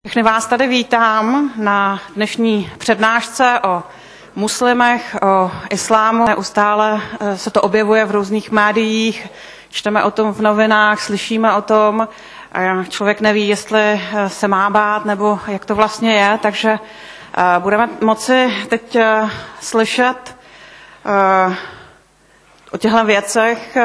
Všechny vás tady vítám na dnešní přednášce o muslimech, o islámu. Neustále se to objevuje v různých médiích, čteme o tom v novinách, slyšíme o tom a člověk neví, jestli se má bát nebo jak to vlastně je, takže budeme moci teď slyšet o těchto věcech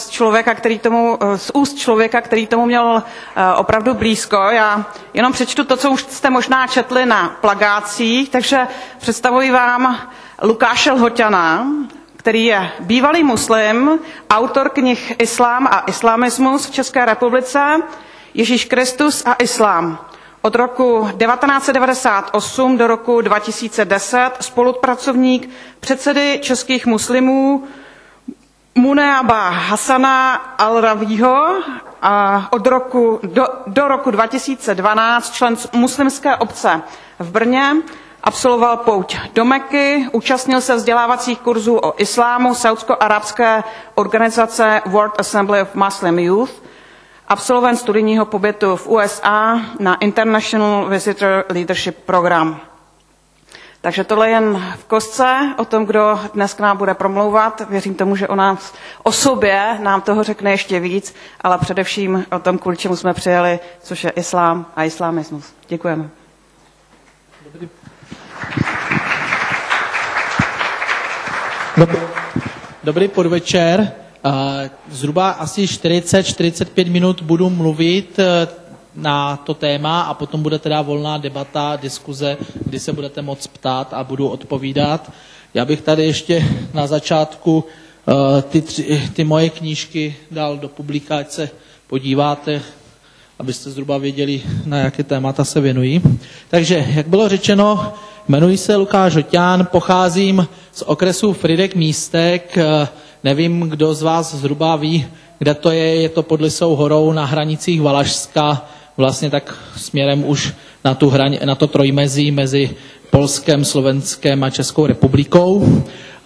z úst člověka, který tomu měl opravdu blízko. Já jenom přečtu to, co už jste možná četli na plakácích, takže představuji vám Lukáše Lhoťana, který je bývalý muslim, autor knih Islám a islamismus v České republice, Ježíš Kristus a islám. Od roku 1998 do roku 2010 spolupracovník předsedy českých muslimů Muneaba Hasana al-Ravího a do roku 2012 člen muslimské obce v Brně, absolvoval pouť do Meky, účastnil se vzdělávacích kurzů o islámu saúdsko-arabské organizace World Assembly of Muslim Youth, absolvent studijního pobytu v USA na International Visitor Leadership Program. Takže tohle jen v kostce o tom, kdo dnes k nám bude promlouvat. Věřím tomu, že o sobě nám toho řekne ještě víc, ale především o tom, kvůli čemu jsme přijeli, což je islám a islamismus. Děkujeme. Dobrý podvečer. Zhruba asi 40-45 minut budu mluvit na to téma a potom bude teda volná debata, diskuze, kdy se budete moct ptát a budu odpovídat. Já bych tady ještě na začátku ty moje knížky dal do publikace, podíváte, abyste zhruba věděli, na jaké témata se věnují. Takže, jak bylo řečeno, jmenuji se Lukáš Lhoťan, pocházím z okresu Frýdek-Místek, nevím, kdo z vás zhruba ví, kde to je to pod Lysou horou na hranicích Valašska, vlastně tak směrem už na to trojmezí mezi Polskem, Slovenskem a Českou republikou.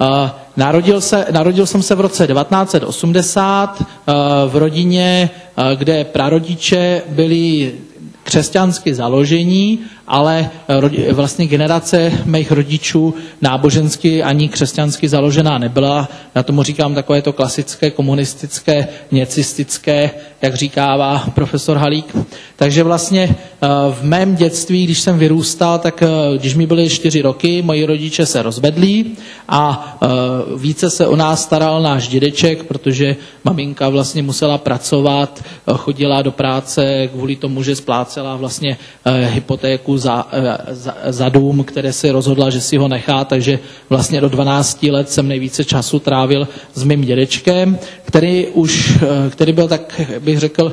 Narodil jsem se v roce 1980 v rodině, kde prarodiče byli křesťansky založení, ale vlastně generace mých rodičů nábožensky ani křesťansky založená nebyla. Já tomu říkám takové to klasické, komunistické, něcistické, jak říkává profesor Halík. Takže vlastně v mém dětství, když jsem vyrůstal, tak když mi byly 4 roky, moji rodiče se rozvedli a více se o nás staral náš dědeček, protože maminka vlastně musela pracovat, chodila do práce kvůli tomu, že splácela vlastně hypotéku za dům, které si rozhodla, že si ho nechá, takže vlastně do 12 let jsem nejvíce času trávil s mým dědečkem, který byl, tak bych řekl,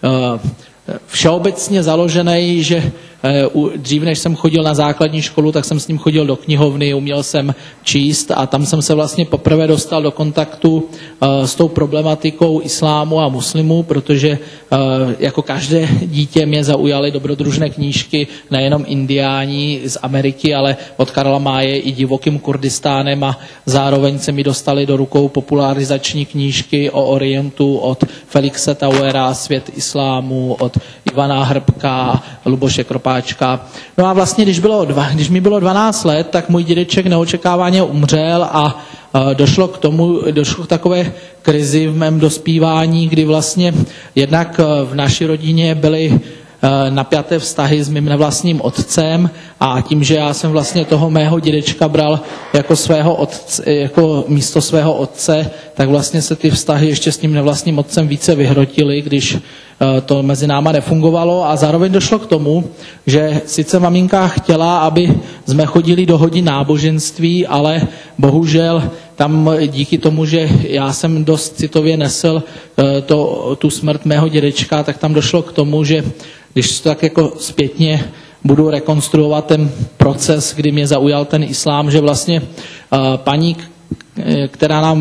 všeobecně založený, že dřív, než jsem chodil na základní školu, tak jsem s ním chodil do knihovny, uměl jsem číst a tam jsem se vlastně poprvé dostal do kontaktu s tou problematikou islámu a muslimů, protože jako každé dítě mě zaujaly dobrodružné knížky, nejenom indiáni z Ameriky, ale od Karla Máje i Divokým Kurdistánem a zároveň se mi dostaly do rukou popularizační knížky o Orientu od Felixe Tauera, Svět islámu, od Ivana Hrbka, Luboše Kropáčka. No a vlastně, když mi bylo 12 let, tak můj dědeček neočekávaně umřel a došlo k takové krizi v mém dospívání, kdy vlastně jednak v naší rodině byly napjaté vztahy s mým nevlastním otcem a tím, že já jsem vlastně toho mého dědečka bral jako svého otce, jako místo svého otce, tak vlastně se ty vztahy ještě s tím nevlastním otcem více vyhrotily, když to mezi náma nefungovalo a zároveň došlo k tomu, že sice maminka chtěla, aby jsme chodili do hodin náboženství, ale bohužel tam díky tomu, že já jsem dost citově nesl tu smrt mého dědečka, tak tam došlo k tomu, že když tak jako zpětně budu rekonstruovat ten proces, kdy mě zaujal ten islám, že vlastně paní, která nám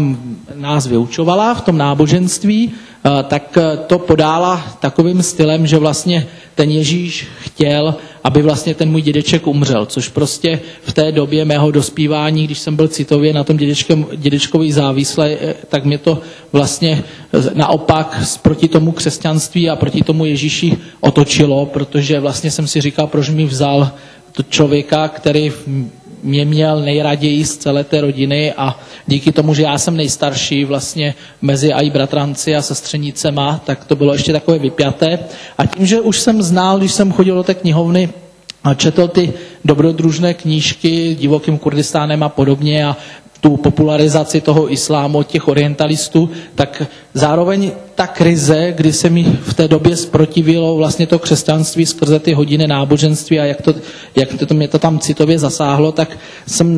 nás vyučovala v tom náboženství, tak to podála takovým stylem, že vlastně ten Ježíš chtěl, aby vlastně ten můj dědeček umřel, což prostě v té době mého dospívání, když jsem byl citově na tom dědečkovi závislý, tak mě to vlastně naopak proti tomu křesťanství a proti tomu Ježíši otočilo, protože vlastně jsem si říkal, proč mi vzal to člověka, který mě měl nejraději z celé té rodiny a díky tomu, že já jsem nejstarší vlastně mezi i bratranci a sestřenicema, tak to bylo ještě takové vypjaté. A tím, že už jsem znal, když jsem chodil do té knihovny a četl ty dobrodružné knížky Divokým Kurdistánem a podobně a tu popularizaci toho islámu od těch orientalistů, tak zároveň ta krize, kdy se mi v té době zprotivilo vlastně to křesťanství skrze ty hodiny náboženství a jak to mě to tam citově zasáhlo, tak jsem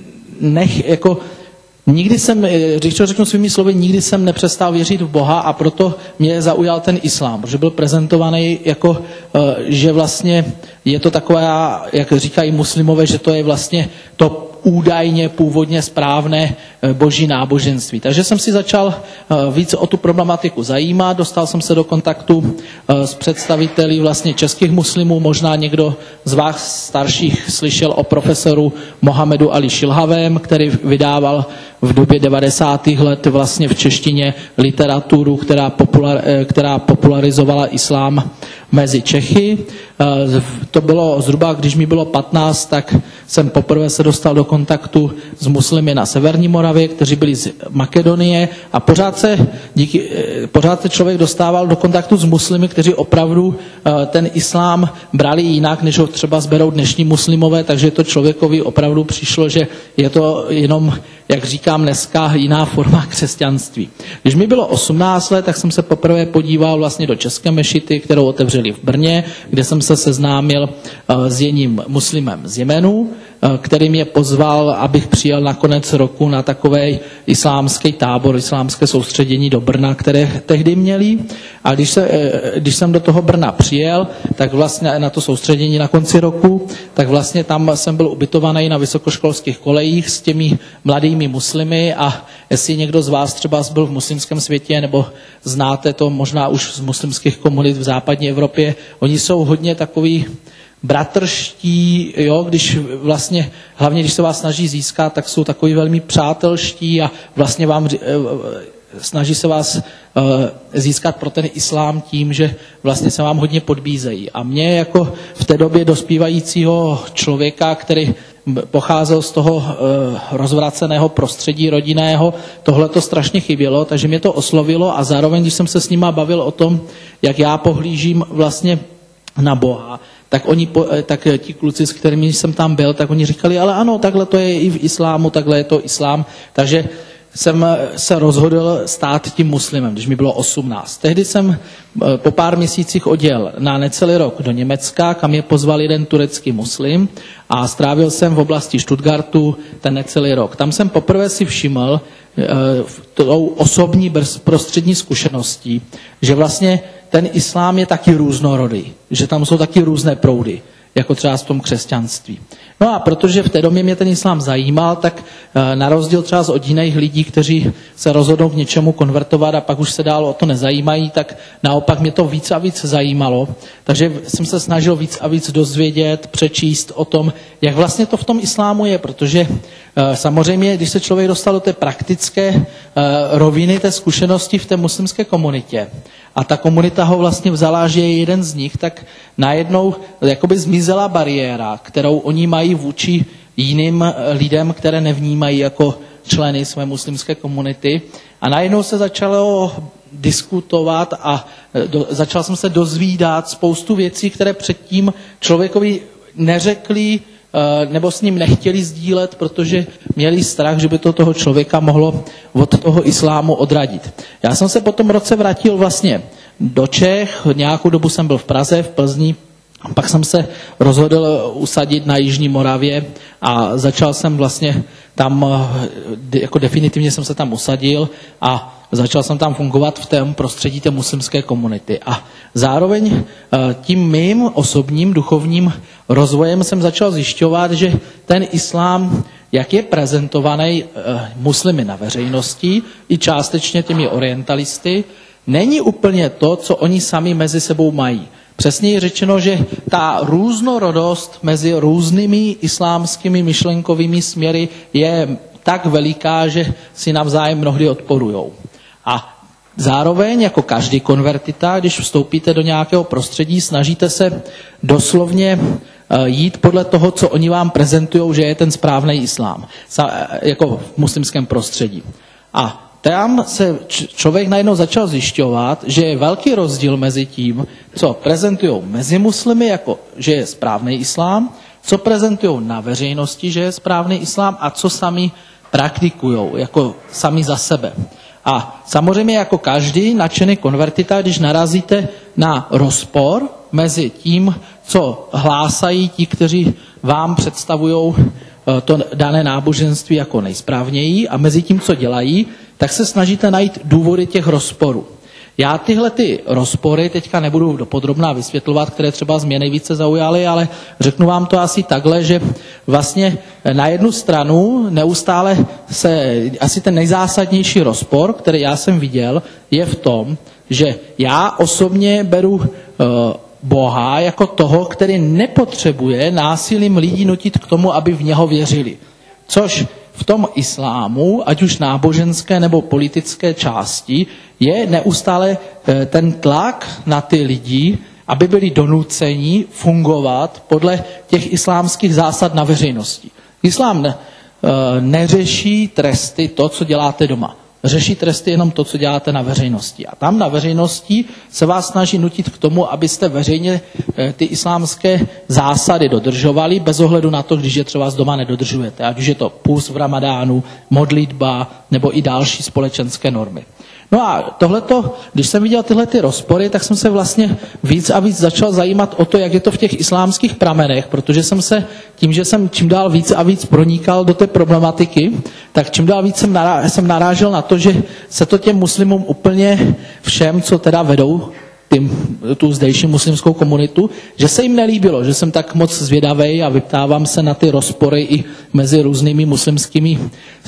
nikdy jsem, když to řeknu svými slovy, nikdy jsem nepřestal věřit v Boha a proto mě zaujal ten islám, protože byl prezentovaný jako, že vlastně je to taková, jak říkají muslimové, že to je vlastně to údajně původně správné boží náboženství. Takže jsem si začal víc o tu problematiku zajímat, dostal jsem se do kontaktu s představiteli vlastně českých muslimů, možná někdo z vás starších slyšel o profesoru Mohamedu Ali Šilhavém, který vydával v době 90. let vlastně v češtině literaturu, která popularizovala islám mezi Čechy. To bylo zhruba, když mi bylo 15, tak jsem poprvé se dostal do kontaktu s muslimy na Severní Moravě, kteří byli z Makedonie a pořád se člověk dostával do kontaktu s muslimy, kteří opravdu ten islám brali jinak, než ho třeba zberou dnešní muslimové, takže to člověkovi opravdu přišlo, že je to jenom, jak říkám dneska, jiná forma křesťanství. Když mi bylo 18 let, tak jsem se poprvé podíval vlastně do české mešity, kterou otevřeli v Brně, kde jsem se seznámil s jedním muslimem z Jemenu, který mě pozval, abych přijel na konec roku na takový islámský tábor, islámské soustředění do Brna, které tehdy měli. A když jsem do toho Brna přijel, tak vlastně na to soustředění na konci roku, tak vlastně tam jsem byl ubytovaný na vysokoškolských kolejích s těmi mladými muslimy a jestli někdo z vás třeba byl v muslimském světě nebo znáte to možná už z muslimských komunit v západní Evropě, oni jsou hodně takový bratrští, jo, když vlastně, hlavně když se vás snaží získat, tak jsou takový velmi přátelští a vlastně snaží se vás získat pro ten islám tím, že vlastně se vám hodně podbízejí. A mě jako v té době dospívajícího člověka, který pocházel z toho rozvraceného prostředí rodinného, tohle to strašně chybělo, takže mě to oslovilo a zároveň, když jsem se s nima bavil o tom, jak já pohlížím vlastně na Boha, tak ti kluci, s kterými jsem tam byl, tak oni říkali, ale ano, takhle to je i v islámu, takhle je to islám, takže jsem se rozhodl stát tím muslimem, když mi bylo 18. Tehdy jsem po pár měsících odjel na necelý rok do Německa, kam mě pozval jeden turecký muslim a strávil jsem v oblasti Stuttgartu ten necelý rok. Tam jsem poprvé si všiml tou osobní prostřední zkušeností, že vlastně ten islám je taky různorodý, že tam jsou taky různé proudy, jako třeba v tom křesťanství. No a protože v té době mě ten islám zajímal, tak na rozdíl třeba od jiných lidí, kteří se rozhodnou k něčemu konvertovat a pak už se dál o to nezajímají, tak naopak mě to víc a víc zajímalo. Takže jsem se snažil víc a víc dozvědět, přečíst o tom, jak vlastně to v tom islámu je, protože samozřejmě, když se člověk dostal do té praktické roviny té zkušenosti v té muslimské komunitě a ta komunita ho vlastně vzala, že je jeden z nich, tak najednou jakoby zmizela bariéra, kterou oni mají vůči jiným lidem, které nevnímají jako členy své muslimské komunity. A najednou se začalo diskutovat a začal jsem se dozvídat spoustu věcí, které předtím člověkovi neřekli nebo s ním nechtěli sdílet, protože měli strach, že by to toho člověka mohlo od toho islámu odradit. Já jsem se po tom roce vrátil vlastně do Čech, nějakou dobu jsem byl v Praze, v Plzni, pak jsem se rozhodl usadit na Jižní Moravě a začal jsem vlastně tam, jako definitivně jsem se tam usadil a začal jsem tam fungovat v tom prostředí té muslimské komunity. A zároveň tím mým osobním duchovním rozvojem jsem začal zjišťovat, že ten islám jak je prezentovaný muslimy na veřejnosti i částečně těmi orientalisty, není úplně to, co oni sami mezi sebou mají. Přesně je řečeno, že ta různorodost mezi různými islámskými myšlenkovými směry je tak veliká, že si navzájem mnohdy odporujou. A zároveň, jako každý konvertita, když vstoupíte do nějakého prostředí, snažíte se doslovně jít podle toho, co oni vám prezentují, že je ten správný islám, jako v muslimském prostředí. A tam se člověk najednou začal zjišťovat, že je velký rozdíl mezi tím, co prezentují mezi muslimy, jako že je správný islám, co prezentují na veřejnosti, že je správný islám a co sami praktikují, jako sami za sebe. A samozřejmě jako každý nadšený konvertita, když narazíte na rozpor mezi tím, co hlásají ti, kteří vám představují to dané náboženství jako nejsprávněji a mezi tím, co dělají, tak se snažíte najít důvody těch rozporů. Já tyhle ty rozpory teďka nebudu dopodrobná vysvětlovat, které třeba z mě nejvíce zaujaly, ale řeknu vám to asi takhle, že vlastně na jednu stranu neustále asi ten nejzásadnější rozpor, který já jsem viděl, je v tom, že já osobně beru Boha jako toho, který nepotřebuje násilím lidí nutit k tomu, aby v něho věřili. Což v tom islámu, ať už náboženské nebo politické části, je neustále ten tlak na ty lidi, aby byli donuceni fungovat podle těch islámských zásad na veřejnosti. Islám neřeší tresty to, co děláte doma. Řeší tresty jenom to, co děláte na veřejnosti. A tam na veřejnosti se vás snaží nutit k tomu, abyste veřejně ty islámské zásady dodržovali, bez ohledu na to, když je třeba z doma nedodržujete. Ať už je to půst v Ramadánu, modlitba nebo i další společenské normy. No a tohleto, když jsem viděl tyhle ty rozpory, tak jsem se vlastně víc a víc začal zajímat o to, jak je to v těch islámských pramenech, protože jsem se tím, že jsem čím dál víc a víc pronikal do té problematiky, tak čím dál víc jsem narážel na to, že se to těm muslimům úplně všem, co teda vedou tu zdejší muslimskou komunitu, že se jim nelíbilo, že jsem tak moc zvědavej a vyptávám se na ty rozpory i mezi různými muslimskými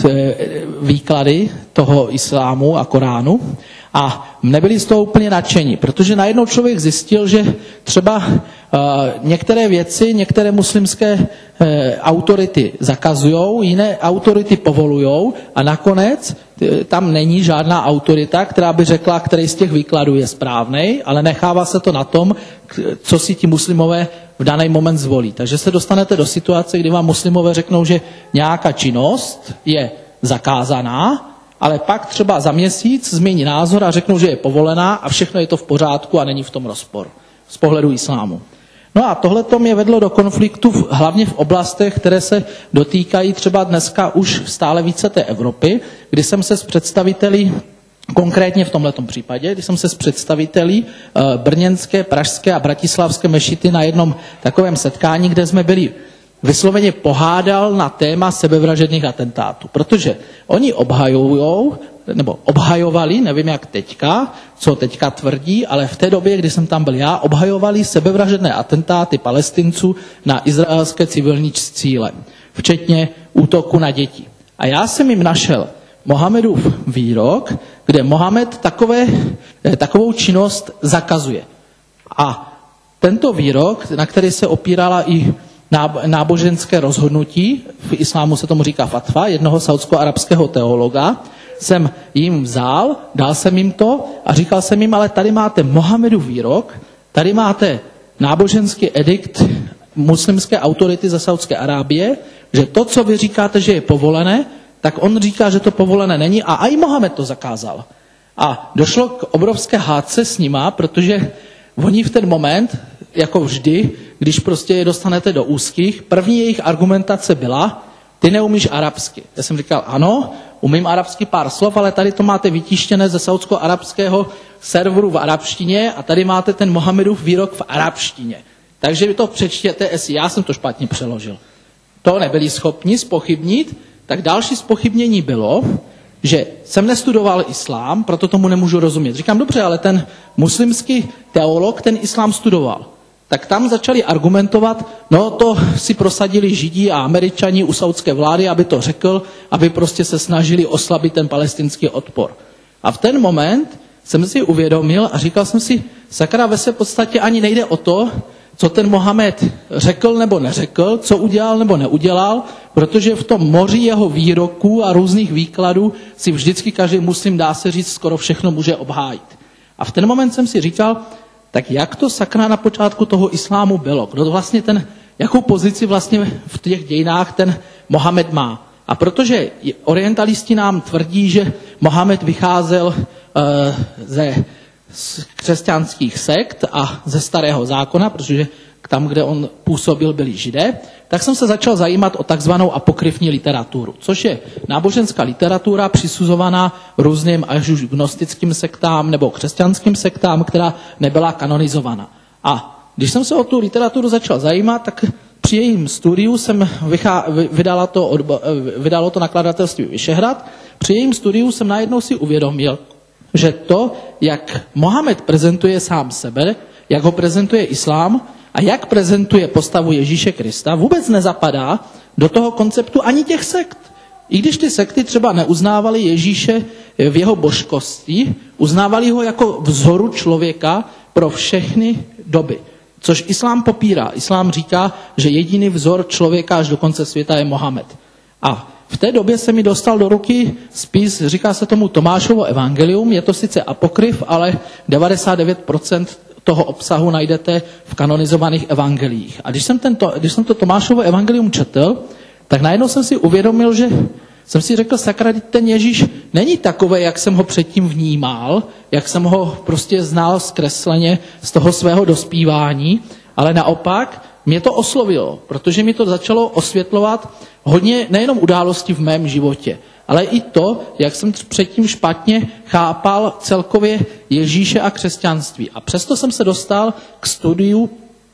výklady toho islámu a Koránu. A nebyli z toho úplně nadšení, protože najednou člověk zjistil, že třeba některé věci, některé muslimské autority zakazujou, jiné autority povolujou a nakonec tam není žádná autorita, která by řekla, který z těch výkladů je správnej, ale nechává se to na tom, co si ti muslimové v daný moment zvolí. Takže se dostanete do situace, kdy vám muslimové řeknou, že nějaká činnost je zakázaná, ale pak třeba za měsíc změní názor a řeknou, že je povolená a všechno je to v pořádku a není v tom rozpor z pohledu islámu. No a tohleto mě vedlo do konfliktu hlavně v oblastech, které se dotýkají třeba dneska už stále více té Evropy, kdy jsem se s představiteli, konkrétně v tomhletom případě, kdy jsem se s představiteli brněnské, pražské a bratislavské mešity na jednom takovém setkání, kde jsme byli vysloveně pohádal na téma sebevražedných atentátů, protože oni obhajovali, nevím jak teďka, co teďka tvrdí, ale v té době, kdy jsem tam byl já, obhajovali sebevražedné atentáty Palestinců na izraelské civilní cíle, včetně útoku na děti. A já jsem jim našel Mohamedův výrok, kde Mohamed takovou činnost zakazuje. A tento výrok, na který se opírala i náboženské rozhodnutí, v islámu se tomu říká fatva, jednoho saudsko-arabského teologa, jsem jim vzal, dal jsem jim to a říkal jsem jim, ale tady máte Mohamedův výrok, tady máte náboženský edikt muslimské autority ze Saudské Arábie, že to, co vy říkáte, že je povolené, tak on říká, že to povolené není a i Mohamed to zakázal. A došlo k obrovské hádce s nima, protože oni v ten moment, jako vždy, když prostě je dostanete do úzkých, první jejich argumentace byla, ty neumíš arabsky. Já jsem říkal, ano, umím arabsky pár slov, ale tady to máte vytištěné ze saudsko-arabského serveru v arabštině a tady máte ten Mohamedův výrok v arabštině. Takže vy to přečtěte, já jsem to špatně přeložil. To nebyli schopni zpochybnit, tak další zpochybnění bylo, že jsem nestudoval islám, proto tomu nemůžu rozumět. Říkám, dobře, ale ten muslimský teolog ten islám studoval. tak tam začali argumentovat, no to si prosadili Židí a Američani u saudské vlády, aby to řekl, aby prostě se snažili oslabit ten palestinský odpor. A v ten moment jsem si uvědomil a říkal jsem si, sakra, ve své podstatě ani nejde o to, co ten Mohamed řekl nebo neřekl, co udělal nebo neudělal, protože v tom moři jeho výroků a různých výkladů si vždycky každý muslim, dá se říct, skoro všechno může obhájit. A v ten moment jsem si říkal, tak jak to sakra na počátku toho islámu bylo? Kdo vlastně jakou pozici vlastně v těch dějinách ten Mohamed má? A protože orientalisti nám tvrdí, že Mohamed vycházel ze křesťanských sekt a ze starého zákona, protože tam, kde on působil, byli Židé, tak jsem se začal zajímat o takzvanou apokryfní literaturu, což je náboženská literatura přisuzovaná různým až už gnostickým sektám nebo křesťanským sektám, která nebyla kanonizovaná. A když jsem se o tu literaturu začal zajímat, tak při jejím studiu jsem vydalo to nakladatelství Vyšehrad. Při jejím studiu jsem najednou si uvědomil, že to, jak Mohamed prezentuje sám sebe, jak ho prezentuje islám a jak prezentuje postavu Ježíše Krista, vůbec nezapadá do toho konceptu ani těch sekt. I když ty sekty třeba neuznávaly Ježíše v jeho božskosti, uznávali ho jako vzoru člověka pro všechny doby. Což islám popírá. Islám říká, že jediný vzor člověka až do konce světa je Mohamed. A v té době se mi dostal do ruky spis, říká se tomu Tomášovo evangelium, je to sice apokryf, ale 99% toho obsahu najdete v kanonizovaných evangeliích. A když jsem to Tomášovo evangelium četl, tak najednou jsem si uvědomil, že jsem si řekl, sakra, ten Ježíš není takový, jak jsem ho předtím vnímal, jak jsem ho prostě znal zkresleně z toho svého dospívání, ale naopak mě to oslovilo, protože mi to začalo osvětlovat hodně nejenom události v mém životě, ale i to, jak jsem předtím špatně chápal celkově Ježíše a křesťanství. A přesto jsem se dostal k studiu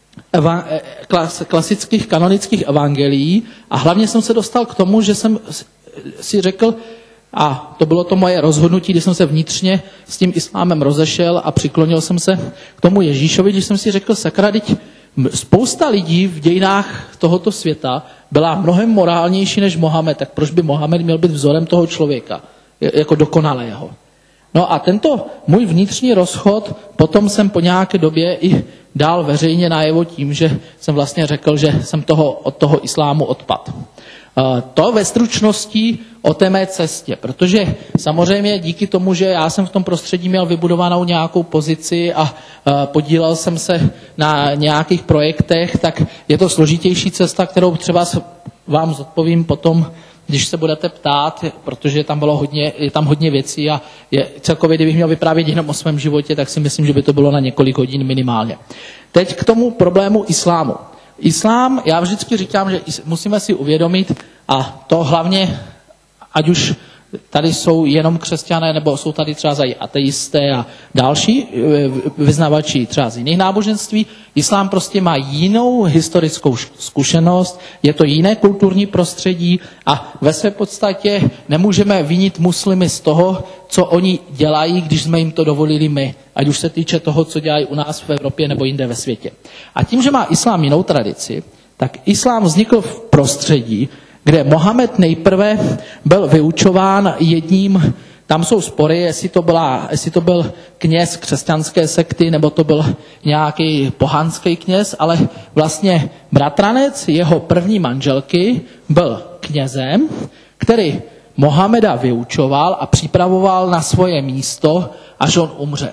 klasických kanonických evangelií a hlavně jsem se dostal k tomu, že jsem si řekl, a to bylo to moje rozhodnutí, kdy jsem se vnitřně s tím islámem rozešel a přiklonil jsem se k tomu Ježíšovi, když jsem si řekl, sakra, spousta lidí v dějinách tohoto světa byla mnohem morálnější než Mohamed, tak proč by Mohamed měl být vzorem toho člověka, jako dokonalého. No a tento můj vnitřní rozchod potom jsem po nějaké době i dal veřejně najevo tím, že jsem vlastně řekl, že jsem od toho islámu odpadl. To ve stručnosti o té mé cestě, protože samozřejmě díky tomu, že já jsem v tom prostředí měl vybudovanou nějakou pozici a podílel jsem se na nějakých projektech, tak je to složitější cesta, kterou třeba vám zodpovím potom, když se budete ptát, protože je tam hodně věcí a celkově, kdybych měl vyprávět jenom o svém životě, tak si myslím, že by to bylo na několik hodin minimálně. Teď k tomu problému islámu. Islám, já vždycky říkám, že musíme si uvědomit, a to hlavně, ať už tady jsou jenom křesťané, nebo jsou tady třeba i ateisté a další vyznavači třeba z jiných náboženství, islám prostě má jinou historickou zkušenost, je to jiné kulturní prostředí a ve své podstatě nemůžeme vinit muslimy z toho, co oni dělají, když jsme jim to dovolili my, ať už se týče toho, co dělají u nás v Evropě nebo jinde ve světě. A tím, že má islám jinou tradici, tak islám vznikl v prostředí, kde Mohamed nejprve byl vyučován jedním, tam jsou spory, jestli to byl kněz křesťanské sekty, nebo to byl nějaký pohanský kněz, ale vlastně bratranec jeho první manželky byl knězem, který Mohameda vyučoval a připravoval na svoje místo, až on umře.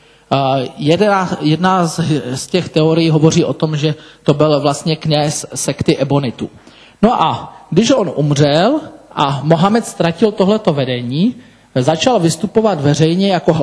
Jedna z těch teorií hovoří o tom, že to byl vlastně kněz sekty Ebonitu. No a když on umřel a Mohamed ztratil tohleto vedení, začal vystupovat veřejně jako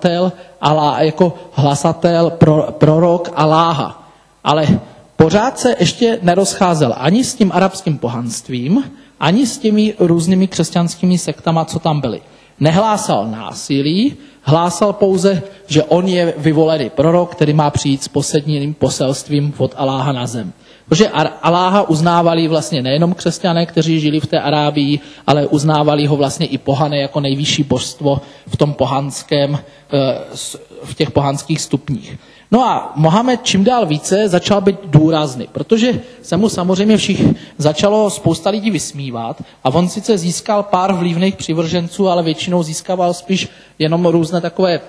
hlasatel prorok Aláha. Ale pořád se ještě nerozcházel ani s tím arabským pohanstvím, ani s těmi různými křesťanskými sektama, co tam byly. Nehlásal násilí, hlásal pouze, že on je vyvolený prorok, který má přijít s posledním poselstvím od Aláha na zem. Protože Aláha uznávali vlastně nejenom křesťané, kteří žili v té Arábii, ale uznávali ho vlastně i pohané jako nejvyšší božstvo v tom pohanském, v těch pohanských stupních. No a Mohamed čím dál více začal být důrazný, protože se mu samozřejmě začalo spousta lidí vysmívat a on sice získal pár vlivných přivrženců, ale většinou získával spíš jenom různé takové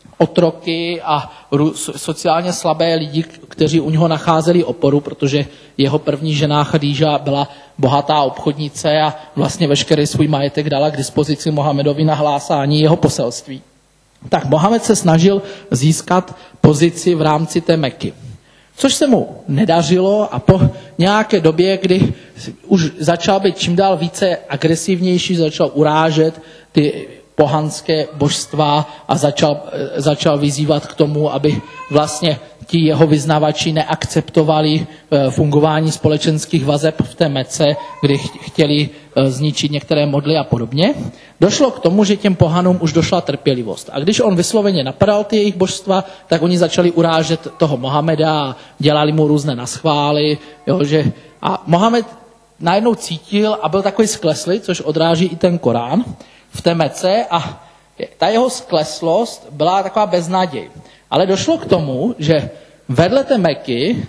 otroky a sociálně slabé lidi, kteří u něho nacházeli oporu, protože jeho první žena Chadíža byla bohatá obchodnice a vlastně veškerý svůj majetek dala k dispozici Mohamedovi na hlásání jeho poselství. Tak Mohamed se snažil získat pozici v rámci té Meky. Což se mu nedařilo a po nějaké době, kdy už začal být čím dál více agresivnější, začal urážet ty pohanské božstva a začal vyzývat k tomu, aby vlastně ti jeho vyznavači neakceptovali fungování společenských vazeb v té Mece, kdy chtěli zničit některé modly a podobně. Došlo k tomu, že těm pohanům už došla trpělivost. A když on vysloveně napadal ty jejich božstva, tak oni začali urážet toho Mohameda a dělali mu různé naschvály. A Mohamed najednou cítil a byl takový skleslý, což odráží i ten Korán, v té Mece a ta jeho skleslost byla taková beznaděj. Ale došlo k tomu, že vedle té Meky,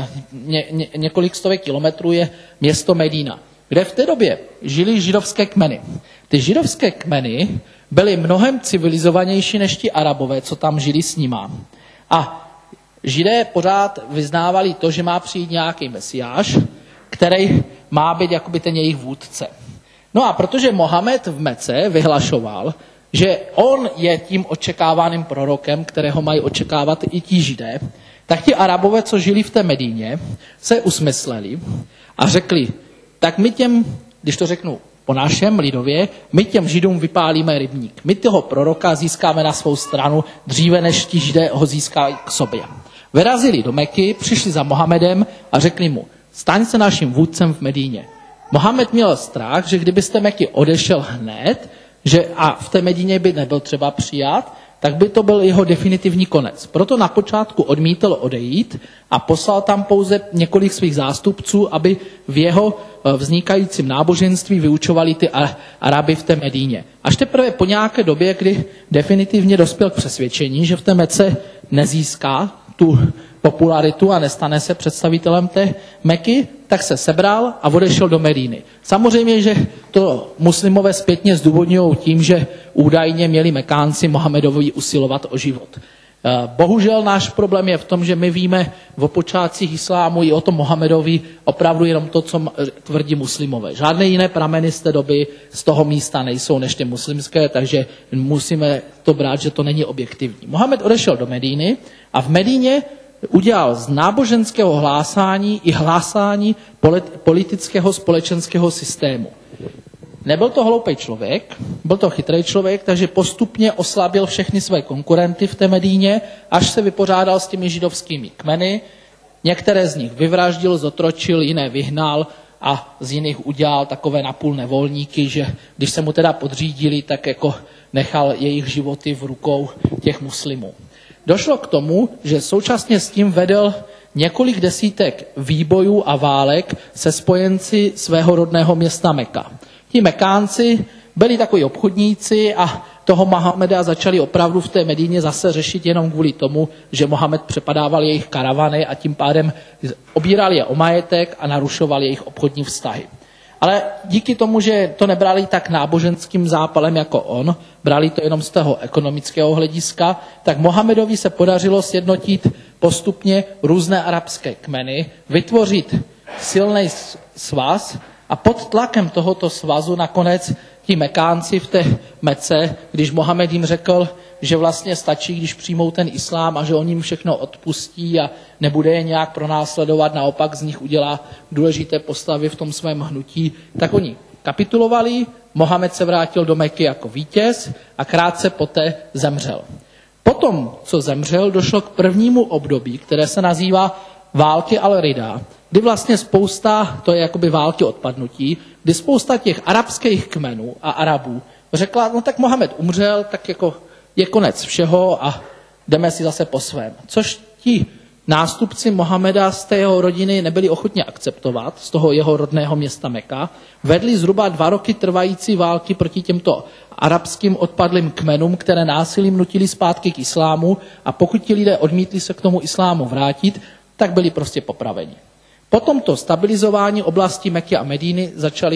několik stovek kilometrů, je město Medína, kde v té době žili židovské kmeny. Ty židovské kmeny byly mnohem civilizovanější než ti Arabové, co tam žili s nima. A Židé pořád vyznávali to, že má přijít nějaký mesiáš, který má být jakoby ten jejich vůdce. No a protože Mohamed v Mece vyhlašoval, že on je tím očekávaným prorokem, kterého mají očekávat i ti Židé, tak ti Arabové, co žili v té Medíně, se usmysleli a řekli, tak my těm, když to řeknu po našem lidově, my těm Židům vypálíme rybník. My toho proroka získáme na svou stranu dříve, než ti Židé ho získají k sobě. Vyrazili do Meky, přišli za Mohamedem a řekli mu, staň se naším vůdcem v Medíně. Mohamed měl strach, že kdybyste Meky odešel hned, a v té Medíně by nebyl třeba přijat, tak by to byl jeho definitivní konec. Proto na počátku odmítl odejít a poslal tam pouze několik svých zástupců, aby v jeho vznikajícím náboženství vyučovali ty Araby v té Medíně. Až teprve po nějaké době, kdy definitivně dospěl k přesvědčení, že v té Mece nezíská tu popularitu a nestane se představitelem té Meky, tak se sebral a odešel do Medíny. Samozřejmě, že to muslimové zpětně zdůvodňují tím, že údajně měli Mekánci Mohamedovi usilovat o život. Bohužel náš problém je v tom, že my víme o počátcích islámu i o tom Mohamedovi opravdu jenom to, co tvrdí muslimové. Žádné jiné prameny z té doby z toho místa nejsou než ty muslimské, takže musíme to brát, že to není objektivní. Mohamed odešel do Medíny a v Medíně udělal z náboženského hlásání i hlásání politického společenského systému. Nebyl to hloupý člověk, byl to chytrý člověk, takže postupně oslabil všechny své konkurenty v té Medíně, až se vypořádal s těmi židovskými kmeny. Některé z nich vyvraždil, zotročil, jiné vyhnal a z jiných udělal takové napůl nevolníky, že když se mu teda podřídili, tak jako nechal jejich životy v rukou těch muslimů. Došlo k tomu, že současně s tím vedl několik desítek výbojů a válek se spojenci svého rodného města Meka. Ti Mekánci byli takoví obchodníci a toho Mohameda začali opravdu v té Medíně zase řešit jenom kvůli tomu, že Mohamed přepadával jejich karavany a tím pádem obírali je o majetek a narušovali jejich obchodní vztahy. Ale díky tomu, že to nebrali tak náboženským zápalem jako on, brali to jenom z toho ekonomického hlediska, tak Mohamedovi se podařilo sjednotit postupně různé arabské kmeny, vytvořit silný svaz a pod tlakem tohoto svazu nakonec ti Mekánci v té Mece, když Mohamed jim řekl, že vlastně stačí, když přijmou ten islám a že on jim všechno odpustí a nebude je nějak pronásledovat, naopak z nich udělá důležité postavy v tom svém hnutí, tak oni kapitulovali, Mohamed se vrátil do Meky jako vítěz a krátce poté zemřel. Potom, co zemřel, došlo k prvnímu období, které se nazývá války al-Rida, kdy vlastně spousta, to je jakoby války odpadnutí, kdy spousta těch arabských kmenů a Arabů řekla, no tak Mohamed umřel, tak jako je konec všeho a jdeme si zase po svém. Což ti nástupci Mohameda z té jeho rodiny nebyli ochotni akceptovat, z toho jeho rodného města Meka, vedli zhruba 2 roky trvající války proti těmto arabským odpadlým kmenům, které násilím nutili zpátky k islámu, a pokud ti lidé odmítli se k tomu islámu vrátit, tak byli prostě popraveni. Po tomto stabilizování oblasti Meky a Medíny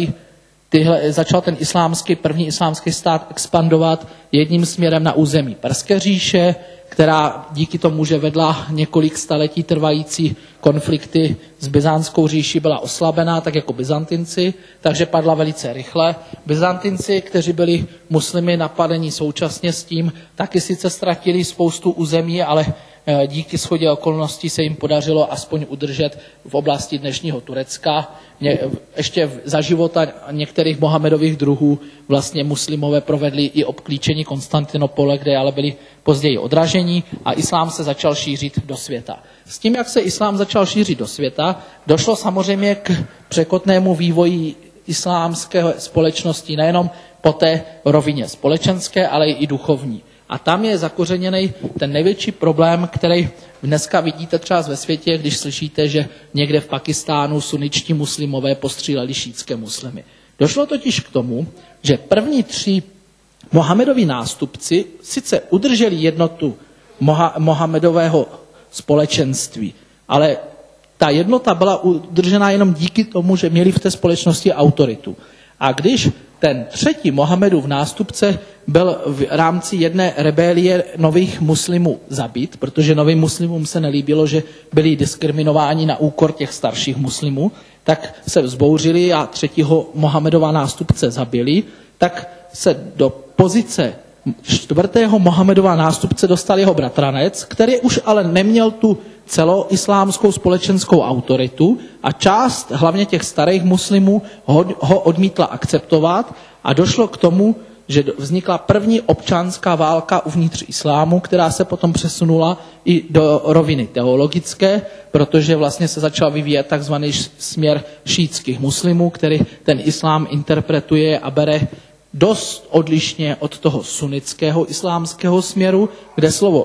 začal ten první islámský stát expandovat jedním směrem na území Perské říše, která díky tomu, že vedla několik staletí trvající konflikty s Byzantskou říší, byla oslabená, tak jako Byzantinci, takže padla velice rychle. Byzantinci, kteří byli muslimy napadení současně s tím, taky sice ztratili spoustu území, ale díky shodě okolností se jim podařilo aspoň udržet v oblasti dnešního Turecka. Ještě za života některých Mohamedových druhů vlastně muslimové provedli i obklíčení Konstantinopole, kde ale byli později odražení, a islám se začal šířit do světa. S tím, jak se islám začal šířit do světa, došlo samozřejmě k překotnému vývoji islámské společnosti nejenom po té rovině společenské, ale i duchovní. A tam je zakořeněný ten největší problém, který dneska vidíte třeba ve světě, když slyšíte, že někde v Pakistánu suničtí muslimové postříleli šítské muslimy. Došlo totiž k tomu, že první 3 Mohamedovi nástupci sice udrželi jednotu Mohamedového společenství, ale ta jednota byla udržena jenom díky tomu, že měli v té společnosti autoritu. A když ten 3. Mohamedův nástupce byl v rámci jedné rebelie nových muslimů zabit, protože novým muslimům se nelíbilo, že byli diskriminováni na úkor těch starších muslimů, tak se vzbouřili a 3. Mohamedova nástupce zabili, tak se do pozice 4. Mohamedova nástupce dostal jeho bratranec, který už ale neměl tu celoislámskou společenskou autoritu, a část hlavně těch starých muslimů ho odmítla akceptovat, a došlo k tomu, že vznikla první občanská válka uvnitř islámu, která se potom přesunula i do roviny teologické, protože vlastně se začal vyvíjet takzvaný směr šítských muslimů, který ten islám interpretuje a bere dost odlišně od toho sunnického islámského směru, kde slovo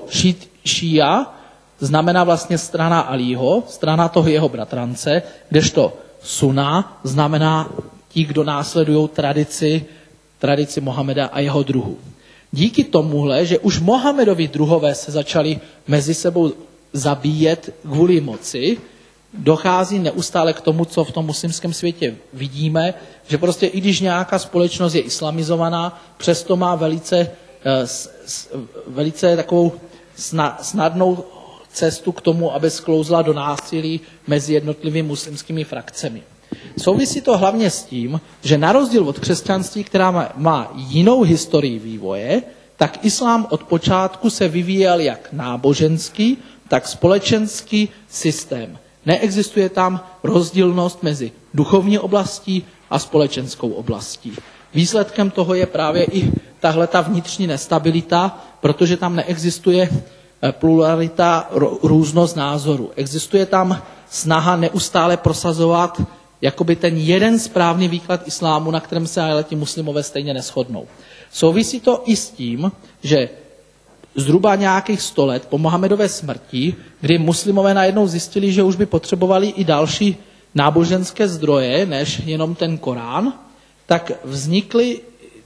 šíja znamená vlastně strana Alího, strana toho jeho bratrance, kdežto Sunna znamená ti, kdo následují tradici Mohameda a jeho druhů. Díky tomuhle, že už Mohamedovi druhové se začali mezi sebou zabíjet kvůli moci, dochází neustále k tomu, co v tom muslimském světě vidíme, že prostě i když nějaká společnost je islamizovaná, přesto má velice takovou snadnou cestu k tomu, aby sklouzla do násilí mezi jednotlivými muslimskými frakcemi. Souvisí to hlavně s tím, že na rozdíl od křesťanství, která má jinou historii vývoje, tak islám od počátku se vyvíjel jak náboženský, tak společenský systém. Neexistuje tam rozdílnost mezi duchovní oblastí a společenskou oblastí. Výsledkem toho je právě i tahleta vnitřní nestabilita, protože tam neexistuje pluralita, různost názorů. Existuje tam snaha neustále prosazovat jakoby ten jeden správný výklad islámu, na kterém se ale ti muslimové stejně neshodnou. Souvisí to i s tím, že zhruba nějakých 100 let po Mohamedové smrti, kdy muslimové najednou zjistili, že už by potřebovali i další náboženské zdroje, než jenom ten Korán, tak vznikly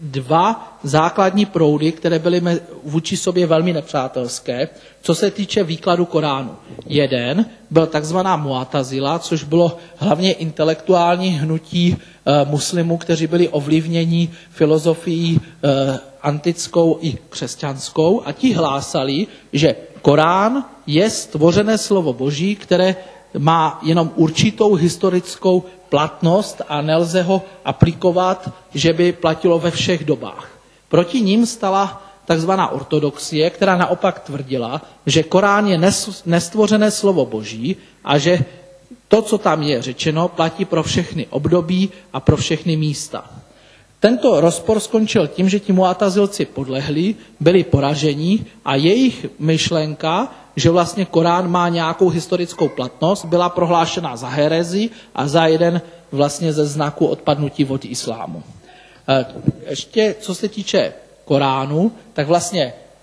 2 základní proudy, které byly vůči sobě velmi nepřátelské, co se týče výkladu Koránu. Jeden byl takzvaná Mu'tazila, což bylo hlavně intelektuální hnutí muslimů, kteří byli ovlivněni filozofií antickou i křesťanskou, a ti hlásali, že Korán je stvořené slovo Boží, které má jenom určitou historickou platnost a nelze ho aplikovat, že by platilo ve všech dobách. Proti ním stala takzvaná ortodoxie, která naopak tvrdila, že Korán je nestvořené slovo Boží a že to, co tam je řečeno, platí pro všechny období a pro všechny místa. Tento rozpor skončil tím, že ti Mu'tazilci podlehli, byli poraženi a jejich myšlenka, že vlastně Korán má nějakou historickou platnost, byla prohlášena za herezi a za jeden vlastně ze znaků odpadnutí od islámu. Ještě co se týče Koránu, tak vlastně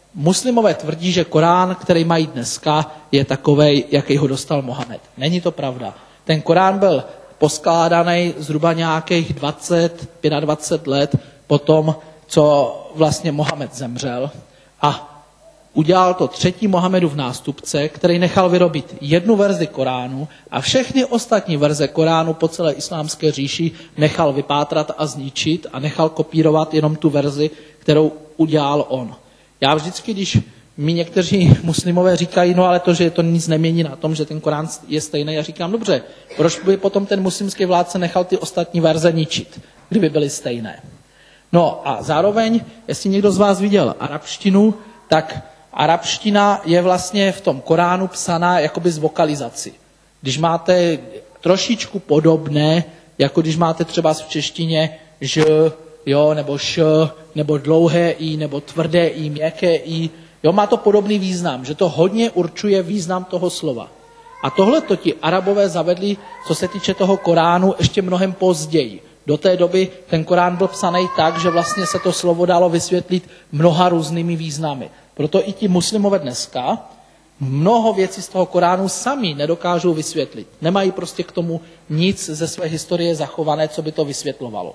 muslimové tvrdí, že Korán, který mají dneska, je takovej, jaký ho dostal Mohamed. Není to pravda. Ten Korán byl poskládaný zhruba nějakých 25 let po tom, co vlastně Mohamed zemřel, a udělal to třetí Mohamedův nástupce, který nechal vyrobit jednu verzi Koránu a všechny ostatní verze Koránu po celé islámské říši nechal vypátrat a zničit a nechal kopírovat jenom tu verzi, kterou udělal on. Já vždycky, když mi někteří muslimové říkají, no ale to, že to nic nemění na tom, že ten Korán je stejný, já říkám, dobře, proč by potom ten muslimský vládce nechal ty ostatní verze ničit, kdyby byly stejné. No a zároveň, jestli někdo z vás viděl arabštinu, tak arabština je vlastně v tom Koránu psaná jakoby z vokalizaci. Když máte trošičku podobné, jako když máte třeba v češtině ž, jo, nebo š, nebo dlouhé i, nebo tvrdé i, měkké i, jo, má to podobný význam, že to hodně určuje význam toho slova. A tohle to ti Arabové zavedli, co se týče toho Koránu, ještě mnohem později. Do té doby ten Korán byl psaný tak, že vlastně se to slovo dalo vysvětlit mnoha různými významy. Proto i ti muslimové dneska mnoho věcí z toho Koránu sami nedokážou vysvětlit. Nemají prostě k tomu nic ze své historie zachované, co by to vysvětlovalo.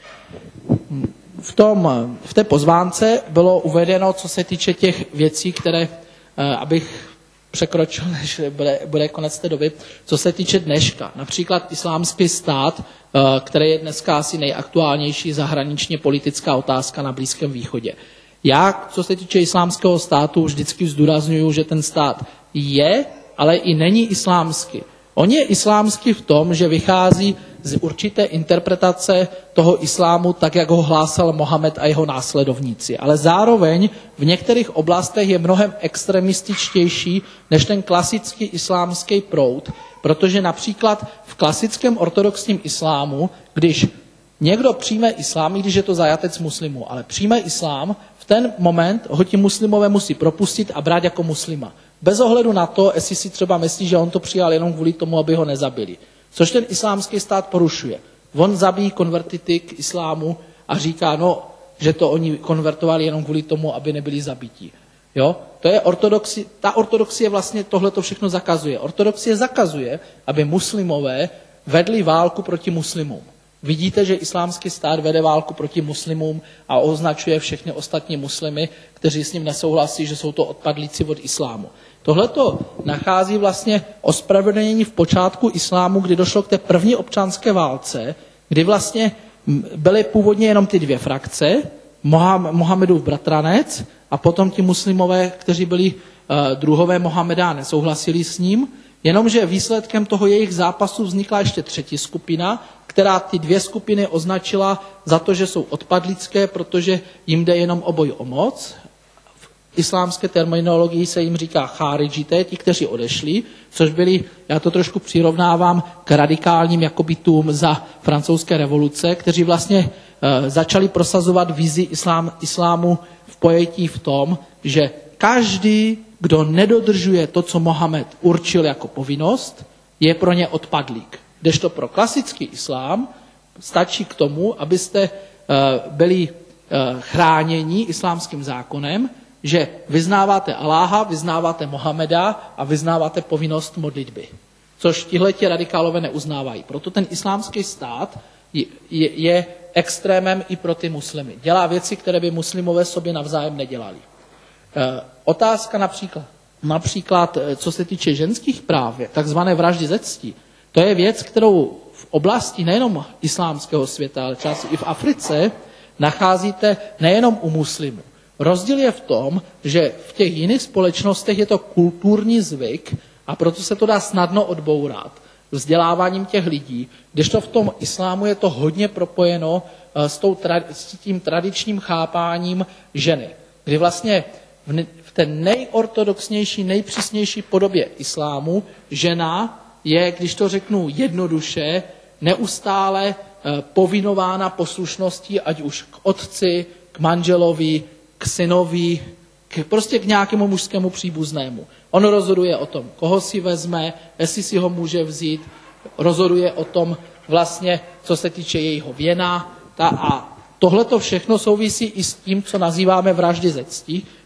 V té pozvánce bylo uvedeno, co se týče těch věcí, které, abych překročil, než bude konec té doby, co se týče dneška. Například Islámský stát, který je dneska asi nejaktuálnější zahraničně politická otázka na Blízkém východě. Já, co se týče Islámského státu, vždycky zdůrazňuju, že ten stát je, ale i není islámský. On je islámský v tom, že vychází z určité interpretace toho islámu, tak jak ho hlásal Mohamed a jeho následovníci. Ale zároveň v některých oblastech je mnohem extremističtější než ten klasický islámský proud, protože například v klasickém ortodoxním islámu, když někdo přijme islám, i když je to zajatec muslimů, ale přijme islám, v ten moment ho ti muslimové musí propustit a brát jako muslima. Bez ohledu na to, jestli si třeba myslí, že on to přijal jenom kvůli tomu, aby ho nezabili. Což ten islámský stát porušuje. On zabíjí konvertity k islámu a říká, no, že to oni konvertovali jenom kvůli tomu, aby nebyli zabití. Jo? To je ortodoxie, ta ortodoxie vlastně tohleto všechno zakazuje. Ortodoxie zakazuje, aby muslimové vedli válku proti muslimům. Vidíte, že islámský stát vede válku proti muslimům a označuje všechny ostatní muslimy, kteří s ním nesouhlasí, že jsou to odpadlíci od islámu. Tohleto nachází vlastně ospravedlnění v počátku islámu, kdy došlo k té první občanské válce, kdy vlastně byly původně jenom ty dvě frakce, Mohamedův bratranec a potom ti muslimové, kteří byli druhové Mohameda, nesouhlasili s ním, jenomže výsledkem toho jejich zápasu vznikla ještě třetí skupina, která ty dvě skupiny označila za to, že jsou odpadlické, protože jim jde jenom o boj o moc. V islámské terminologii se jim říká cháridžité, ti, kteří odešli, což byli, já to trošku přirovnávám k radikálním jakobitům za francouzské revoluce, kteří vlastně začali prosazovat vizi islámu v pojetí v tom, že každý, kdo nedodržuje to, co Mohamed určil jako povinnost, je pro ně odpadlík. Kdežto pro klasický islám stačí k tomu, abyste byli chráněni islámským zákonem, že vyznáváte Aláha, vyznáváte Mohameda a vyznáváte povinnost modlitby. Což tihleti radikálové neuznávají. Proto ten islámský stát je extrémem i pro ty muslimy. Dělá věci, které by muslimové sobě navzájem nedělali. Otázka například, co se týče ženských práv, takzvané vraždy ze cti, to je věc, kterou v oblasti nejenom islámského světa, ale často i v Africe nacházíte nejenom u muslimů. Rozdíl je v tom, že v těch jiných společnostech je to kulturní zvyk a proto se to dá snadno odbourat vzděláváním těch lidí, kdežto v tom islámu je to hodně propojeno s tím tradičním chápáním ženy, kdy vlastně v té nejortodoxnější, nejpřísnější podobě islámu žena je, když to řeknu jednoduše, neustále povinována poslušností, ať už k otci, k manželovi, k synovi, prostě k nějakému mužskému příbuznému. On rozhoduje o tom, koho si vezme, jestli si ho může vzít, rozhoduje o tom vlastně, co se týče jejího věna. A tohleto všechno souvisí i s tím, co nazýváme vraždy ze cti,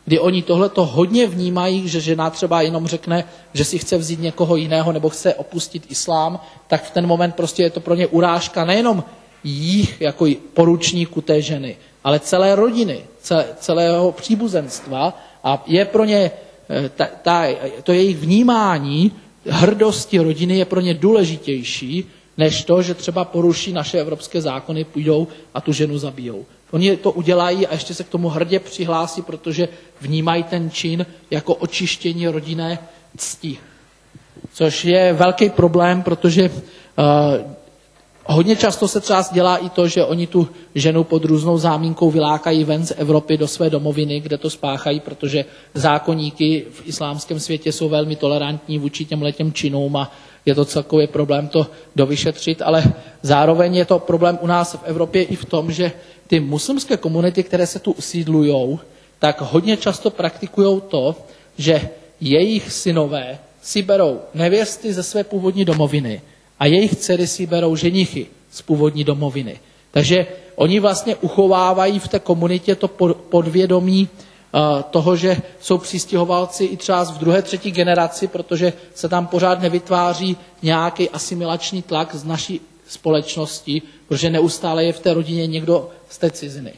kdy oni tohleto hodně vnímají, že žena třeba jenom řekne, že si chce vzít někoho jiného nebo chce opustit islám, tak v ten moment prostě je to pro ně urážka nejenom jich jako poručníků té ženy, ale celé rodiny, celého příbuzenstva a je pro ně to jejich vnímání hrdosti rodiny je pro ně důležitější, než to, že třeba poruší naše evropské zákony, půjdou a tu ženu zabijou. Oni to udělají a ještě se k tomu hrdě přihlásí, protože vnímají ten čin jako očištění rodinné cti. Což je velký problém, protože hodně často se třeba dělá i to, že oni tu ženu pod různou zámínkou vylákají ven z Evropy do své domoviny, kde to spáchají, protože zákoníky v islámském světě jsou velmi tolerantní vůči těmhletěm činům a je to celkově problém to dovyšetřit, ale zároveň je to problém u nás v Evropě i v tom, že ty muslimské komunity, které se tu usídlujou, tak hodně často praktikují to, že jejich synové si berou nevěsty ze své původní domoviny a jejich dcery si berou ženichy z původní domoviny. Takže oni vlastně uchovávají v té komunitě to podvědomí toho, že jsou přistěhovalci i třeba v druhé, třetí generaci, protože se tam pořád nevytváří nějaký asimilační tlak z naší společnosti, protože neustále je v té rodině někdo z té ciziny.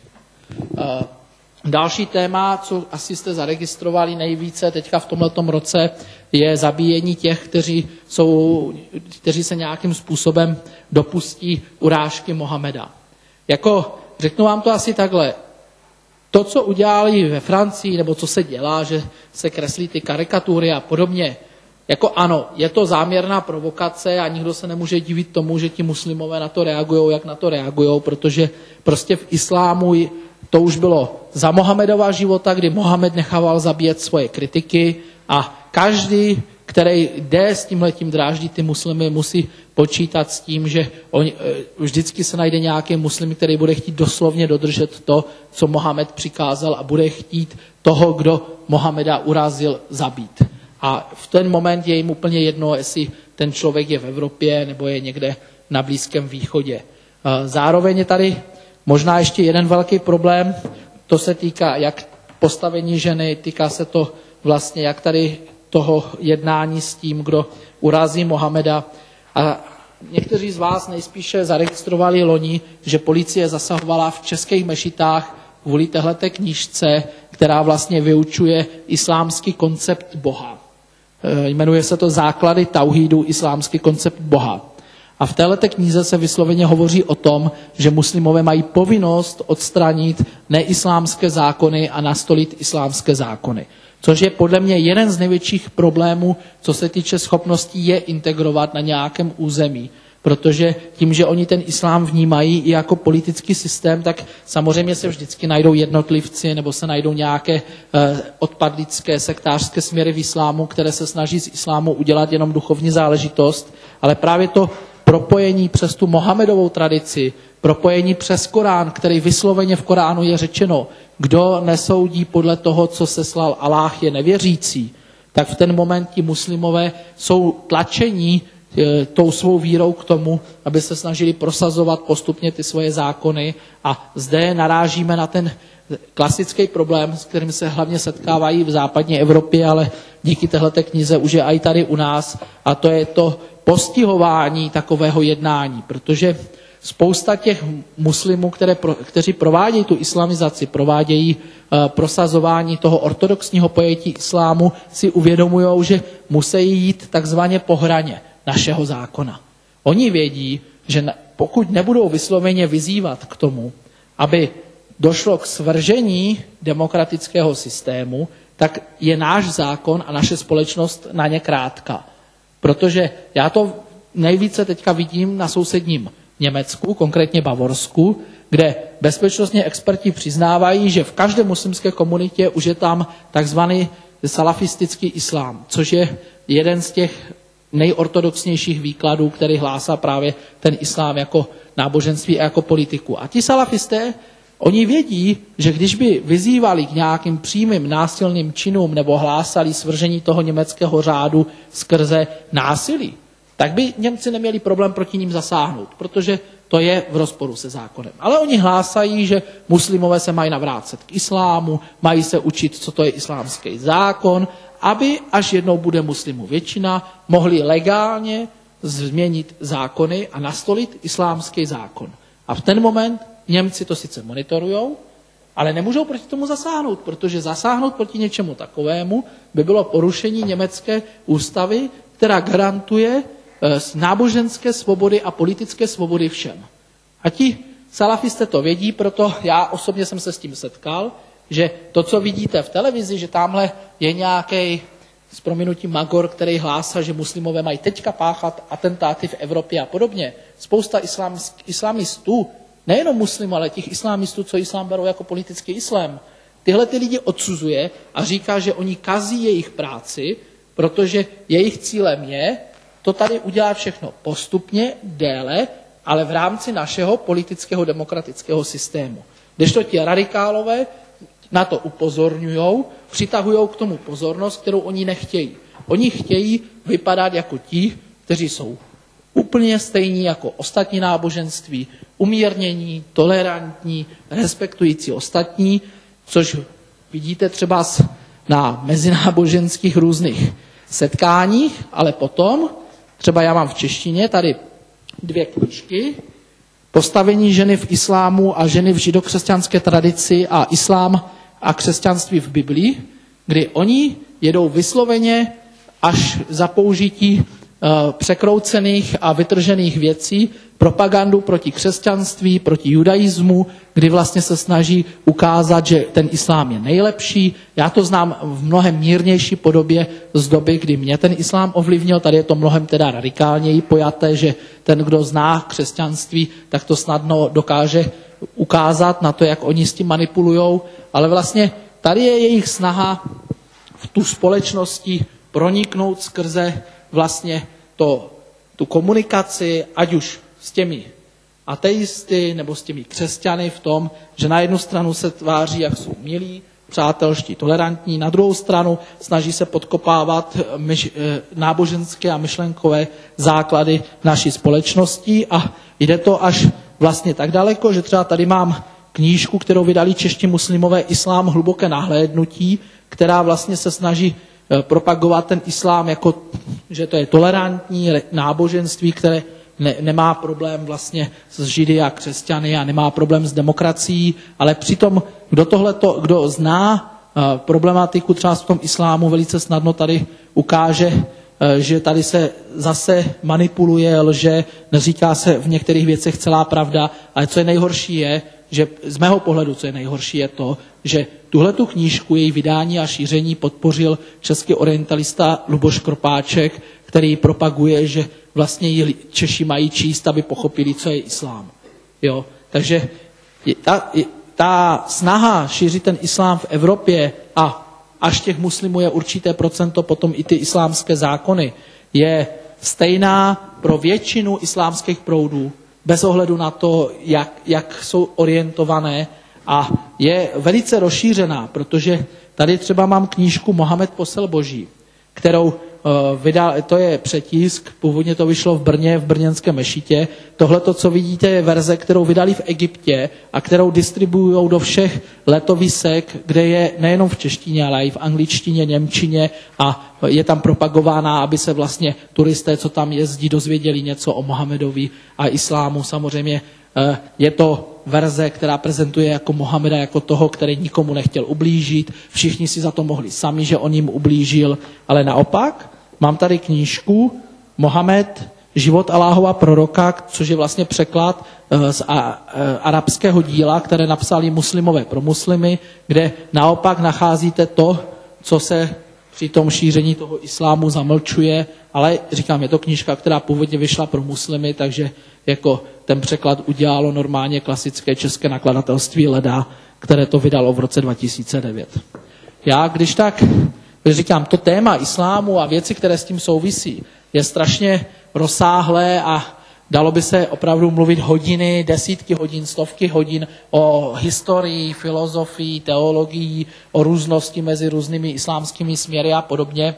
Další téma, co asi jste zaregistrovali nejvíce teďka v tomhletom roce, je zabíjení těch, kteří se nějakým způsobem dopustí urážky Mohameda. Řeknu vám to asi takhle. To, co udělali ve Francii, nebo co se dělá, že se kreslí ty karikatury a podobně, ano, je to záměrná provokace a nikdo se nemůže divit tomu, že ti muslimové na to reagují, jak na to reagují, protože prostě v islámu to už bylo za Mohamedova života, kdy Mohamed nechával zabíjet svoje kritiky a každý, který jde s tímhletím dráždit ty muslimy, musí počítat s tím, že vždycky se najde nějaký muslim, který bude chtít doslovně dodržet to, co Mohamed přikázal a bude chtít toho, kdo Mohameda urazil, zabít. A v ten moment je jim úplně jedno, jestli ten člověk je v Evropě nebo je někde na Blízkém východě. Zároveň je tady možná ještě jeden velký problém, to se týká jak postavení ženy, týká se to vlastně jak tady toho jednání s tím, kdo urazí Mohameda. A někteří z vás nejspíše zaregistrovali loni, že policie zasahovala v českých mešitách kvůli téhleté knížce, která vlastně vyučuje islámský koncept Boha. Jmenuje se to Základy tauhídu, islámský koncept Boha. A v této knize se vysloveně hovoří o tom, že muslimové mají povinnost odstranit neislámské zákony a nastolit islámské zákony. Což je podle mě jeden z největších problémů, co se týče schopností je integrovat na nějakém území. Protože tím, že oni ten islám vnímají i jako politický systém, tak samozřejmě se vždycky najdou jednotlivci nebo se najdou nějaké odpadlické, sektářské směry v islámu, které se snaží z islámu udělat jenom duchovní záležitost, ale právě to propojení přes tu Mohamedovou tradici, propojení přes Korán, který vysloveně v Koránu je řečeno, kdo nesoudí podle toho, co seslal Aláh, je nevěřící, tak v ten moment ti muslimové jsou tlačení tou svou vírou k tomu, aby se snažili prosazovat postupně ty svoje zákony a zde narážíme na ten klasický problém, s kterým se hlavně setkávají v západní Evropě, ale díky téhleté knize už je i tady u nás a to je to postihování takového jednání, protože spousta těch muslimů, kteří provádějí tu islamizaci, provádějí prosazování toho ortodoxního pojetí islámu, si uvědomují, že musí jít takzvaně po hraně našeho zákona. Oni vědí, že pokud nebudou vysloveně vyzývat k tomu, aby došlo k svržení demokratického systému, tak je náš zákon a naše společnost na ně krátká. Protože já to nejvíce teďka vidím na sousedním Německu, konkrétně Bavorsku, kde bezpečnostní experti přiznávají, že v každé muslimské komunitě už je tam takzvaný salafistický islám, což je jeden z těch nejortodoxnějších výkladů, který hlásá právě ten islám jako náboženství a jako politiku. A ti salafisté, oni vědí, že když by vyzývali k nějakým přímým násilným činům nebo hlásali svržení toho německého řádu skrze násilí, tak by Němci neměli problém proti ním zasáhnout, protože to je v rozporu se zákonem. Ale oni hlásají, že muslimové se mají navrátit k islámu, mají se učit, co to je islámský zákon, aby, až jednou bude muslimů většina, mohli legálně změnit zákony a nastolit islámský zákon. A v ten moment Němci to sice monitorujou, ale nemůžou proti tomu zasáhnout, protože zasáhnout proti něčemu takovému by bylo porušení německé ústavy, která garantuje náboženské svobody a politické svobody všem. A ti salafisté to vědí, proto já osobně jsem se s tím setkal, že to, co vidíte v televizi, že tamhle je nějaký s prominutím magor, který hlásá, že muslimové mají teďka páchat atentáty v Evropě a podobně. Spousta islamistů, nejenom muslimů, ale těch islamistů, co islám berou jako politický islám, tyhle ty lidi odsuzuje a říká, že oni kazí jejich práci, protože jejich cílem je to tady udělat všechno postupně, déle, ale v rámci našeho politického demokratického systému. Kdežto ti radikálové na to upozorňujou, přitahují k tomu pozornost, kterou oni nechtějí. Oni chtějí vypadat jako ti, kteří jsou úplně stejní jako ostatní náboženství, umírnění, tolerantní, respektující ostatní, což vidíte třeba na mezináboženských různých setkáních, ale potom, třeba já mám v češtině tady 2 knížky, Postavení ženy v islámu a ženy v židokřesťanské tradici a islám a křesťanství v Biblii, kdy oni jedou vysloveně až za použití překroucených a vytržených věcí, propagandu proti křesťanství, proti judaismu, kdy vlastně se snaží ukázat, že ten islám je nejlepší. Já to znám v mnohem mírnější podobě z doby, kdy mě ten islám ovlivnil. Tady je to mnohem teda radikálněji pojaté, že ten, kdo zná křesťanství, tak to snadno dokáže ukázat na to, jak oni s tím manipulujou. Ale vlastně tady je jejich snaha v tu společnosti proniknout skrze vlastně tu komunikaci, ať už s těmi ateisty nebo s těmi křesťany v tom, že na jednu stranu se tváří, jak jsou milí, přátelští, tolerantní, na druhou stranu snaží se podkopávat náboženské a myšlenkové základy naší společnosti a jde to až vlastně tak daleko, že třeba tady mám knížku, kterou vydali čeští muslimové Islám hluboké nahlédnutí, která vlastně se snaží propagovat ten islám jako, že to je tolerantní náboženství, které nemá problém vlastně s židy a křesťany a nemá problém s demokracií, ale přitom kdo zná problematiku třeba v tom islámu, velice snadno tady ukáže, že tady se zase manipuluje, lže, neříká se v některých věcech celá pravda, ale co je nejhorší je, že z mého pohledu, co je nejhorší, je to, že tuhletu knížku, její vydání a šíření podpořil český orientalista Luboš Kropáček, který propaguje, že vlastně ji Češi mají číst, aby pochopili, co je islám. Jo? Takže ta snaha šířit ten islám v Evropě a až těch muslimů je určité procento, potom i ty islámské zákony, je stejná pro většinu islámských proudů, bez ohledu na to, jak jsou orientované a je velice rozšířená, protože tady třeba mám knížku Mohamed posel Boží, kterou vydal, to je přetisk, původně to vyšlo v Brně, v brněnském mešitě. Tohle, co vidíte, je verze, kterou vydali v Egyptě a kterou distribuují do všech letovisek, kde je nejenom v češtině, ale i v angličtině, němčině a je tam propagována, aby se vlastně turisté, co tam jezdí, dozvěděli něco o Mohamedovi a islámu. Samozřejmě je to verze, která prezentuje jako Mohameda, jako toho, který nikomu nechtěl ublížit. Všichni si za to mohli sami, že on jim ublížil, ale naopak mám tady knížku Mohamed, život Alláhova proroka, což je vlastně překlad z arabského díla, které napsali muslimové pro muslimy, kde naopak nacházíte to, co se při tom šíření toho islámu zamlčuje, ale říkám, je to knížka, která původně vyšla pro muslimy, takže jako ten překlad udělalo normálně klasické české nakladatelství Leda, které to vydalo v roce 2009. Já když říkám, to téma islámu a věci, které s tím souvisí, je strašně rozsáhlé a dalo by se opravdu mluvit hodiny, desítky hodin, stovky hodin o historii, filozofii, teologii, o různosti mezi různými islámskými směry a podobně.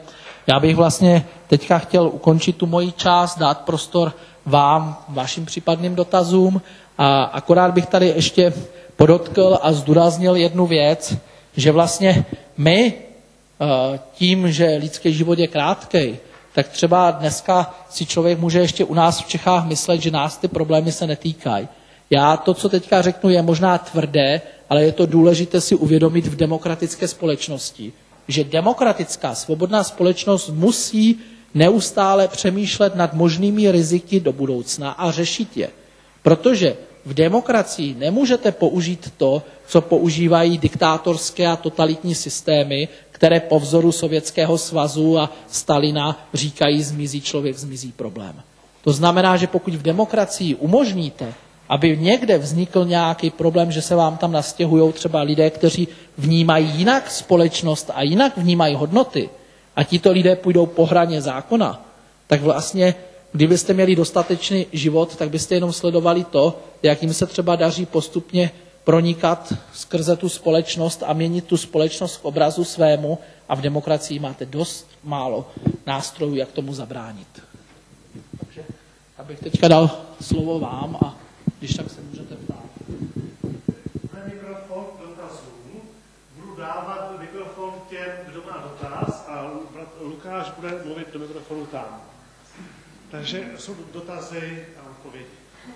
Já bych vlastně teďka chtěl ukončit tu moji část, dát prostor vám, vašim případným dotazům a akorát bych tady ještě podotkl a zdůraznil jednu věc, že vlastně my tím, že lidský život je krátkej, tak třeba dneska si člověk může ještě u nás v Čechách myslet, že nás ty problémy se netýkají. Já to, co teďka řeknu, je možná tvrdé, ale je to důležité si uvědomit v demokratické společnosti, že demokratická svobodná společnost musí neustále přemýšlet nad možnými riziky do budoucna a řešit je. Protože v demokracii nemůžete použít to, co používají diktátorské a totalitní systémy, které po vzoru Sovětského svazu a Stalina říkají zmizí člověk, zmizí problém. To znamená, že pokud v demokracii umožníte, aby někde vznikl nějaký problém, že se vám tam nastěhují třeba lidé, kteří vnímají jinak společnost a jinak vnímají hodnoty a tito lidé půjdou po hraně zákona, tak vlastně, kdybyste měli dostatečný život, tak byste jenom sledovali to, jak jim se třeba daří postupně pronikat skrze tu společnost a měnit tu společnost k obrazu svému a v demokracii máte dost málo nástrojů, jak tomu zabránit. Takže abych teďka dal slovo vám a když tak se můžete ptát. Bude mikrofon k dotazům. Budu dávat mikrofon těm, kdo má dotaz a Lukáš bude mluvit do mikrofonu tam. Takže jsou dotazy a odpovědi.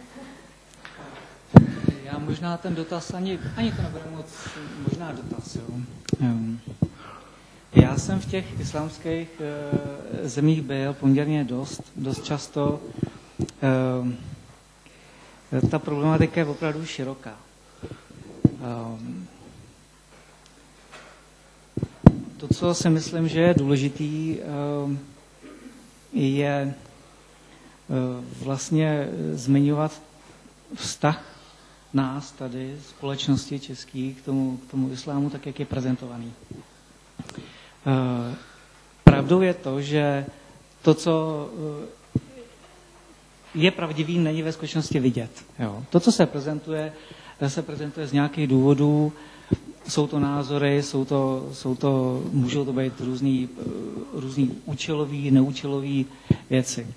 Já možná ten dotaz, ani to nebude moc možná dotaz. Jo. Já jsem v těch islámských zemích byl poměrně dost často. Ta problematika je opravdu široká. To, co si myslím, že je důležitý, je vlastně zmiňovat vztah nás tady, společnosti český, k tomu islámu, tak jak je prezentovaný. Pravdou je to, že to, co je pravdivý, není ve skutečnosti vidět. Jo. To, co se prezentuje z nějakých důvodů, jsou to názory, můžou to být různý účelový, neúčelový věci.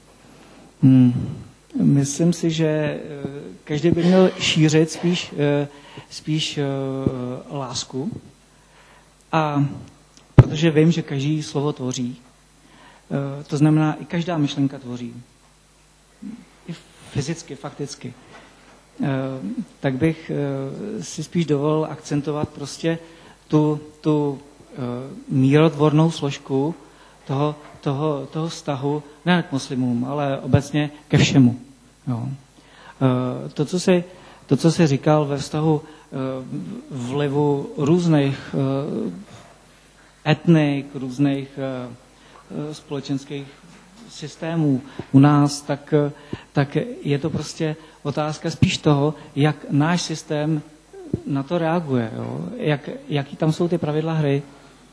Myslím si, že každý by měl šířit spíš lásku. A protože vím, že každý slovo tvoří, to znamená, i každá myšlenka tvoří. I fyzicky, fakticky. Tak bych si spíš dovolil akcentovat prostě tu mírotvornou složku toho vztahu ne k muslimům, ale obecně ke všemu. Jo. To, co jsi říkal ve vztahu vlivu různých etnik, různých společenských systémů u nás, tak je to prostě otázka spíš toho, jak náš systém na to reaguje. Jo? Jaký tam jsou ty pravidla hry.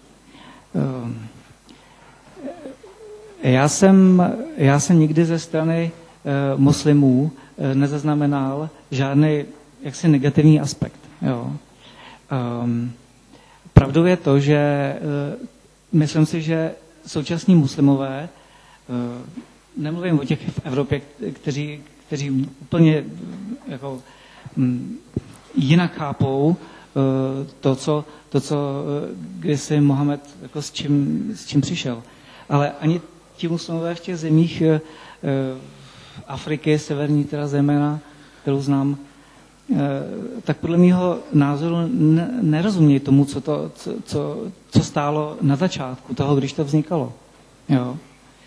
Já jsem nikdy ze strany muslimů nezaznamenal žádný jaksi negativní aspekt. Jo? Pravdou je to, že myslím si, že současní muslimové, nemluvím o těch v Evropě, kteří úplně jako jinak chápou to, co kdysi Mohamed jako s čím přišel. Ale ani ti muslimové v těch zemích Afriky, severní teda zejména, kterou znám, tak podle mého názoru nerozumějí tomu, co stálo na začátku toho, když to vznikalo. Jo.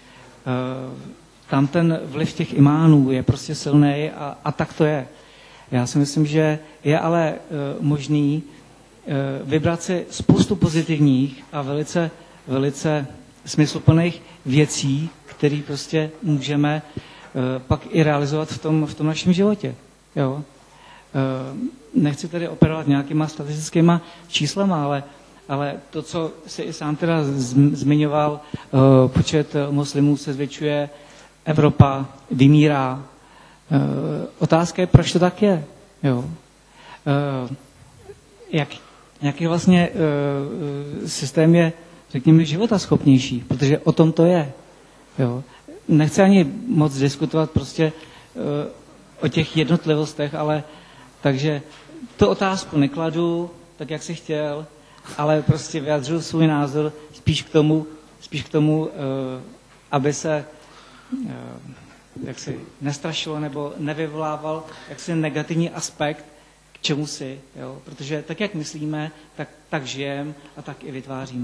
Tam ten vliv těch imánů je prostě silný a tak to je. Já si myslím, že je ale možný vybrat si spoustu pozitivních a velice, velice smysluplných věcí, které prostě můžeme pak i realizovat v tom našem životě. Jo. Nechci tedy operovat nějakýma statistickýma číslama, ale to, co si i sám teda zmiňoval, počet muslimů se zvětšuje, Evropa vymírá. Otázka je, proč to tak je. Jo. Jaký vlastně systém je řekněme, životaschopnější, protože o tom to je. Jo. Nechci ani moc diskutovat prostě o těch jednotlivostech, ale takže tu otázku nekladu, tak jak jsi chtěl, ale prostě vyjadřuju svůj názor spíš k tomu, aby se jaksi nestrašilo nebo nevyvolával jaksi negativní aspekt k čemu si, jo? Protože tak, jak myslíme, tak žijeme a tak i vytváříme.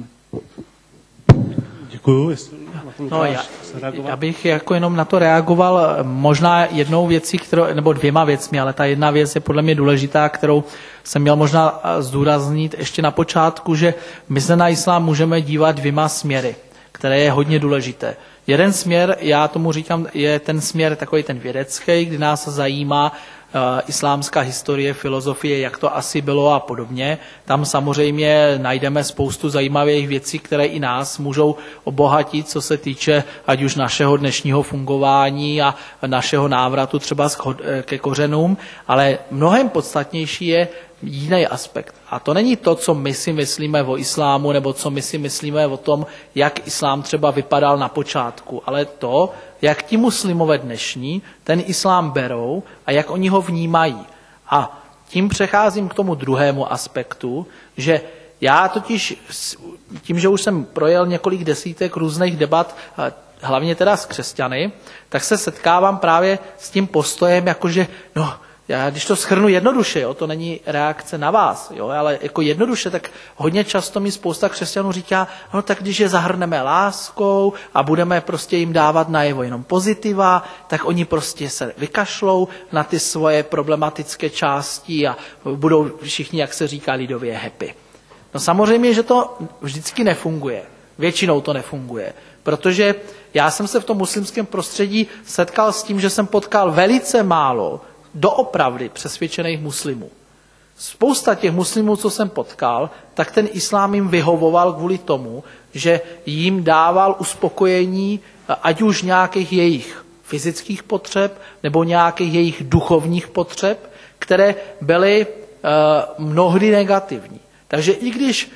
Děkuju. No, já bych jako jenom na to reagoval možná jednou věcí, nebo dvěma věcmi, ale ta jedna věc je podle mě důležitá, kterou jsem měl možná zdůraznit ještě na počátku, že my se na islám můžeme dívat dvěma směry, které je hodně důležité. Jeden směr, já tomu říkám, je ten směr takový ten vědecký, kdy nás zajímá islámská historie, filozofie, jak to asi bylo a podobně. Tam samozřejmě najdeme spoustu zajímavých věcí, které i nás můžou obohatit, co se týče ať už našeho dnešního fungování a našeho návratu třeba ke kořenům, ale mnohem podstatnější je jiný aspekt. A to není to, co my si myslíme o islámu, nebo co my si myslíme o tom, jak islám třeba vypadal na počátku, ale to, jak ti muslimové dnešní ten islám berou a jak oni ho vnímají. A tím přecházím k tomu druhému aspektu, že já totiž tím, že už jsem projel několik desítek různých debat, hlavně teda s křesťany, tak se setkávám právě s tím postojem, jakože já když to shrnu jednoduše, jo, to není reakce na vás, jo, ale jako jednoduše, tak hodně často mi spousta křesťanů říká, no tak když je zahrneme láskou a budeme prostě jim dávat najevo jenom pozitiva, tak oni prostě se vykašlou na ty svoje problematické části a budou všichni, jak se říká lidově, happy. No samozřejmě, že to vždycky nefunguje. Většinou to nefunguje, protože já jsem se v tom muslimském prostředí setkal s tím, že jsem potkal velice málo doopravdy přesvědčených muslimů. Spousta těch muslimů, co jsem potkal, tak ten islám jim vyhovoval kvůli tomu, že jim dával uspokojení ať už nějakých jejich fyzických potřeb nebo nějakých jejich duchovních potřeb, které byly mnohdy negativní. Takže i když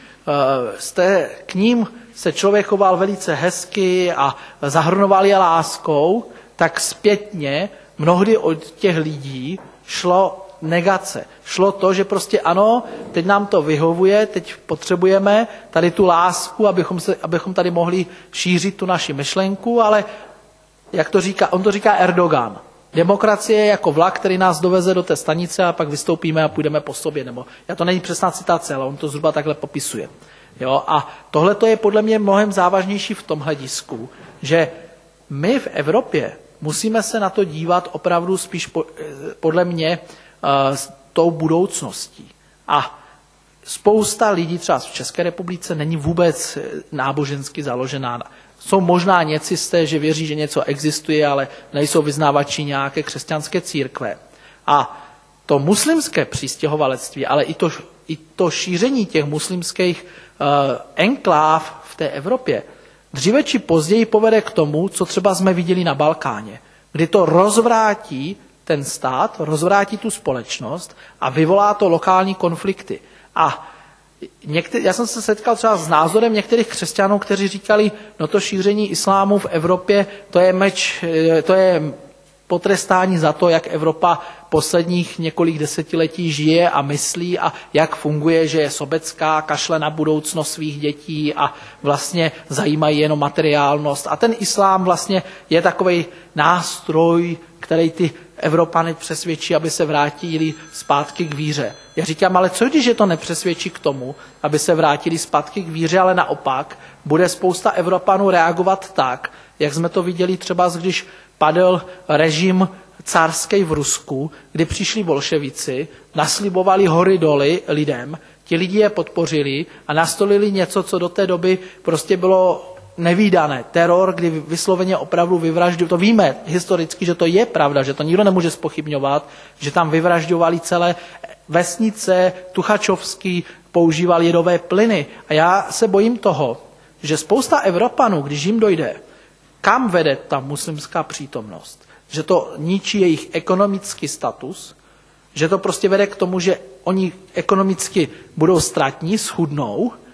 jste k ním se člověk choval velice hezky a zahrnoval je láskou, tak zpětně mnohdy od těch lidí šlo negace. Šlo to, že prostě ano, teď nám to vyhovuje, teď potřebujeme tady tu lásku, abychom tady mohli šířit tu naši myšlenku, ale jak to říká, on to říká Erdogan. Demokracie je jako vlak, který nás doveze do té stanice a pak vystoupíme a půjdeme po sobě. Nebo, já to není přesná citace, ale on to zhruba takhle popisuje. Jo? A tohle je podle mě mnohem závažnější v tom hledisku, že my v Evropě musíme se na to dívat opravdu spíš podle mě s tou budoucností. A spousta lidí třeba v České republice není vůbec nábožensky založená. Jsou možná něcisté, že věří, že něco existuje, ale nejsou vyznávači nějaké křesťanské církve. A to muslimské přistěhovalectví, ale i to šíření těch muslimských enkláv v té Evropě dříve či později povede k tomu, co třeba jsme viděli na Balkáně, kdy to rozvrátí ten stát, rozvrátí tu společnost a vyvolá to lokální konflikty. A já jsem se setkal třeba s názorem některých křesťanů, kteří říkali, no to šíření islámu v Evropě, to je potrestání za to, jak Evropa posledních několik desetiletí žije a myslí a jak funguje, že je sobecká, kašle na budoucnost svých dětí a vlastně zajímají jenom materiálnost. A ten islám vlastně je takovej nástroj, který ty Evropany přesvědčí, aby se vrátili zpátky k víře. Já říkám, ale co když je to nepřesvědčí k tomu, aby se vrátili zpátky k víře, ale naopak bude spousta Evropanů reagovat tak, jak jsme to viděli třeba, když padl režim carský v Rusku, kdy přišli bolševici, naslibovali hory doly lidem, ti lidi je podpořili a nastolili něco, co do té doby prostě bylo nevídané. Teror, kdy vysloveně opravdu vyvražďovali, to víme historicky, že to je pravda, že to nikdo nemůže zpochybňovat, že tam vyvražďovali celé vesnice, Tuchačovský používal jedové plyny. A já se bojím toho, že spousta Evropanů, když jim dojde, kam vede ta muslimská přítomnost, že to ničí jejich ekonomický status, že to prostě vede k tomu, že oni ekonomicky budou ztratní, schudnou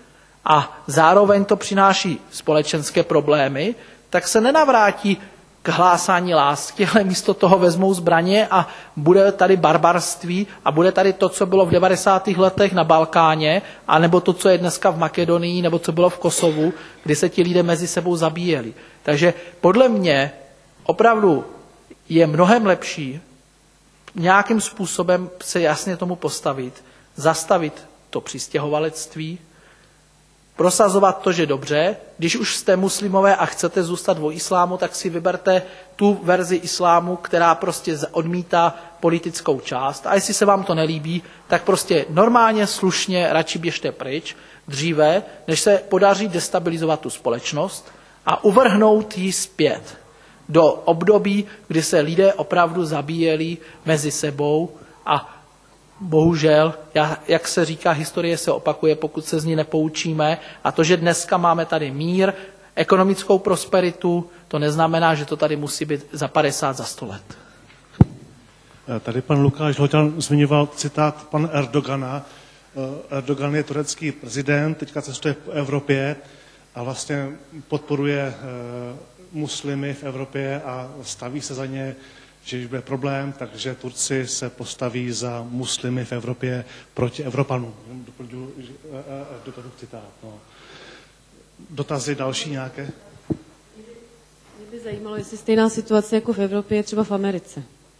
a zároveň to přináší společenské problémy, tak se nenavrátí k hlásání lásky, ale místo toho vezmou zbraně a bude tady barbarství a bude tady to, co bylo v 90. letech na Balkáně, anebo to, co je dneska v Makedonii, nebo co bylo v Kosovu, kdy se ti lidé mezi sebou zabíjeli. Takže podle mě opravdu je mnohem lepší nějakým způsobem se jasně tomu postavit, zastavit to přistěhovalectví, prosazovat to, že dobře, když už jste muslimové a chcete zůstat o islámu, tak si vyberte tu verzi islámu, která prostě odmítá politickou část. A jestli se vám to nelíbí, tak prostě normálně, slušně radši běžte pryč, dříve, než se podaří destabilizovat tu společnost a uvrhnout ji zpět do období, kdy se lidé opravdu zabíjeli mezi sebou a bohužel, jak se říká, historie se opakuje, pokud se z ní nepoučíme. A to, že dneska máme tady mír, ekonomickou prosperitu, to neznamená, že to tady musí být za 50, za 100 let. Tady pan Lukáš Hloťan zmiňoval citát pan Erdogana. Erdogan je turecký prezident, teďka cestuje po Evropě a vlastně podporuje muslimy v Evropě a staví se za ně, že když bude problém, takže Turci se postaví za muslimy v Evropě proti Evropanům. Doplňuji Erdoganův citát. No. Dotazy další nějaké? Mě by zajímalo, jestli stejná situace jako v Evropě je třeba v Americe.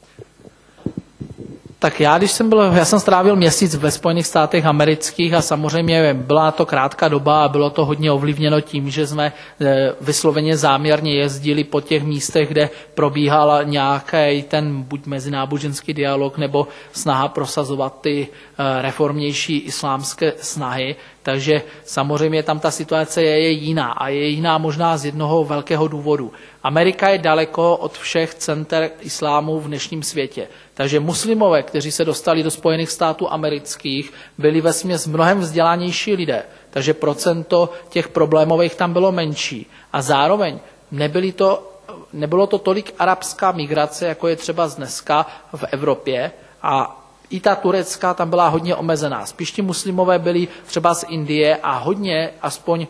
Tak já jsem strávil měsíc ve Spojených státech amerických a samozřejmě byla to krátká doba a bylo to hodně ovlivněno tím, že jsme vysloveně záměrně jezdili po těch místech, kde probíhal nějaký ten buď mezináboženský dialog nebo snaha prosazovat ty reformnější islámské snahy. Takže samozřejmě tam ta situace je jiná a je jiná možná z jednoho velkého důvodu. Amerika je daleko od všech center islámu v dnešním světě. Takže muslimové, kteří se dostali do Spojených států amerických, byli vesměs mnohem vzdělanější lidé. Takže procento těch problémových tam bylo menší. A zároveň nebylo to tolik arabská migrace, jako je třeba dneska v Evropě. A i ta turecká tam byla hodně omezená. Spíš ti muslimové byli třeba z Indie a hodně, aspoň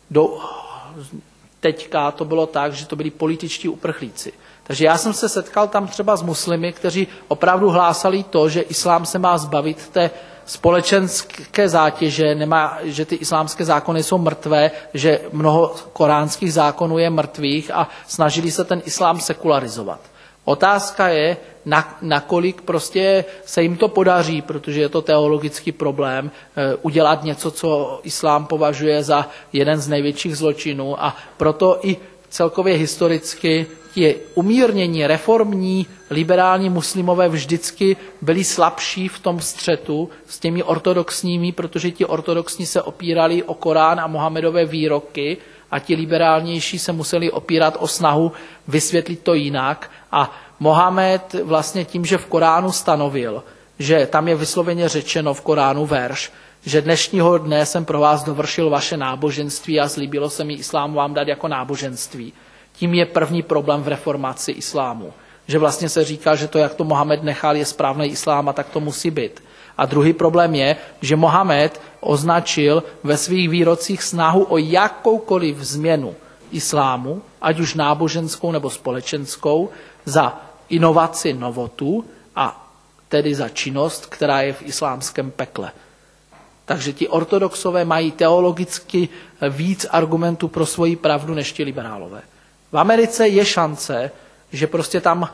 teďka to bylo tak, že to byli političtí uprchlíci. Takže já jsem se setkal tam třeba s muslimy, kteří opravdu hlásali to, že islám se má zbavit té společenské zátěže, že ty islámské zákony jsou mrtvé, že mnoho koránských zákonů je mrtvých a snažili se ten islám sekularizovat. Otázka je, nakolik prostě se jim to podaří, protože je to teologický problém, udělat něco, co islám považuje za jeden z největších zločinů a proto i celkově historicky ti umírnění, reformní, liberální muslimové vždycky byli slabší v tom střetu s těmi ortodoxními, protože ti ortodoxní se opírali o Korán a Mohamedové výroky a ti liberálnější se museli opírat o snahu vysvětlit to jinak. A Mohamed vlastně tím, že v Koránu stanovil, že tam je vysloveně řečeno v Koránu verš, že dnešního dne jsem pro vás dovršil vaše náboženství a zlíbilo se mi islám vám dát jako náboženství. Tím je první problém v reformaci islámu. Že vlastně se říká, že to, jak to Mohamed nechal, je správný islám a tak to musí být. A druhý problém je, že Mohamed označil ve svých výrocích snahu o jakoukoliv změnu islámu, ať už náboženskou nebo společenskou, za inovaci, novotu a tedy za činnost, která je v islámském pekle. Takže ti ortodoxové mají teologicky víc argumentů pro svoji pravdu než ti liberálové. V Americe je šance, že prostě tam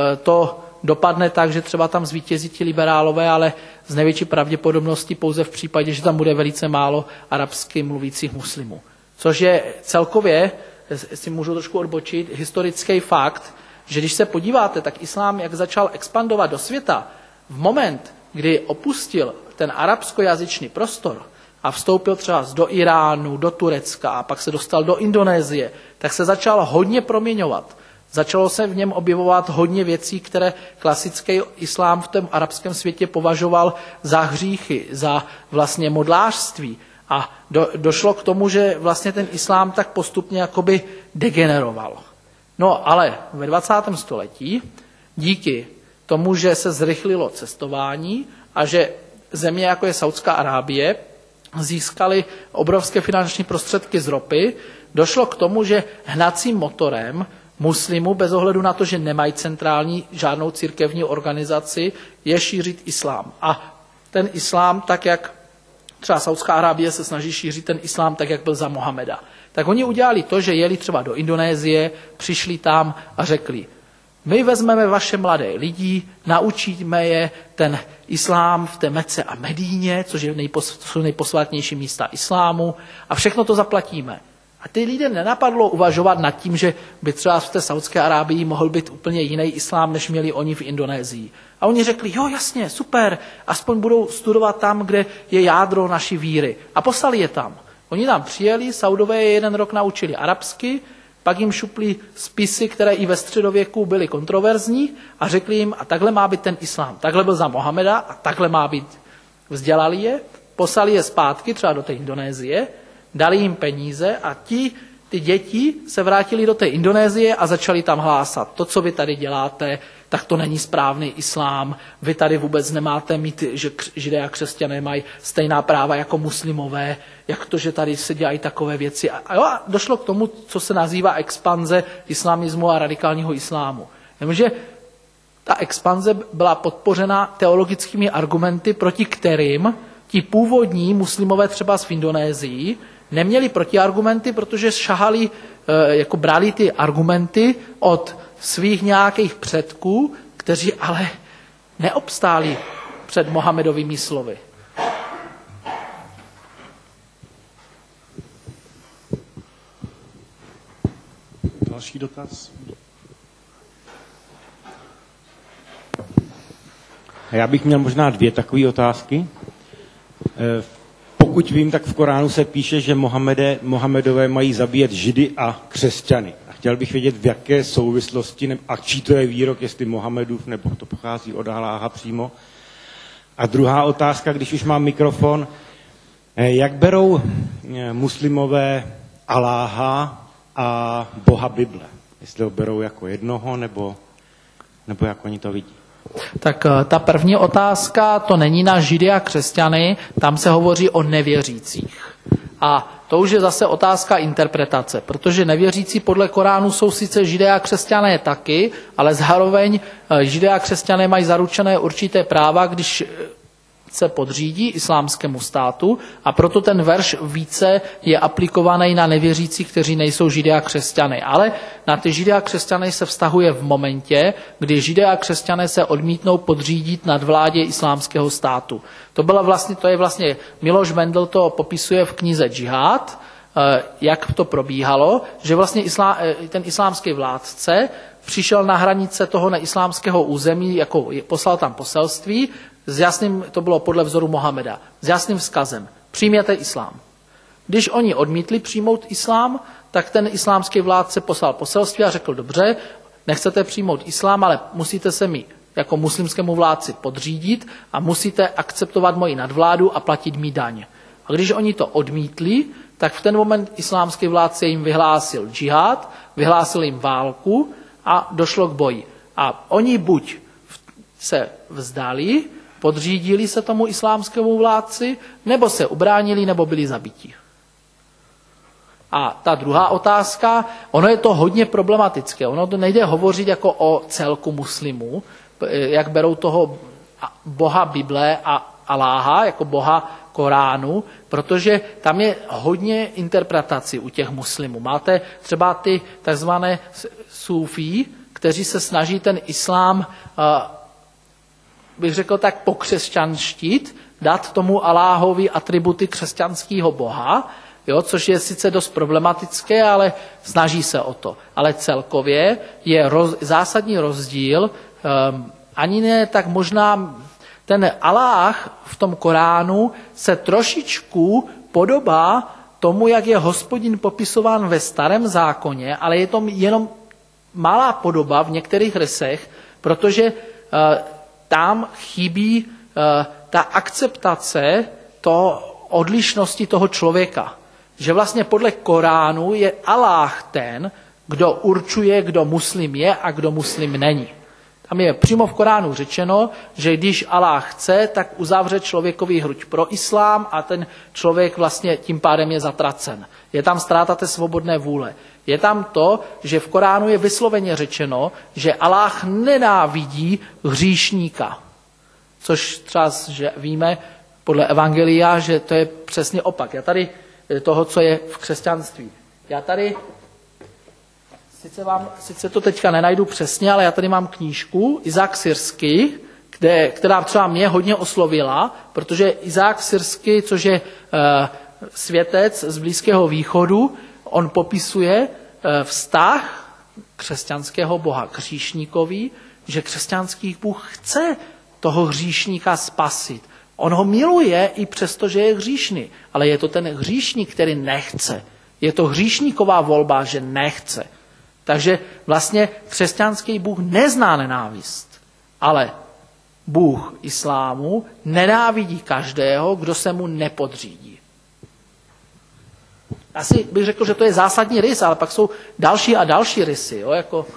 to dopadne tak, že třeba tam zvítězí ti liberálové, ale z největší pravděpodobností pouze v případě, že tam bude velice málo arabsky mluvících muslimů. Což je celkově, si můžu trošku odbočit, historický fakt, že když se podíváte, tak islám, jak začal expandovat do světa, v moment, kdy opustil ten arabskojazyčný prostor a vstoupil třeba do Iránu, do Turecka a pak se dostal do Indonésie, tak se začal hodně proměňovat. Začalo se v něm objevovat hodně věcí, které klasický islám v tom arabském světě považoval za hříchy, za vlastně modlářství. A došlo k tomu, že vlastně ten islám tak postupně jakoby degeneroval. No ale ve 20. století díky tomu, že se zrychlilo cestování a že země jako je Saudská Arábie získali obrovské finanční prostředky z ropy, došlo k tomu, že hnacím motorem muslimů, bez ohledu na to, že nemají centrální žádnou církevní organizaci, je šířit islám. A ten islám, tak jak třeba Saudská Arábie se snaží šířit ten islám tak, jak byl za Mohameda. Tak oni udělali to, že jeli třeba do Indonésie, přišli tam a řekli, my vezmeme vaše mladé lidi, naučíme je ten islám v té Mece a Medíně, což jsou nejposvátnější místa islámu, a všechno to zaplatíme. A ty lidé nenapadlo uvažovat nad tím, že by třeba v té Saudské Arábii mohl být úplně jiný islám, než měli oni v Indonésii. A oni řekli, jo, jasně, super, aspoň budou studovat tam, kde je jádro naší víry. A poslali je tam. Oni tam přijeli, Saudové je 1 rok naučili arabsky, pak jim šupli spisy, které i ve středověku byly kontroverzní a řekli jim, a takhle má být ten islám. Takhle byl za Mohameda a takhle má být. Vzdělali je, poslali je zpátky třeba do té Indonésie, dali jim peníze a ty děti se vrátili do té Indonésie a začali tam hlásat. To, co vy tady děláte, tak to není správný islám. Vy tady vůbec nemáte mít, že Židé a křesťané mají stejná práva jako muslimové, jak to, že tady se dělají takové věci. A došlo k tomu, co se nazývá expanze islamismu a radikálního islámu. Jenomže ta expanze byla podpořena teologickými argumenty, proti kterým ti původní muslimové třeba v Indonésii neměli protiargumenty, protože šahali, jako brali ty argumenty od svých nějakých předků, kteří ale neobstáli před Mohamedovými slovy. Další dotaz? Já bych měl možná 2 takové otázky. Pokud vím, tak v Koránu se píše, že Mohamedové mají zabíjet Židy a křesťany. A chtěl bych vědět, v jaké souvislosti, a čí to je výrok, jestli Mohamedův, nebo to pochází od Aláha přímo. A druhá otázka, když už mám mikrofon, jak berou muslimové Aláha a Boha Bible? Jestli ho berou jako jednoho, nebo jak oni to vidí? Tak ta první otázka, to není na Židy a křesťany, tam se hovoří o nevěřících. A to už je zase otázka interpretace, protože nevěřící podle Koránu jsou sice Židé a křesťané taky, ale zároveň Židé a křesťané mají zaručené určité práva, když se podřídí islámskému státu, a proto ten verš více je aplikovaný na nevěřící, kteří nejsou Židé a křesťané. Ale na ty Židé a křesťané se vztahuje v momentě, kdy Židé a křesťané se odmítnou podřídit nad vládě islámského státu. To je vlastně Miloš Mendel to popisuje v knize Džihad, jak to probíhalo, že vlastně ten islámský vládce přišel na hranice toho neislámského území, jako poslal tam poselství, to bylo podle vzoru Mohameda, s jasným vzkazem, přijměte islám. Když oni odmítli přijmout islám, tak ten islámský vládce poslal poselství a řekl, dobře, nechcete přijmout islám, ale musíte se mi jako muslimskému vládci podřídit a musíte akceptovat moji nadvládu a platit mi daň. A když oni to odmítli, tak v ten moment islámský vládce jim vyhlásil džihad, vyhlásil jim válku a došlo k boji. A oni buď se vzdali, podřídili se tomu islámskému vládci, nebo se ubránili, nebo byli zabiti. A ta druhá otázka, ono je to hodně problematické. Ono to nejde hovořit jako o celku muslimů, jak berou toho Boha Bible a Aláha, jako Boha Koránu, protože tam je hodně interpretací u těch muslimů. Máte třeba ty takzvané sufí, kteří se snaží ten islám, bych řekl tak, pokřesťanštit, dát tomu Aláhovi atributy křesťanského boha, což je sice dost problematické, ale snaží se o to. Ale celkově je zásadní rozdíl, ani ne tak možná ten Aláh v tom Koránu se trošičku podobá tomu, jak je Hospodin popisován ve Starém zákoně, ale je to jenom malá podoba v některých rysech, protože tam chybí ta akceptace odlišnosti toho člověka. Že vlastně podle Koránu je Aláh ten, kdo určuje, kdo muslim je a kdo muslim není. Tam je přímo v Koránu řečeno, že když Allah chce, tak uzavře člověkovi hruď pro islám a ten člověk vlastně tím pádem je zatracen. Je tam ztráta té svobodné vůle. Je tam to, že v Koránu je vysloveně řečeno, že Allah nenávidí hříšníka. Což třeba že víme podle Evangelia, že to je přesně opak. Já tady toho, co je v křesťanství. Já tady sice to teďka nenajdu přesně, ale já tady mám knížku Izák Syrský, která třeba mě hodně oslovila, protože Izák Syrský, což je světec z Blízkého východu, on popisuje vztah křesťanského boha k hříšníkovi, že křesťanský Bůh chce toho hříšníka spasit. On ho miluje i přesto, že je hříšný, ale je to ten hříšník, který nechce. Je to hříšníková volba, že nechce. Takže vlastně křesťanský Bůh nezná nenávist, ale Bůh islámu nenávidí každého, kdo se mu nepodřídí. Asi bych řekl, že to je zásadní rys, ale pak jsou další a další rysy. Jo, jako...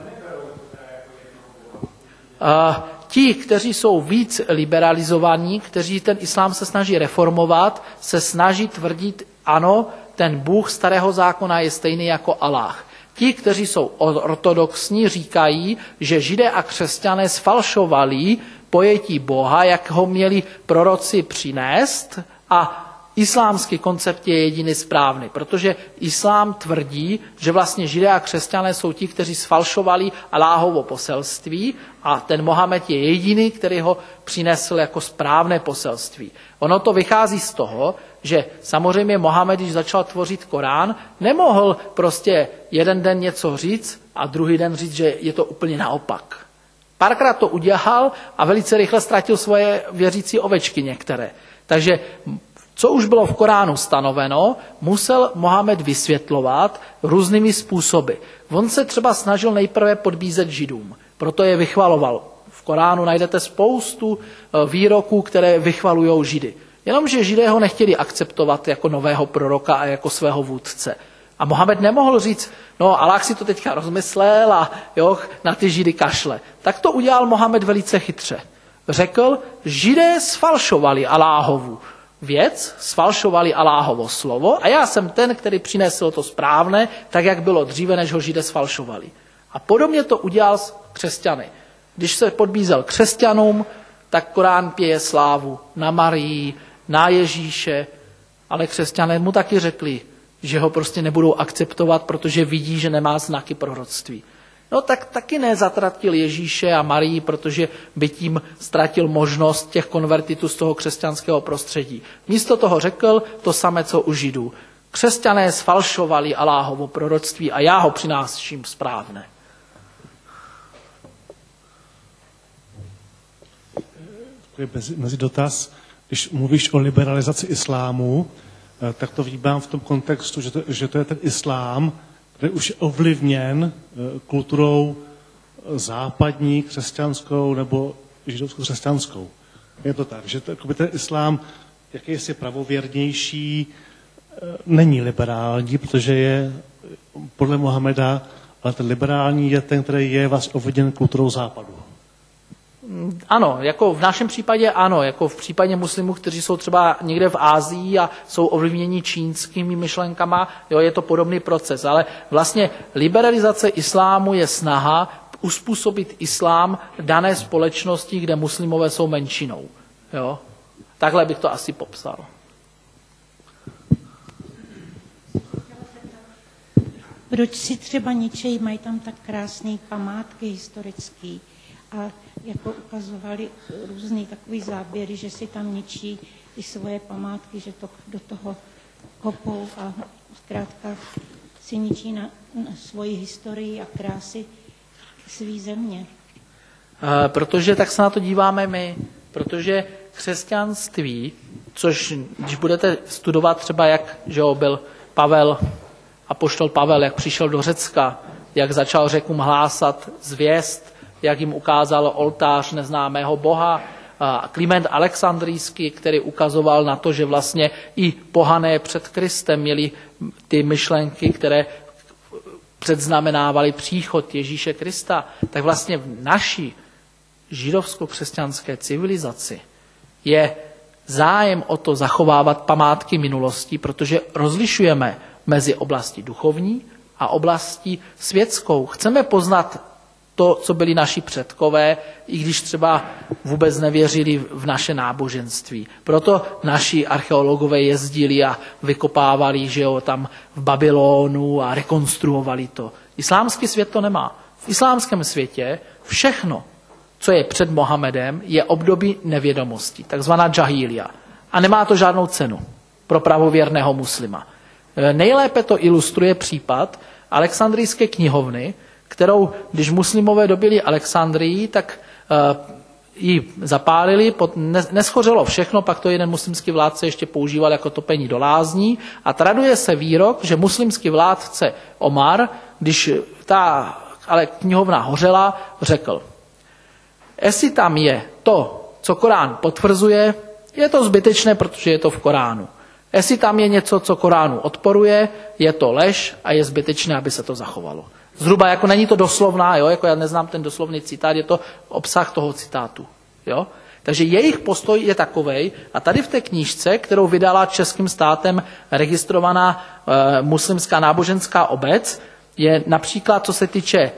Ti, kteří jsou víc liberalizovaní, kteří ten islám se snaží reformovat, se snaží tvrdit, ano, ten Bůh starého zákona je stejný jako Allah. Ti, kteří jsou ortodoxní, říkají, že Židé a křesťané sfalšovali pojetí Boha, jak ho měli proroci přinést, a islámský koncept je jediný správný, protože islám tvrdí, že vlastně Židé a křesťané jsou ti, kteří sfalšovali Alláhovo poselství a ten Mohamed je jediný, který ho přinesl jako správné poselství. Ono to vychází z toho, že samozřejmě Mohamed, když začal tvořit Korán, nemohl prostě jeden den něco říct a druhý den říct, že je to úplně naopak. Párkrát to udělal a velice rychle ztratil svoje věřící ovečky některé. Takže co už bylo v Koránu stanoveno, musel Mohamed vysvětlovat různými způsoby. On se třeba snažil nejprve podbízet Židům, proto je vychvaloval. V Koránu najdete spoustu výroků, které vychvalují Židy. Jenomže Židé ho nechtěli akceptovat jako nového proroka a jako svého vůdce. A Mohamed nemohl říct, no Allah si to teďka rozmyslel a jo, na ty Židy kašle. Tak to udělal Mohamed velice chytře. Řekl, Židé sfalšovali Alláhovu věc, sfalšovali Alláhovo slovo a já jsem ten, který přinesl to správné, tak jak bylo dříve, než ho Židé sfalšovali. A podobně to udělal s křesťany. Když se podbízel křesťanům, tak Korán pěje slávu na Marii, na Ježíše, ale křesťané mu taky řekli, že ho prostě nebudou akceptovat, protože vidí, že nemá znaky proroctví. No tak taky nezatratil Ježíše a Marii, protože by tím ztratil možnost těch konvertitů z toho křesťanského prostředí. Místo toho řekl to samé, co u Židů. Křesťané sfalšovali Alláhovo proroctví a já ho přináším správné. Mezi dotaz, když mluvíš o liberalizaci islámu, tak to vnímám v tom kontextu, že to je ten islám, který už je ovlivněn kulturou západní, křesťanskou nebo židovskou křesťanskou. Je to tak, že ten islám, jakýsi pravověrnější, není liberální, protože je podle Mohameda, ale ten liberální je ten, který je vlastně ovlivněn kulturou západu. Ano, jako v našem případě ano, jako v případě muslimů, kteří jsou třeba někde v Asii a jsou ovlivněni čínskými myšlenkama, jo, je to podobný proces, ale vlastně liberalizace islámu je snaha uspůsobit islám dané společnosti, kde muslimové jsou menšinou. Jo? Takhle bych to asi popsal. Proč si třeba ničejí, mají tam tak krásné památky historické a jako ukazovali různý takový záběry, že si tam ničí ty svoje památky, že to do toho kopou a zkrátka si ničí na svoji historii a krásy svý země. Protože tak se na to díváme my, protože křesťanství, což když budete studovat třeba, jak že byl Pavel, apoštol Pavel, jak přišel do Řecka, jak začal Řekům hlásat zvěst, jak jim ukázal oltář neznámého boha, Kliment Alexandrijský, který ukazoval na to, že vlastně i pohané před Kristem měli ty myšlenky, které předznamenávaly příchod Ježíše Krista, tak vlastně v naší židovsko-křesťanské civilizaci je zájem o to zachovávat památky minulosti, protože rozlišujeme mezi oblastí duchovní a oblastí světskou. Chceme poznat to, co byli naši předkové, i když třeba vůbec nevěřili v naše náboženství. Proto naši archeologové jezdili a vykopávali, že jo, tam v Babylonu a rekonstruovali to. Islámský svět to nemá. V islámském světě všechno, co je před Mohamedem, je období nevědomosti, takzvaná džahília. A nemá to žádnou cenu pro pravověrného muslima. Nejlépe to ilustruje případ Alexandrijské knihovny, kterou, když muslimové dobili Alexandrii, tak ji zapálili, neschořelo všechno, pak to jeden muslimský vládce ještě používal jako topení do lázní a traduje se výrok, že muslimský vládce Omar, když ta ale knihovna hořela, řekl: jestli tam je to, co Korán potvrzuje, je to zbytečné, protože je to v Koránu. Jestli tam je něco, co Koránu odporuje, je to lež a je zbytečné, aby se to zachovalo. Zhruba jako není to doslovná, jo? Jako já neznám ten doslovný citát, je to obsah toho citátu. Jo? Takže jejich postoj je takovej a tady v té knížce, kterou vydala českým státem registrovaná muslimská náboženská obec, je například, co se týče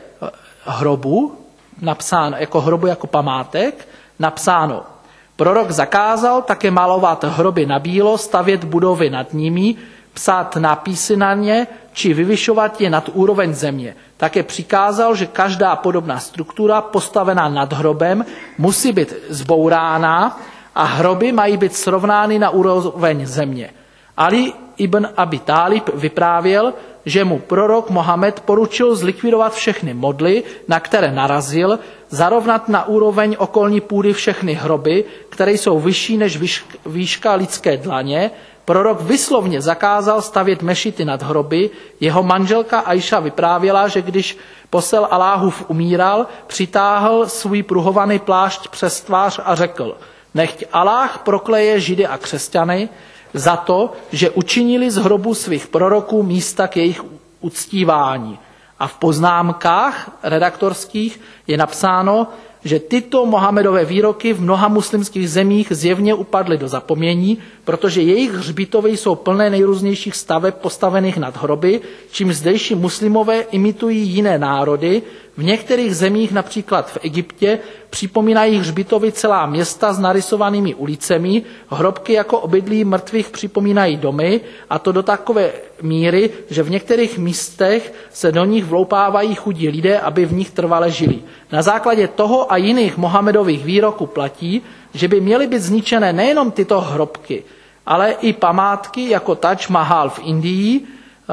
hrobu, napsáno jako hrobu jako památek, napsáno: prorok zakázal také malovat hroby na bílo, stavět budovy nad nimi, psát nápisy na ně, či vyvyšovat je nad úroveň země. Také přikázal, že každá podobná struktura postavená nad hrobem musí být zbourána a hroby mají být srovnány na úroveň země. Ali ibn Abi Talib vyprávěl, že mu prorok Mohamed poručil zlikvidovat všechny modly, na které narazil, zarovnat na úroveň okolní půdy všechny hroby, které jsou vyšší než výška lidské dlaně. Prorok vyslovně zakázal stavět mešity nad hroby. Jeho manželka Aisha vyprávěla, že když posel Aláhův umíral, přitáhl svůj pruhovaný plášť přes tvář a řekl: nechť Aláh prokleje Židy a křesťany za to, že učinili z hrobu svých proroků místa k jejich uctívání. A v poznámkách redaktorských je napsáno, že tyto Mohamedové výroky v mnoha muslimských zemích zjevně upadly do zapomnění, protože jejich hřbitovy jsou plné nejrůznějších staveb postavených nad hroby, čím zdejší muslimové imitují jiné národy. V některých zemích, například v Egyptě, připomínají hřbitovy celá města s narysovanými ulicemi, hrobky jako obydlí mrtvých připomínají domy, a to do takové míry, že v některých místech se do nich vloupávají chudí lidé, aby v nich trvale žili. Na základě toho a jiných Mohamedových výroků platí, že by měly být zničené nejenom tyto hrobky, ale i památky jako Taj Mahal v Indii,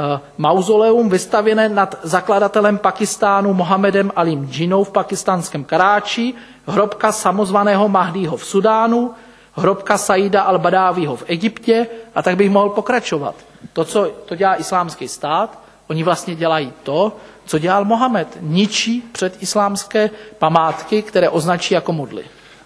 mauzoleum vystavěné nad zakladatelem Pakistánu Mohamedem Alim Džinou v pakistánském Karáči, hrobka samozvaného Mahdího v Sudánu, hrobka Saida al-Badávího v Egyptě, a tak bych mohl pokračovat. To, co to dělá islámský stát, oni vlastně dělají to, co dělal Mohamed. Ničí předislámské památky, které označí jako modly.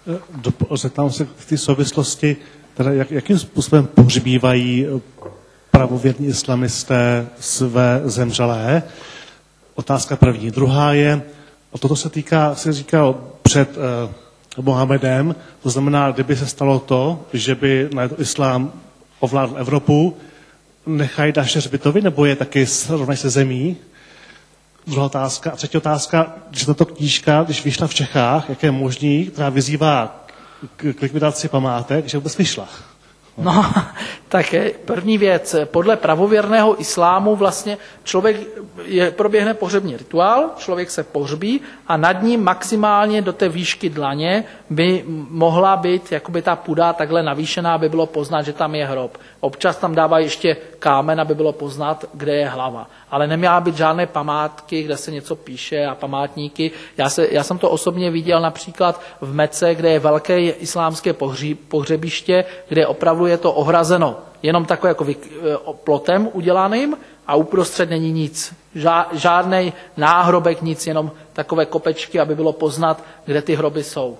Zeptám se v té souvislosti, teda jakým způsobem pohřbívají pravověrní islamisté své zemřelé. Otázka první. Druhá je, a toto se týká, se říkal před Mohamedem, to znamená, kdyby se stalo to, že by islám ovládl Evropu, nechají naše hřbitovy, nebo je taky srovnají se zemí? Druhá otázka. A třetí otázka, že tato knížka, když vyšla v Čechách, jak je možný, která vyzývá k likvidaci památek, že vůbec vyšla? No, tak první věc. Podle pravověrného islámu vlastně proběhne pohřební rituál, člověk se pohřbí a nad ním maximálně do té výšky dlaně by mohla být jakoby ta půda takhle navýšená, aby bylo poznat, že tam je hrob. Občas tam dávají ještě kámen, aby bylo poznat, kde je hlava. Ale neměla být žádné památky, kde se něco píše a památníky. Já jsem to osobně viděl například v Mece, kde je velké islámské pohřebiště, kde opravdu je to ohrazeno jenom takové jako plotem udělaným a uprostřed není nic. Žádný náhrobek, nic, jenom takové kopečky, aby bylo poznat, kde ty hroby jsou.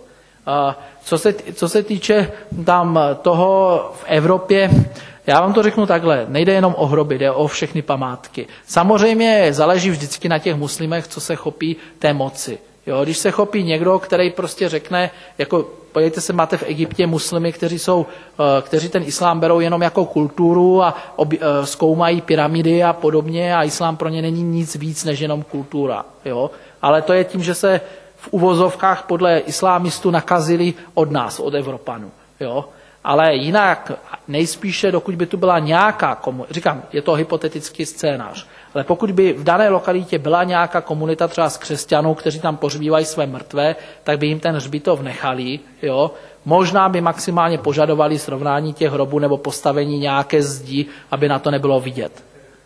Co se týče tam toho v Evropě, já vám to řeknu takhle, nejde jenom o hroby, jde o všechny památky. Samozřejmě záleží vždycky na těch muslimech, co se chopí té moci. Jo, když se chopí někdo, který prostě řekne, jako podívejte se, máte v Egyptě muslimy, kteří ten islám berou jenom jako kulturu a zkoumají pyramidy a podobně a islám pro ně není nic víc než jenom kultura. Jo? Ale to je tím, že se v uvozovkách podle islámistů nakazili od nás, od Evropanů. Jo? Ale jinak nejspíše, dokud by tu byla nějaká komunita, říkám, je to hypotetický scénář, ale pokud by v dané lokalitě byla nějaká komunita třeba z křesťanů, kteří tam pohřbívají své mrtvé, tak by jim ten hřbitov nechali. Jo? Možná by maximálně požadovali srovnání těch hrobů nebo postavení nějaké zdi, aby na to nebylo vidět.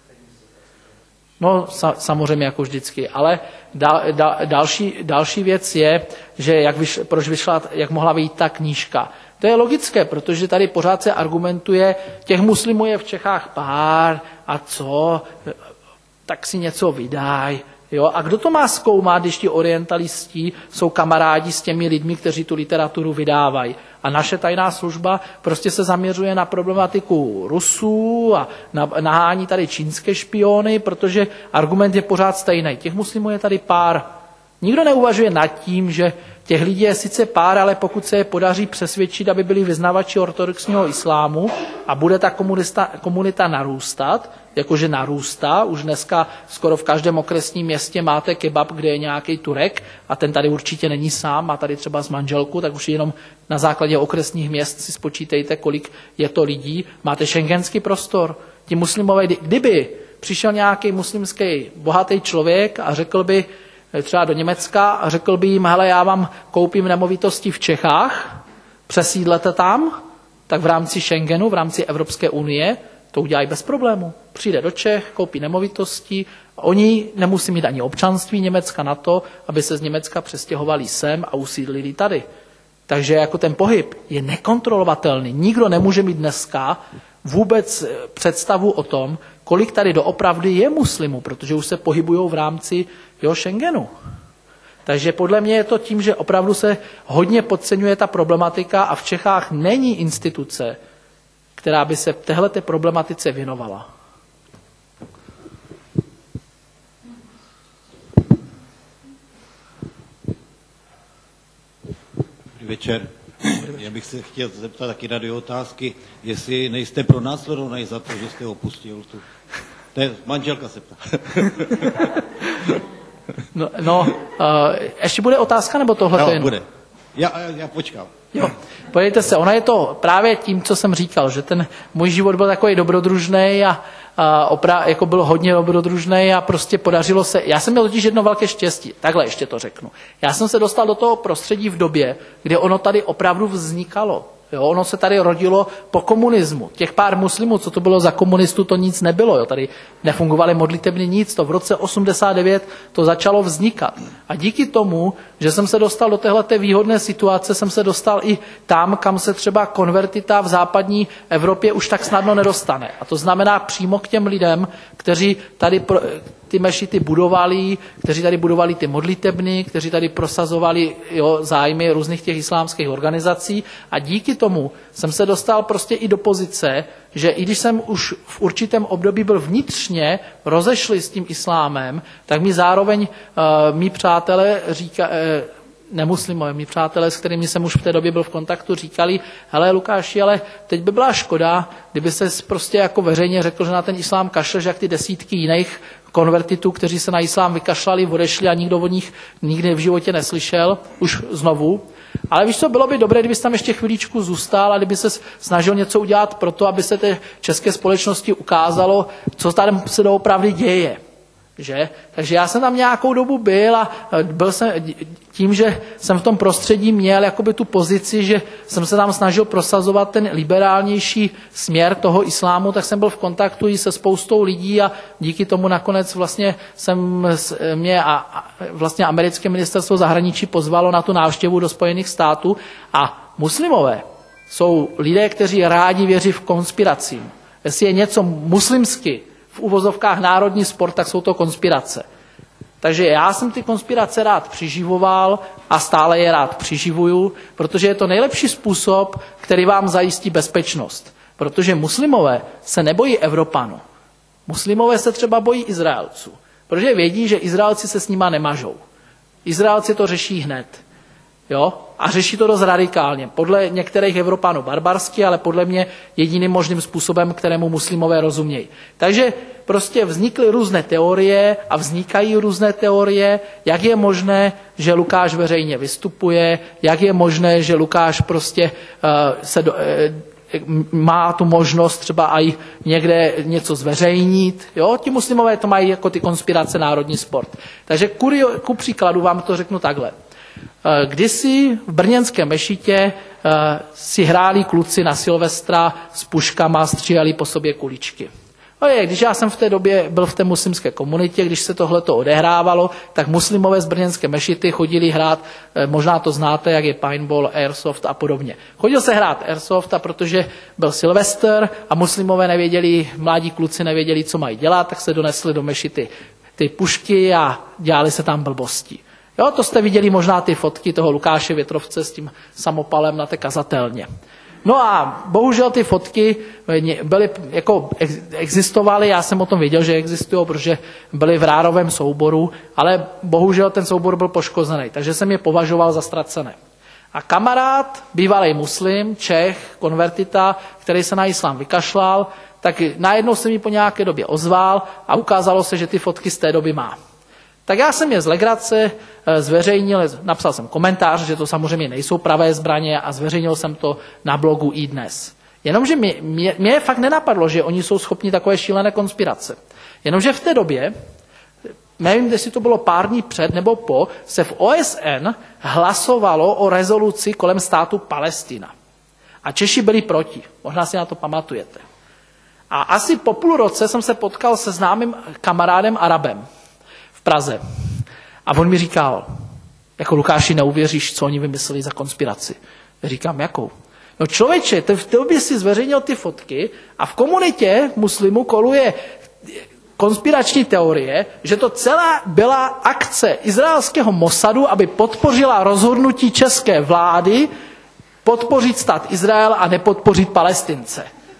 No samozřejmě jako vždycky, ale další věc je, že jak mohla vyjít ta knížka. To je logické, protože tady pořád se argumentuje, těch muslimů je v Čechách pár a co, tak si něco vydaj. Jo? A kdo to má zkoumat, když ti orientalisti jsou kamarádi s těmi lidmi, kteří tu literaturu vydávají. A naše tajná služba prostě se zaměřuje na problematiku Rusů a nahání tady čínské špiony, protože argument je pořád stejný. Těch muslimů je tady pár. Nikdo neuvažuje nad tím, že těch lidí je sice pár, ale pokud se je podaří přesvědčit, aby byli vyznavači ortodoxního islámu a bude ta komunita narůstat, jakože narůstá, už dneska skoro v každém okresním městě máte kebab, kde je nějaký Turek a ten tady určitě není sám, má tady třeba s manželku, tak už jenom na základě okresních měst si spočítejte, kolik je to lidí. Máte šengenský prostor. Ti muslimové, kdyby přišel nějaký muslimský bohatý člověk a řekl by, třeba do Německa a řekl by jim, hele, já vám koupím nemovitosti v Čechách, přesídlete tam, tak v rámci Schengenu, v rámci Evropské unie, to udělají bez problému. Přijde do Čech, koupí nemovitosti, oni nemusí mít ani občanství Německa na to, aby se z Německa přestěhovali sem a usídlili tady. Takže jako ten pohyb je nekontrolovatelný. Nikdo nemůže mít dneska vůbec představu o tom, kolik tady doopravdy je muslimů, protože už se pohybují v rámci Schengenu. Takže podle mě je to tím, že opravdu se hodně podceňuje ta problematika a v Čechách není instituce, která by se téhleté problematice věnovala. Dobrý večer. Já bych se chtěl zeptat taky na 2 otázky, jestli nejste pronásledovaný za to, že jste opustil tu. To je manželka se ptá. Ještě bude otázka, nebo tohle? No, bude. Já počkám. Jo. Podívejte se, ono je to právě tím, co jsem říkal, že ten můj život byl takový dobrodružný a jako byl hodně dobrodružný a prostě podařilo se. Já jsem měl totiž jedno velké štěstí, takhle ještě to řeknu. Já jsem se dostal do toho prostředí v době, kdy ono tady opravdu vznikalo. Jo, ono se tady rodilo po komunismu. Těch pár muslimů, co to bylo za komunistů, to nic nebylo. Jo. Tady nefungovaly modlitebny nic. To v roce 89 to začalo vznikat. A díky tomu, že jsem se dostal do téhleté výhodné situace, jsem se dostal i tam, kam se třeba konvertita v západní Evropě už tak snadno nedostane. A to znamená přímo k těm lidem, kteří tady ty mešity budovali, kteří tady budovali ty modlitebny, kteří tady prosazovali zájmy různých těch islámských organizací a díky tomu jsem se dostal prostě i do pozice, že i když jsem už v určitém období byl vnitřně rozešli s tím islámem, tak mi zároveň mí přátelé nemuslimové, mí přátelé, s kterými jsem už v té době byl v kontaktu, říkali, hele Lukáši, ale teď by byla škoda, kdyby ses prostě jako veřejně řekl, že na ten islám kašleš, jak ty desítky jiných konvertitů, kteří se na islám vykašlali, odešli a nikdo o nich nikdy v životě neslyšel, už znovu. Ale víš co, bylo by dobré, kdyby tam ještě chvíličku zůstal a kdyby se snažil něco udělat pro to, aby se té české společnosti ukázalo, co tady se doopravdy děje. Že? Takže já jsem tam nějakou dobu byl a byl jsem tím, že jsem v tom prostředí měl jakoby tu pozici, že jsem se tam snažil prosazovat ten liberálnější směr toho islámu, tak jsem byl v kontaktu i se spoustou lidí a díky tomu nakonec vlastně vlastně americké ministerstvo zahraničí pozvalo na tu návštěvu do Spojených států a muslimové jsou lidé, kteří rádi věří v konspiracím. Jestli je něco muslimsky v uvozovkách národní sport, tak jsou to konspirace. Takže já jsem ty konspirace rád přiživoval a stále je rád přiživuju, protože je to nejlepší způsob, který vám zajistí bezpečnost. Protože muslimové se nebojí Evropanů. Muslimové se třeba bojí Izraelců, protože vědí, že Izraelci se s nima nemažou. Izraelci to řeší hned. Jo? A řeší to dost radikálně. Podle některých Evropanů barbarsky, ale podle mě jediným možným způsobem, kterému muslimové rozumějí. Takže prostě vznikly různé teorie a vznikají různé teorie, jak je možné, že Lukáš veřejně vystupuje, jak je možné, že Lukáš prostě má tu možnost třeba i někde něco zveřejnit. Jo? Ti muslimové to mají jako ty konspirace národní sport. Takže ku příkladu vám to řeknu takhle. Kdysi v brněnské mešitě si hráli kluci na Silvestra s puškama, stříleli po sobě kuličky. Když já jsem v té době byl v té muslimské komunitě, když se tohleto odehrávalo, tak muslimové z brněnské mešity chodili hrát, možná to znáte, jak je paintball, airsoft a podobně. Chodil se hrát airsoft, a protože byl Silvestr a muslimové nevěděli, mladí kluci nevěděli, co mají dělat, tak se donesli do mešity ty pušky a dělali se tam blbosti. Jo, to jste viděli možná ty fotky toho Lukáše Větrovce s tím samopalem na té kazatelně. No a bohužel ty fotky byly, jako existovaly, já jsem o tom věděl, že existují, protože byly v rárovém souboru, ale bohužel ten soubor byl poškozený, takže jsem je považoval za ztracené. A kamarád, bývalý muslim, Čech, konvertita, který se na islám vykašlal, tak najednou se mi po nějaké době ozval a ukázalo se, že ty fotky z té doby má. Tak já jsem je z legrace zveřejnil, napsal jsem komentář, že to samozřejmě nejsou pravé zbraně a zveřejnil jsem to na blogu iDnes. Jenomže mě fakt nenapadlo, že oni jsou schopni takové šílené konspirace. Jenomže v té době, nevím, jestli to bylo pár dní před nebo po, se v OSN hlasovalo o rezoluci kolem státu Palestina. A Češi byli proti, možná si na to pamatujete. A asi po půl roce jsem se potkal se známým kamarádem Arabem v Praze. A on mi říkal, jako Lukáši, neuvěříš, co oni vymysleli za konspiraci. Já říkám, jakou? No člověče, v té době si zveřejnil ty fotky a v komunitě muslimů koluje konspirační teorie, že to celá byla akce izraelského Mossadu, aby podpořila rozhodnutí české vlády podpořit stát Izrael a nepodpořit Palestince.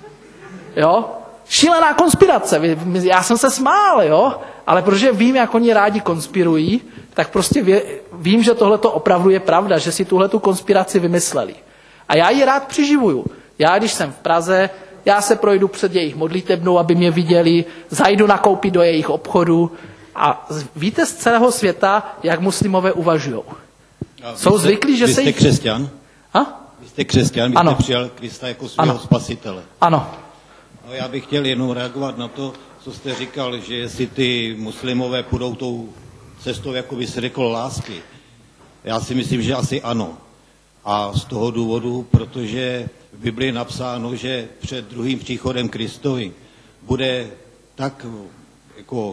Jo? Šílená konspirace. Já jsem se smál, jo? Ale protože vím, jak oni rádi konspirují, tak prostě vím, že tohleto opravdu je pravda, že si tuhletu konspiraci vymysleli. A já ji rád přiživuju. Já, když jsem v Praze, já se projdu před jejich modlitebnou, aby mě viděli, zajdu nakoupit do jejich obchodu a víte z celého světa, jak muslimové uvažují. Jsou zvyklí, že se jich... Vy jste křesťan? Vy jste křesťan, vy jste přijal Krista jako svého spasitele. Ano. No, já bych chtěl jenom reagovat na to, co jste říkal, že jestli ty muslimové půjdou tou cestou, jako by se řekl, lásky. Já si myslím, že asi ano. A z toho důvodu, protože v Biblii je napsáno, že před druhým příchodem Kristovi bude tak jako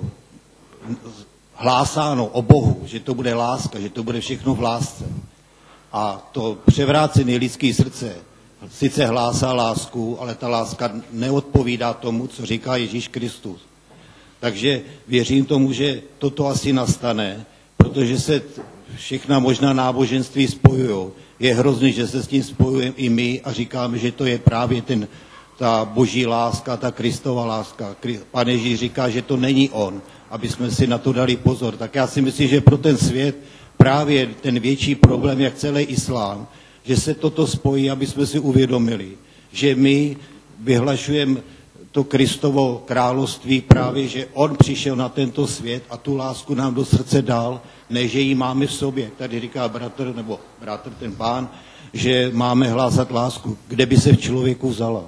hlásáno o Bohu, že to bude láska, že to bude všechno v lásce. A to převrácené lidské srdce sice hlásá lásku, ale ta láska neodpovídá tomu, co říká Ježíš Kristus. Takže věřím tomu, že toto asi nastane, protože se všechna možná náboženství spojují. Je hrozný, že se s tím spojujeme i my a říkáme, že to je právě ta boží láska, ta Kristova láska. Pan Ježíš říká, že to není on, aby jsme si na to dali pozor. Tak já si myslím, že pro ten svět právě ten větší problém, jak celý islám, že se toto spojí, aby jsme si uvědomili, že my vyhlašujeme to Kristovo království právě, že on přišel na tento svět a tu lásku nám do srdce dal, ne, že ji máme v sobě. Tady říká bratr, ten pán, že máme hlásat lásku. Kde by se v člověku vzala?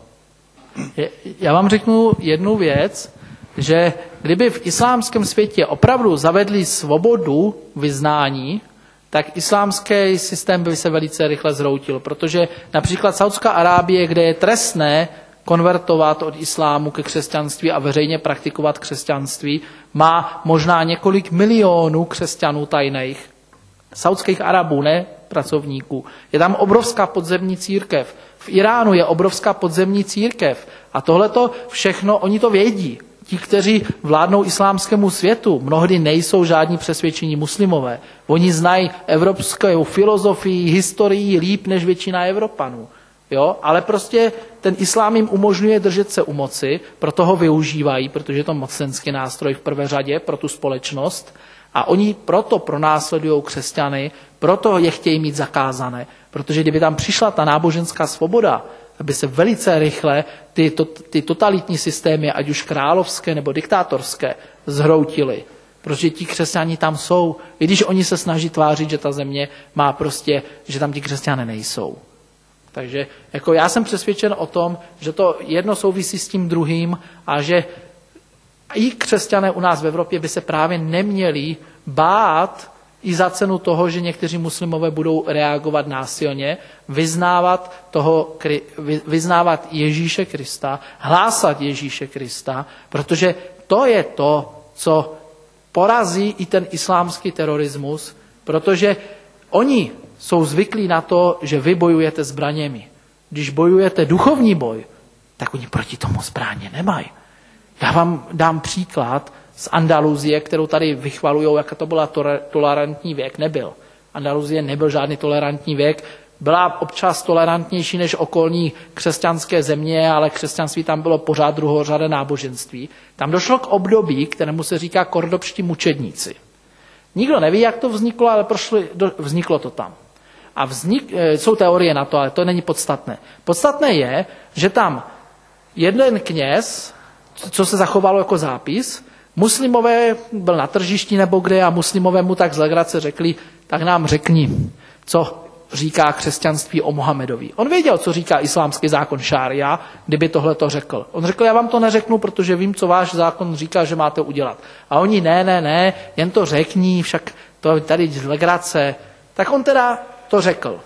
Já vám řeknu jednu věc, že kdyby v islámském světě opravdu zavedli svobodu vyznání, tak islámský systém by se velice rychle zhroutil, protože například Saudská Arábie, kde je trestné konvertovat od islámu ke křesťanství a veřejně praktikovat křesťanství, má možná několik milionů křesťanů tajných. Saudských Arabů, ne pracovníků. Je tam obrovská podzemní církev. V Iránu je obrovská podzemní církev. A tohleto všechno, oni to vědí. Ti, kteří vládnou islámskému světu, mnohdy nejsou žádní přesvědčení muslimové. Oni znají evropskou filozofii, historii líp než většina Evropanů. Jo? Ale prostě ten islám jim umožňuje držet se u moci, proto ho využívají, protože je to mocenský nástroj v prvé řadě pro tu společnost. A oni proto pronásledují křesťany, proto je chtějí mít zakázané, protože kdyby tam přišla ta náboženská svoboda, aby se velice rychle ty totalitní systémy, ať už královské nebo diktátorské, zhroutily. Protože ti křesťani tam jsou, i když oni se snaží tvářit, že ta země má prostě, že tam ti křesťané nejsou. Takže jako já jsem přesvědčen o tom, že to jedno souvisí s tím druhým a že i křesťané u nás v Evropě by se právě neměli bát i za cenu toho, že někteří muslimové budou reagovat násilně, vyznávat Ježíše Krista, hlásat Ježíše Krista, protože to je to, co porazí i ten islámský terorismus, protože oni jsou zvyklí na to, že vy bojujete zbraněmi. Když bojujete duchovní boj, tak oni proti tomu zbraně nemají. Já vám dám příklad z Andaluzie, kterou tady vychvalujou, jaká to byla tolerantní věk. Nebyl. Andaluzie nebyl žádný tolerantní věk. Byla občas tolerantnější než okolní křesťanské země, ale křesťanství tam bylo pořád druhořadé náboženství. Tam došlo k období, kterému se říká kordobští mučedníci. Nikdo neví, jak to vzniklo, ale vzniklo to tam. A jsou teorie na to, ale to není podstatné. Podstatné je, že tam jeden kněz, co se zachovalo jako zápis, muslimové byl na tržišti nebo kde a muslimové mu tak z legrace řekli, tak nám řekni, co říká křesťanství o Mohamedovi. On věděl, co říká islámský zákon šária, kdyby tohle to řekl. On řekl, já vám to neřeknu, protože vím, co váš zákon říká, že máte udělat. A oni, ne, jen to řekni, však to tady z legrace. Tak on teda to řekl.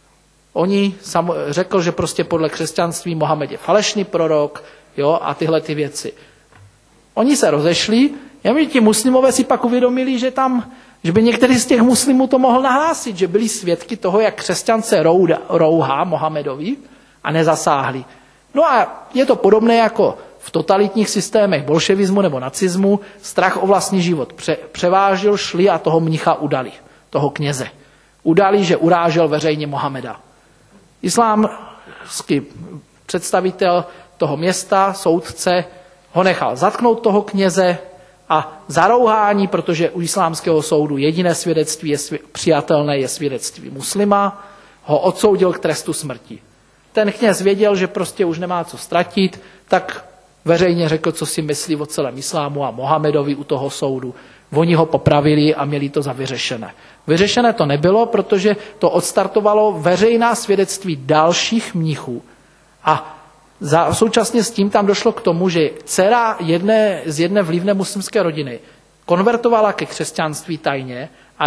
Řekl, že prostě podle křesťanství Mohamed je falešný prorok, jo, a tyhle ty věci. Oni se rozešli, ti muslimové si pak uvědomili, že by některý z těch muslimů to mohl nahlásit, že byli svědky toho, jak křesťan se rouhá Mohamedovi a nezasáhli. No a je to podobné jako v totalitních systémech bolševismu nebo nacismu, strach o vlastní život převážil, šli a toho mnicha udali, toho kněze. Udali, že urážel veřejně Mohameda. Islámský představitel toho města, soudce, ho nechal zatknout toho kněze a zarouhání, protože u islámského soudu jediné svědectví přijatelné je svědectví muslima, ho odsoudil k trestu smrti. Ten kněz věděl, že prostě už nemá co ztratit, tak veřejně řekl, co si myslí o celém islámu a Mohamedovi u toho soudu. Oni ho popravili a měli to za vyřešené. Vyřešené to nebylo, protože to odstartovalo veřejná svědectví dalších mnichů. A současně s tím tam došlo k tomu, že dcera z jedné vlivné muslimské rodiny konvertovala ke křesťanství tajně a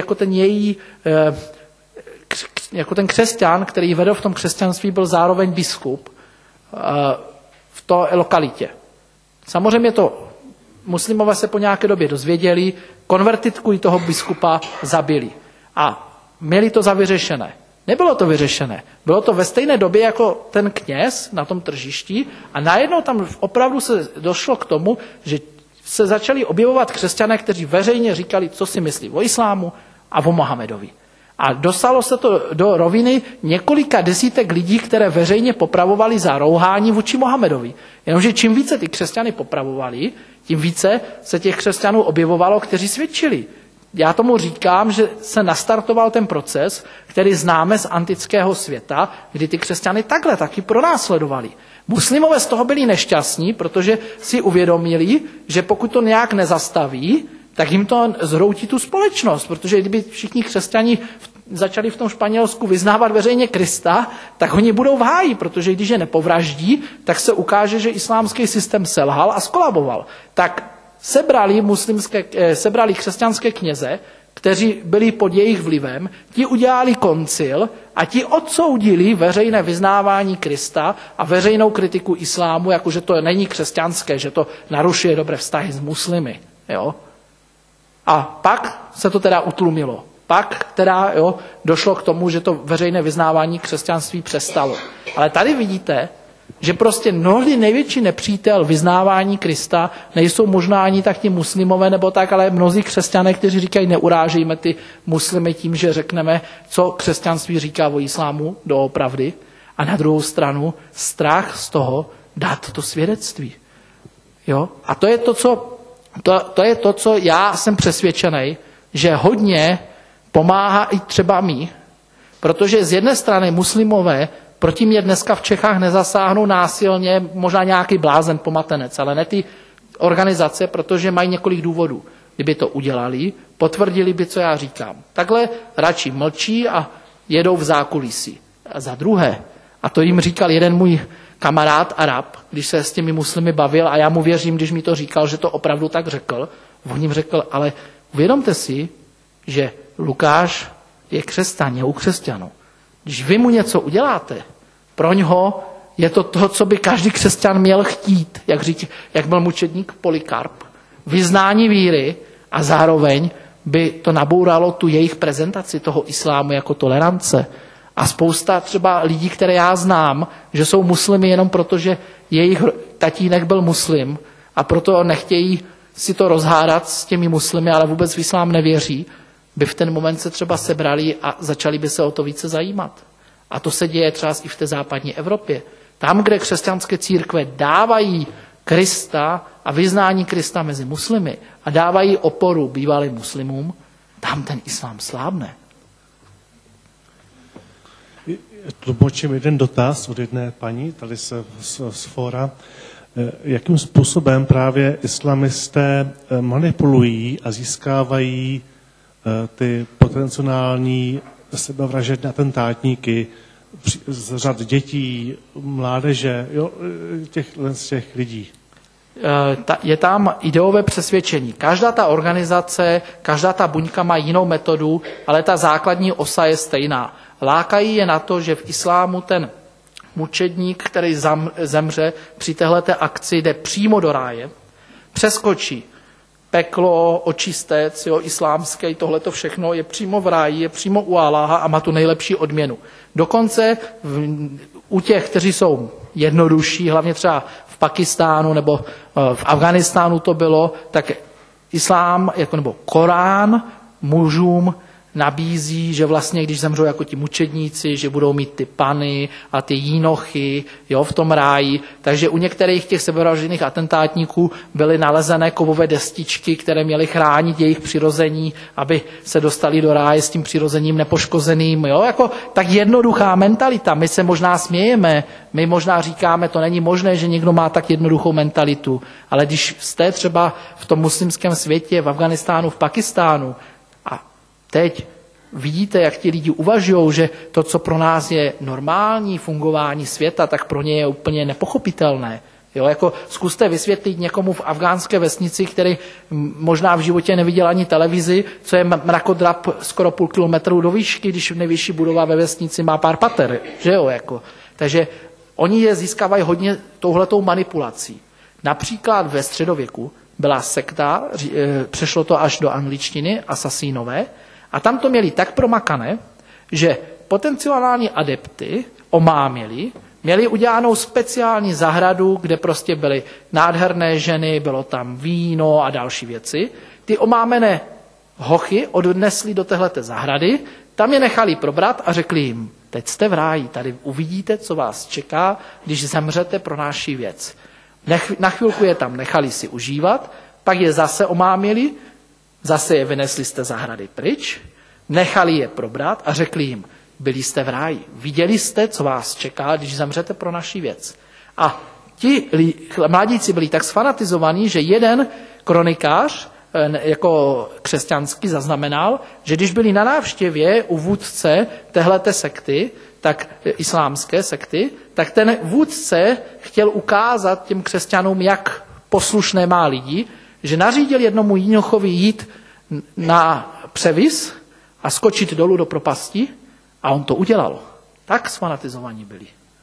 jako ten křesťan, který vedl v tom křesťanství, byl zároveň biskup v té lokalitě. Samozřejmě muslimové se po nějaké době dozvěděli, konvertitku i toho biskupa zabili a měli to za vyřešené. Nebylo to vyřešené. Bylo to ve stejné době jako ten kněz na tom tržišti a najednou tam opravdu se došlo k tomu, že se začali objevovat křesťané, kteří veřejně říkali, co si myslí o islámu a o Mohamedovi. A dostalo se to do roviny několika desítek lidí, které veřejně popravovali za rouhání vůči Mohamedovi. Jenomže čím více ty křesťany popravovali, tím více se těch křesťanů objevovalo, kteří svědčili. Já tomu říkám, že se nastartoval ten proces, který známe z antického světa, kdy ty křesťany takhle taky pronásledovali. Muslimové z toho byli nešťastní, protože si uvědomili, že pokud to nějak nezastaví, tak jim to zhroutí tu společnost, protože kdyby všichni křesťani začali v tom Španělsku vyznávat veřejně Krista, tak oni budou v háji, protože když je nepovraždí, tak se ukáže, že islámský systém selhal a skolaboval. Tak sebrali křesťanské kněze, kteří byli pod jejich vlivem, ti udělali koncil a ti odsoudili veřejné vyznávání Krista a veřejnou kritiku islámu, jakože to není křesťanské, že to narušuje dobré vztahy s muslimy. Jo? A pak se to teda utlumilo. Pak teda došlo k tomu, že to veřejné vyznávání křesťanství přestalo. Ale tady vidíte, že prostě mnohdy největší nepřítel vyznávání Krista nejsou možná ani tak ti muslimové nebo tak, ale mnozí křesťané, kteří říkají, neurážejme ty muslimy tím, že řekneme, co křesťanství říká o islámu doopravdy. A na druhou stranu strach z toho dát to svědectví. Jo? A to je to, co To je to, co já jsem přesvědčený, že hodně pomáhá i třeba mi, protože z jedné strany muslimové proti mě dneska v Čechách nezasáhnou násilně, možná nějaký blázen, pomatenec, ale ne ty organizace, protože mají několik důvodů. Kdyby to udělali, potvrdili by, co já říkám. Takhle radši mlčí a jedou v zákulisí. A za druhé, a to jim říkal jeden můj kamarád Arab, když se s těmi muslimy bavil, a já mu věřím, když mi to říkal, že to opravdu tak řekl, on jim řekl, ale uvědomte si, že Lukáš je křesťan, je u křesťanů. Když vy mu něco uděláte, pro něho je to to, co by každý křesťan měl chtít, jak byl mučedník Polikarp, vyznání víry, a zároveň by to nabouralo tu jejich prezentaci toho islámu jako tolerance. A spousta třeba lidí, které já znám, že jsou muslimy jenom proto, že jejich tatínek byl muslim a proto nechtějí si to rozhádat s těmi muslimy, ale vůbec v islám nevěří, by v ten moment se třeba sebrali a začali by se o to více zajímat. A to se děje třeba i v té západní Evropě. Tam, kde křesťanské církve dávají Krista a vyznání Krista mezi muslimy a dávají oporu bývalým muslimům, tam ten islám slábne. Tlumočím jeden dotaz od jedné paní, tady z fóra. Jakým způsobem právě islamisté manipulují a získávají ty potenciální sebevražedné atentátníky z řad dětí, mládeže, těch lidí? Je tam ideové přesvědčení. Každá ta organizace, každá ta buňka má jinou metodu, ale ta základní osa je stejná. Lákají je na to, že v islámu ten mučedník, který zemře při téhleté akci, jde přímo do ráje, přeskočí peklo, očistec, islámské, tohleto všechno je přímo v ráji, je přímo u Aláha a má tu nejlepší odměnu. Dokonce u těch, kteří jsou jednodušší, hlavně třeba v Pakistánu nebo v Afghánistánu to bylo, tak islám nebo Korán mužům nabízí, že vlastně, když zemřou jako ti mučedníci, že budou mít ty pany a ty jínochy v tom ráji. Takže u některých těch sebevražedných atentátníků byly nalezené kovové destičky, které měly chránit jejich přirození, aby se dostali do ráje s tím přirozením nepoškozeným. Tak jednoduchá mentalita. My se možná smějeme, my možná říkáme, to není možné, že někdo má tak jednoduchou mentalitu. Ale když jste třeba v tom muslimském světě, v Afghánistánu, v Pakistánu, teď vidíte, jak ti lidi uvažují, že to, co pro nás je normální fungování světa, tak pro ně je úplně nepochopitelné. Zkuste vysvětlit někomu v afgánské vesnici, který možná v životě neviděl ani televizi, co je mrakodrap skoro půl kilometru do výšky, když nejvyšší budova ve vesnici má pár pater. Takže oni je získávají hodně touhletou manipulací. Například ve středověku byla sekta, přešlo to až do angličtiny, Asasínové, a tam to měli tak promakané, že potenciální adepty omámili, měli udělanou speciální zahradu, kde prostě byly nádherné ženy, bylo tam víno a další věci. Ty omámené hochy odnesli do téhleté zahrady, tam je nechali probrat a řekli jim, teď jste v ráji, tady uvidíte, co vás čeká, když zemřete pro naši věc. Na chvilku je tam nechali si užívat, pak je zase omámili, zase je vynesli z té zahrady pryč, nechali je probrat a řekli jim, byli jste v ráji, viděli jste, co vás čeká, když zemřete pro naši věc. A ti mladíci byli tak sfanatizovaní, že jeden kronikář jako křesťanský zaznamenal, že když byli na návštěvě u vůdce téhleté sekty, tak islámské sekty, tak ten vůdce chtěl ukázat těm křesťanům, jak poslušné má lidi, že nařídil jednomu jínochovi jít na převis a skočit dolů do propasti a on to udělal. Tak sfanatizovaní byli.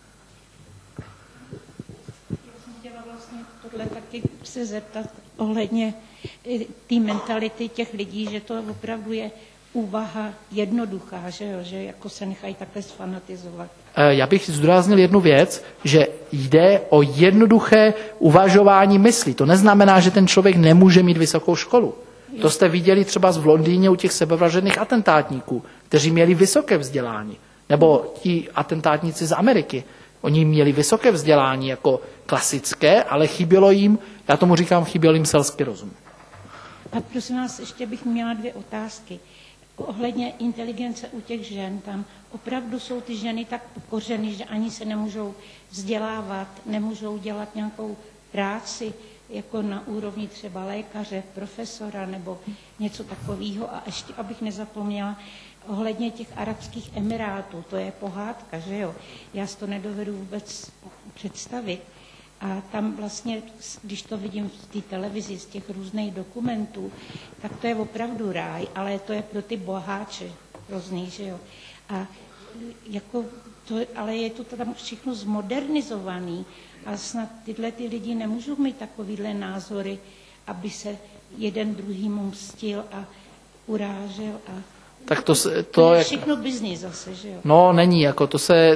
Já jsem chtěla vlastně tohle taky se zeptat ohledně té mentality těch lidí, že to opravdu je úvaha jednoduchá, že jako se nechají takhle sfanatizovat. Já bych zdůraznil jednu věc, že jde o jednoduché uvažování mysli. To neznamená, že ten člověk nemůže mít vysokou školu. To jste viděli třeba v Londýně u těch sebevražedných atentátníků, kteří měli vysoké vzdělání. Nebo ti atentátníci z Ameriky. Oni měli vysoké vzdělání jako klasické, ale chybělo jim, já tomu říkám, chyběl jim selský rozum. A prosím vás, ještě bych měla 2 otázky. Ohledně inteligence u těch žen, tam opravdu jsou ty ženy tak pokořeny, že ani se nemůžou vzdělávat, nemůžou dělat nějakou práci, jako na úrovni třeba lékaře, profesora nebo něco takového. A ještě, abych nezapomněla, ohledně těch Arabských Emirátů, to je pohádka, že jo? Já si to nedovedu vůbec představit. A tam vlastně, když to vidím v té televizi z těch různých dokumentů, tak to je opravdu ráj, ale to je pro ty boháče hrozný, že jo? A jako to, ale je to tam všechno zmodernizovaný a snad tyhle ty lidi nemůžou mít takovýhle názory, aby se jeden druhýmu mstil a urážel a tak to je je všechno biznis zase, že jo? No, není, jako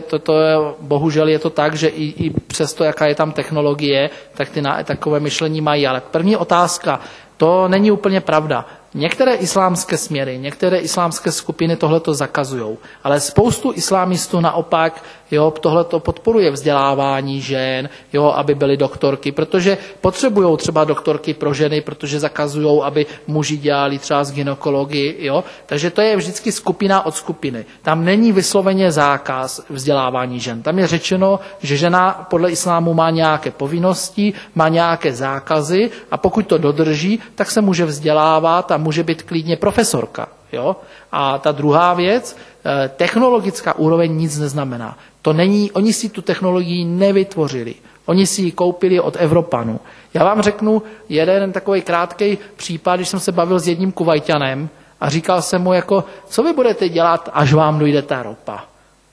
bohužel je to tak, že i přesto, jaká je tam technologie, tak ty takové myšlení mají. Ale první otázka, to není úplně pravda. Některé islámské směry, některé islámské skupiny tohleto zakazují, ale spoustu islámistů naopak tohleto podporuje vzdělávání žen, aby byly doktorky, protože potřebují třeba doktorky pro ženy, protože zakazují, aby muži dělali třeba z gynekologii, takže to je vždycky skupina od skupiny. Tam není vysloveně zákaz vzdělávání žen. Tam je řečeno, že žena podle islámu má nějaké povinnosti, má nějaké zákazy a pokud to dodrží, tak se může vzdělávat a může být klidně profesorka. Jo? A ta druhá věc, technologická úroveň nic neznamená. To není, oni si tu technologii nevytvořili. Oni si ji koupili od Evropanů. Já vám řeknu jeden takový krátký případ, když jsem se bavil s jedním Kuvajťanem a říkal jsem mu, jako, co vy budete dělat, až vám dojde ta ropa.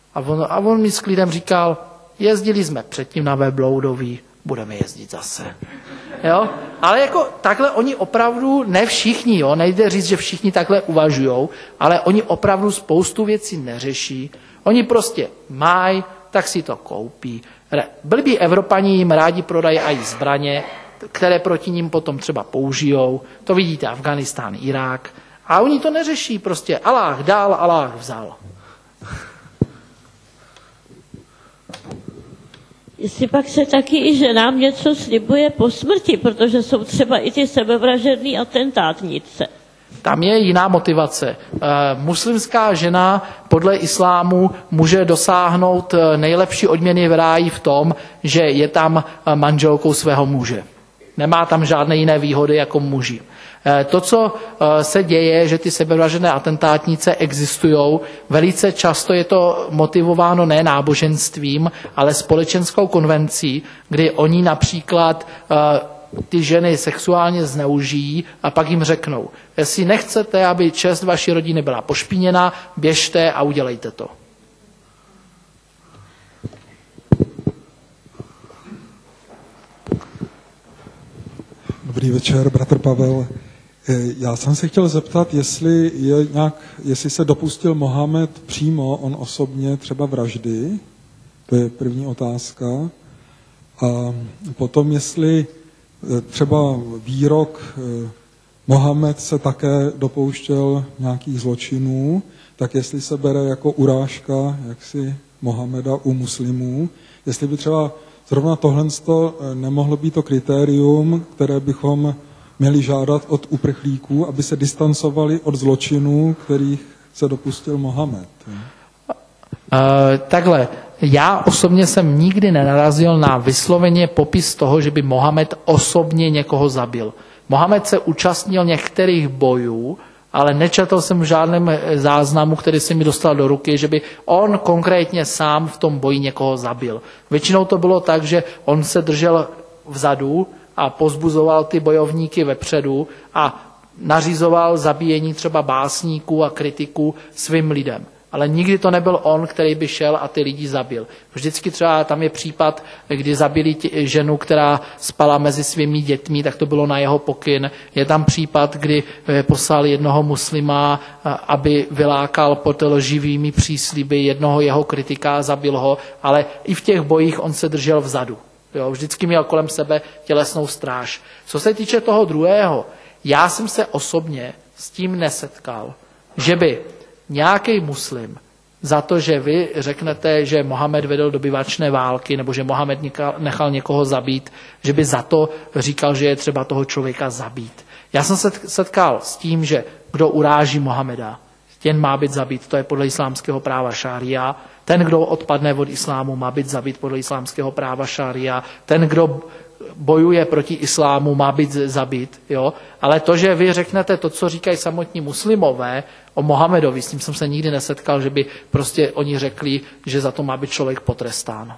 A on mi s klidem říkal, jezdili jsme předtím na Webloudový, budeme jezdit zase. Jo? Ale jako takhle oni opravdu, ne všichni, nejde říct, že všichni takhle uvažujou, ale oni opravdu spoustu věcí neřeší. Oni prostě mají, tak si to koupí. Blbí Evropani jim rádi prodají i zbraně, které proti ním potom třeba použijou. To vidíte, Afganistán, Irák. A oni to neřeší prostě. Aláh dal, Aláh vzal. Jestli pak se taky i ženám něco slibuje po smrti, protože jsou třeba i ty sebevražedný atentátnice. Tam je jiná motivace. Muslimská žena podle islámu může dosáhnout nejlepší odměny v ráji v tom, že je tam manželkou svého muže. Nemá tam žádné jiné výhody jako muži. To, co se děje, že ty sebevražedné atentátnice existují, velice často je to motivováno ne náboženstvím, ale společenskou konvencí, kdy oni například ty ženy sexuálně zneužijí a pak jim řeknou, jestli nechcete, aby čest vaší rodiny byla pošpiněna, běžte a udělejte to. Dobrý večer, bratr Pavel. Já jsem se chtěl zeptat, jestli se dopustil Mohamed přímo, on osobně, třeba vraždy. To je první otázka. A potom, jestli třeba výrok Mohamed se také dopouštěl nějakých zločinů, tak jestli se bere jako urážka jaksi Mohameda u muslimů, jestli by třeba zrovna tohle nemohlo být to kritérium, které bychom měli žádat od uprchlíků, aby se distancovali od zločinů, kterých se dopustil Mohamed. Takhle, já osobně jsem nikdy nenarazil na vysloveně popis toho, že by Mohamed osobně někoho zabil. Mohamed se účastnil některých bojů, ale nečetl jsem v žádném záznamu, který se mi dostal do ruky, že by on konkrétně sám v tom boji někoho zabil. Většinou to bylo tak, že on se držel vzadu a pozbuzoval ty bojovníky vepředu a nařizoval zabíjení třeba básníků a kritiků svým lidem. Ale nikdy to nebyl on, který by šel a ty lidi zabil. Vždycky třeba tam je případ, kdy zabili ženu, která spala mezi svými dětmi, tak to bylo na jeho pokyn. Je tam případ, kdy poslal jednoho muslima, aby vylákal pod lživými přísliby jednoho jeho kritika a zabil ho, ale i v těch bojích on se držel vzadu. Jo, vždycky měl kolem sebe tělesnou stráž. Co se týče toho druhého, já jsem se osobně s tím nesetkal, že by nějaký muslim za to, že vy řeknete, že Mohamed vedl dobyvačné války nebo že Mohamed nechal někoho zabít, že by za to říkal, že je třeba toho člověka zabít. Já jsem se setkal s tím, že kdo uráží Mohameda, ten má být zabit, to je podle islámského práva šária. Ten, kdo odpadne od islámu, má být zabit podle islámského práva šária. Ten, kdo bojuje proti islámu, má být zabit. Jo? Ale to, že vy řeknete to, co říkají samotní muslimové o Mohamedovi, s tím jsem se nikdy nesetkal, že by prostě oni řekli, že za to má být člověk potrestán.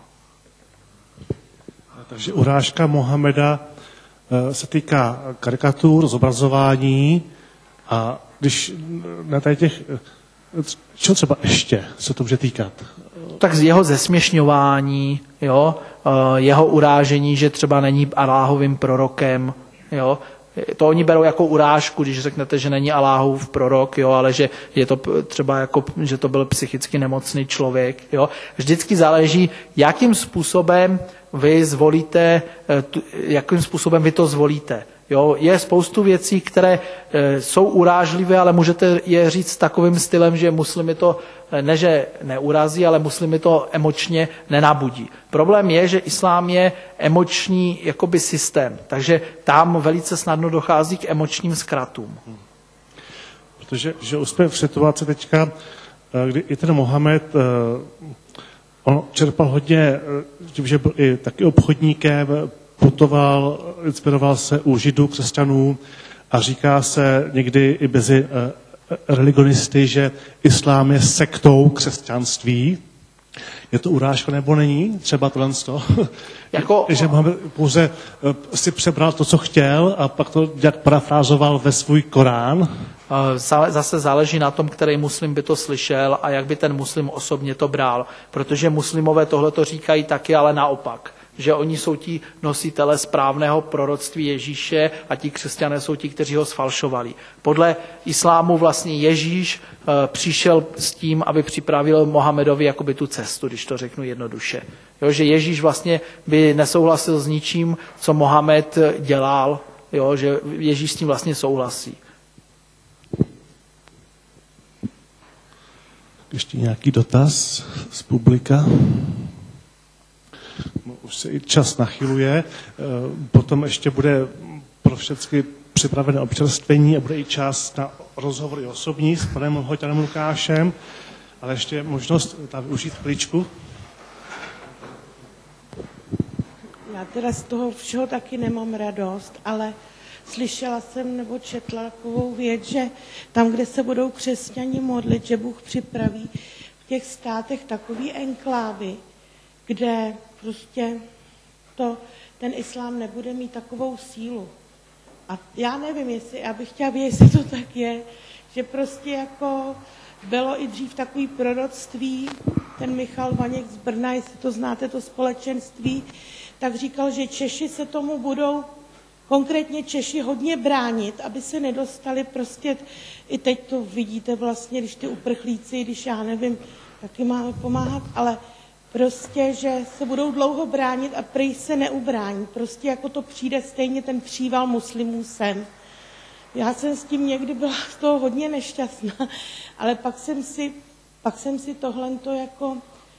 Takže urážka Mohameda se týká karikatur, zobrazování a když na těch, čo třeba ještě se to může týkat? Tak z jeho zesměšňování, jo, jeho urážení, že třeba není Alláhovým prorokem, jo, to oni berou jako urážku, když řeknete, že není Alláhův prorok, jo, ale že je to třeba jako, že to byl psychicky nemocný člověk. Jo. Vždycky záleží, jakým způsobem vy zvolíte, jakým způsobem vy to zvolíte. Jo, je spoustu věcí, které jsou urážlivé, ale můžete je říct takovým stylem, že muslimy to ne, že neurazí, ale muslimy to emočně nenabudí. Problém je, že islám je emoční jakoby systém, takže tam velice snadno dochází k emočním zkratům. Protože že už jsme v situaci teďka, kdy i ten Mohamed, on čerpal hodně, že byl i taky obchodníkem, putoval, inspiroval se u Židů, křesťanů a říká se někdy i mezi religionisty, že islám je sektou křesťanství. Je to urážka nebo není? Třeba tohle z toho? Jako... že Mohamed pouze si přebral to, co chtěl a pak to nějak parafrázoval ve svůj Korán? Zase záleží na tom, který muslim by to slyšel a jak by ten muslim osobně to bral. Protože muslimové tohle to říkají taky, ale naopak. Že oni jsou ti nositele správného proroctví Ježíše a ti křesťané jsou ti, kteří ho sfalšovali. Podle islámu vlastně Ježíš přišel s tím, aby připravil Mohamedovi jakoby tu cestu, když to řeknu jednoduše. Jo, že Ježíš vlastně by nesouhlasil s ničím, co Mohamed dělal, jo, že Ježíš s tím vlastně souhlasí. Ještě nějaký dotaz z publika? Už se i čas nachyluje, potom ještě bude pro všechny připravené občerstvení a bude i čas na rozhovory osobní s panem Hoďanem Lukášem, ale ještě je možnost tam využít chvíličku. Já teda z toho všeho taky nemám radost, ale slyšela jsem nebo četla takovou věc, že tam, kde se budou křesťani modlit, že Bůh připraví v těch státech takový enklávy, kde prostě ten islám nebude mít takovou sílu. A já nevím, já bych chtěla vědět, jestli to tak je, že prostě jako bylo i dřív takový proroctví, ten Michal Vaněk z Brna, jestli to znáte, to společenství, tak říkal, že Češi se tomu budou, konkrétně Češi, hodně bránit, aby se nedostali prostě, i teď to vidíte vlastně, když ty uprchlíci, když já nevím, taky máme pomáhat, ale prostě, že se budou dlouho bránit a prý se neubrání. Prostě jako to přijde stejně ten příval muslimů sem. Já jsem s tím někdy byla z toho hodně nešťastná, ale pak jsem si tohleto jako,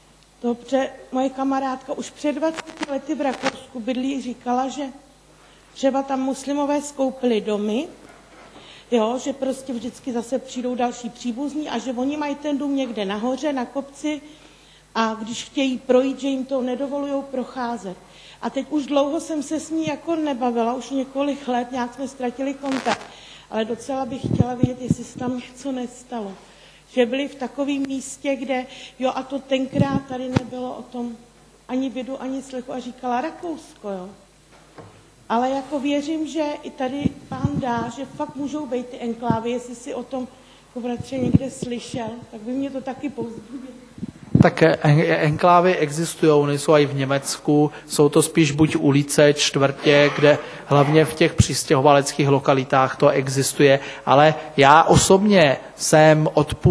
moje kamarádka už před 20 lety v Rakousku bydlí, říkala, že třeba tam muslimové skoupili domy, jo, že prostě vždycky zase přijdou další příbuzní a že oni mají ten dům někde nahoře, na kopci, a když chtějí projít, že jim to nedovolují procházet. A teď už dlouho jsem se s ní jako nebavila, už několik let, nějak jsme ztratili kontakt, ale docela bych chtěla vědět, jestli se tam něco nestalo. Že byli v takovém místě, kde, jo, a to tenkrát tady nebylo o tom ani vidu, ani slechu, a říkala Rakousko, jo. Ale jako věřím, že i tady pán dá, že fakt můžou být ty enklávy, jestli si o tom, jako bratře, někde slyšel, tak by mě to taky povzbudilo. Tak enklávy existují, nejsou i v Německu, jsou to spíš buď ulice, čtvrtě, kde hlavně v těch přistěhovaleckých lokalitách to existuje, ale já osobně jsem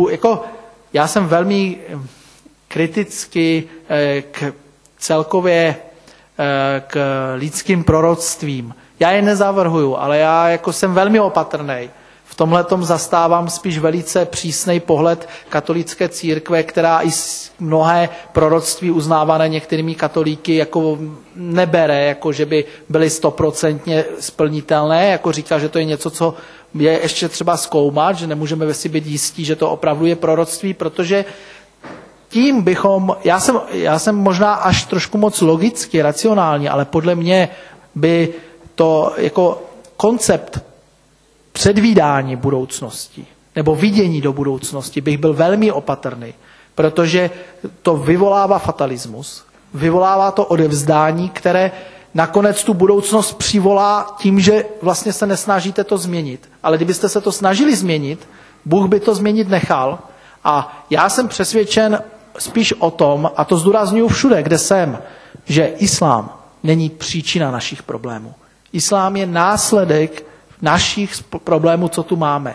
já jsem velmi kriticky k celkově k lidským proroctvím. Já je nezavrhuju, ale já jako jsem velmi opatrný v tomhletom zastávám spíš velice přísný pohled katolické církve, která i mnohé proroctví uznávané některými katolíky jako nebere, jako že by byly 100% splnitelné, jako říká, že to je něco, co je ještě třeba zkoumat, že nemůžeme si být jistí, že to opravdu je proroctví, protože tím bychom, já jsem možná až trošku moc logicky, racionální, ale podle mě by to jako koncept předvídání budoucnosti nebo vidění do budoucnosti bych byl velmi opatrný, protože to vyvolává fatalismus, vyvolává to odevzdání, které nakonec tu budoucnost přivolá tím, že vlastně se nesnažíte to změnit. Ale kdybyste se to snažili změnit, Bůh by to změnit nechal. A já jsem přesvědčen spíš o tom, a to zdůrazňuji všude, kde jsem, že islám není příčina našich problémů. Islám je následek našich problémů, co tu máme.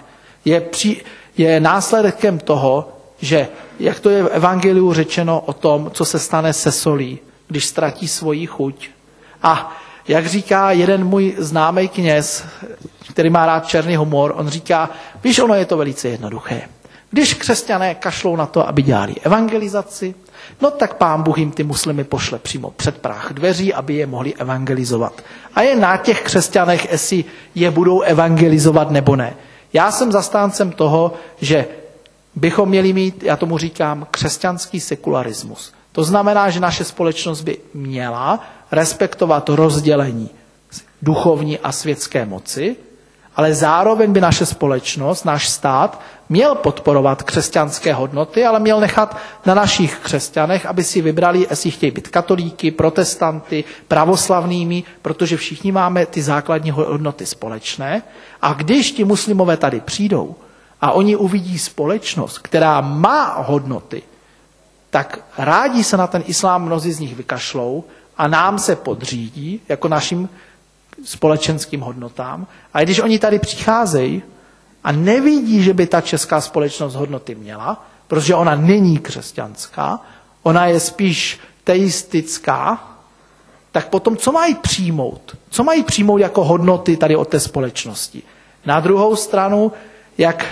Je následkem toho, že, jak to je v evangeliu řečeno o tom, co se stane se solí, když ztratí svoji chuť. A jak říká jeden můj známý kněz, který má rád černý humor, on říká, víš, ono je to velice jednoduché. Když křesťané kašlou na to, aby dělali evangelizaci, no tak Pán Bůh jim ty muslimy pošle přímo před práh dveří, aby je mohli evangelizovat. A je na těch křesťanech, jestli je budou evangelizovat nebo ne. Já jsem zastáncem toho, že bychom měli mít, já tomu říkám, křesťanský sekularismus. To znamená, že naše společnost by měla respektovat rozdělení duchovní a světské moci, ale zároveň by naše společnost, náš stát, měl podporovat křesťanské hodnoty, ale měl nechat na našich křesťanech, aby si vybrali, jestli chtějí být katolíky, protestanty, pravoslavnými, protože všichni máme ty základní hodnoty společné. A když ti muslimové tady přijdou a oni uvidí společnost, která má hodnoty, tak rádi se na ten islám mnozí z nich vykašlou a nám se podřídí, jako našim společenským hodnotám. A když oni tady přicházejí a nevidí, že by ta česká společnost hodnoty měla, protože ona není křesťanská, ona je spíš teistická, tak potom co mají přijmout? Co mají přijmout jako hodnoty tady od té společnosti? Na druhou stranu, jak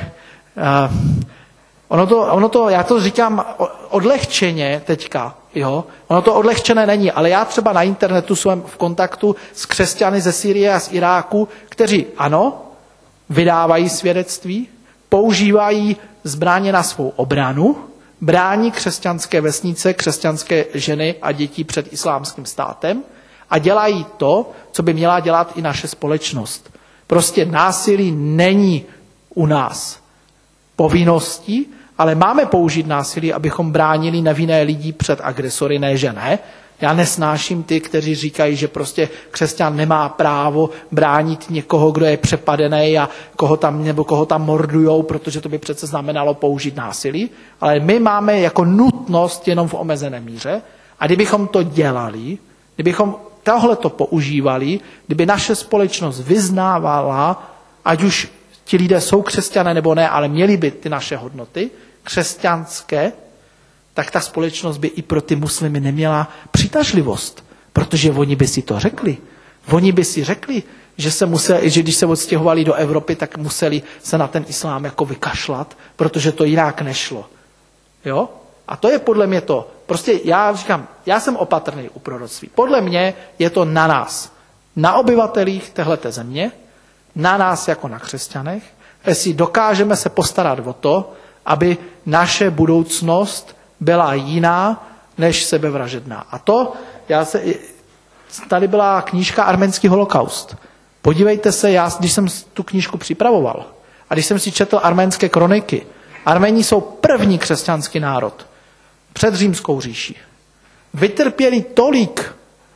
ono to, já to říkám odlehčeně teďka, jo? Ono to odlehčené není, ale já třeba na internetu jsem v kontaktu s křesťany ze Sýrie a z Iráku, kteří ano, vydávají svědectví, používají zbraně na svou obranu, brání křesťanské vesnice, křesťanské ženy a děti před islámským státem a dělají to, co by měla dělat i naše společnost. Prostě násilí není u nás povinností, ale máme použít násilí, abychom bránili nevinné lidi před agresory, ne že ne. Já nesnáším ty, kteří říkají, že prostě křesťan nemá právo bránit někoho, kdo je přepadený a koho tam mordujou, protože to by přece znamenalo použít násilí. Ale my máme jako nutnost jenom v omezené míře a kdybychom to dělali, kdybychom tohleto používali, kdyby naše společnost vyznávala, ať už ti lidé jsou křesťané nebo ne, ale měli by ty naše hodnoty křesťanské, tak ta společnost by i pro ty muslimy neměla přitažlivost, protože oni by si to řekli. Oni by si řekli, že když se odstěhovali do Evropy, tak museli se na ten islám jako vykašlat, protože to jinak nešlo. Jo? A to je podle mě to. Prostě já říkám, já jsem opatrný u proroctví. Podle mě je to na nás, na obyvatelích téhleté země, na nás jako na křesťanech, jestli dokážeme se postarat o to, aby naše budoucnost byla jiná než sebevražedná. A to, tady byla knížka Arménský holokaust. Podívejte se, když jsem tu knížku připravoval a když jsem si četl arménské kroniky, Arméni jsou první křesťanský národ před římskou říší. Vytrpěli tolik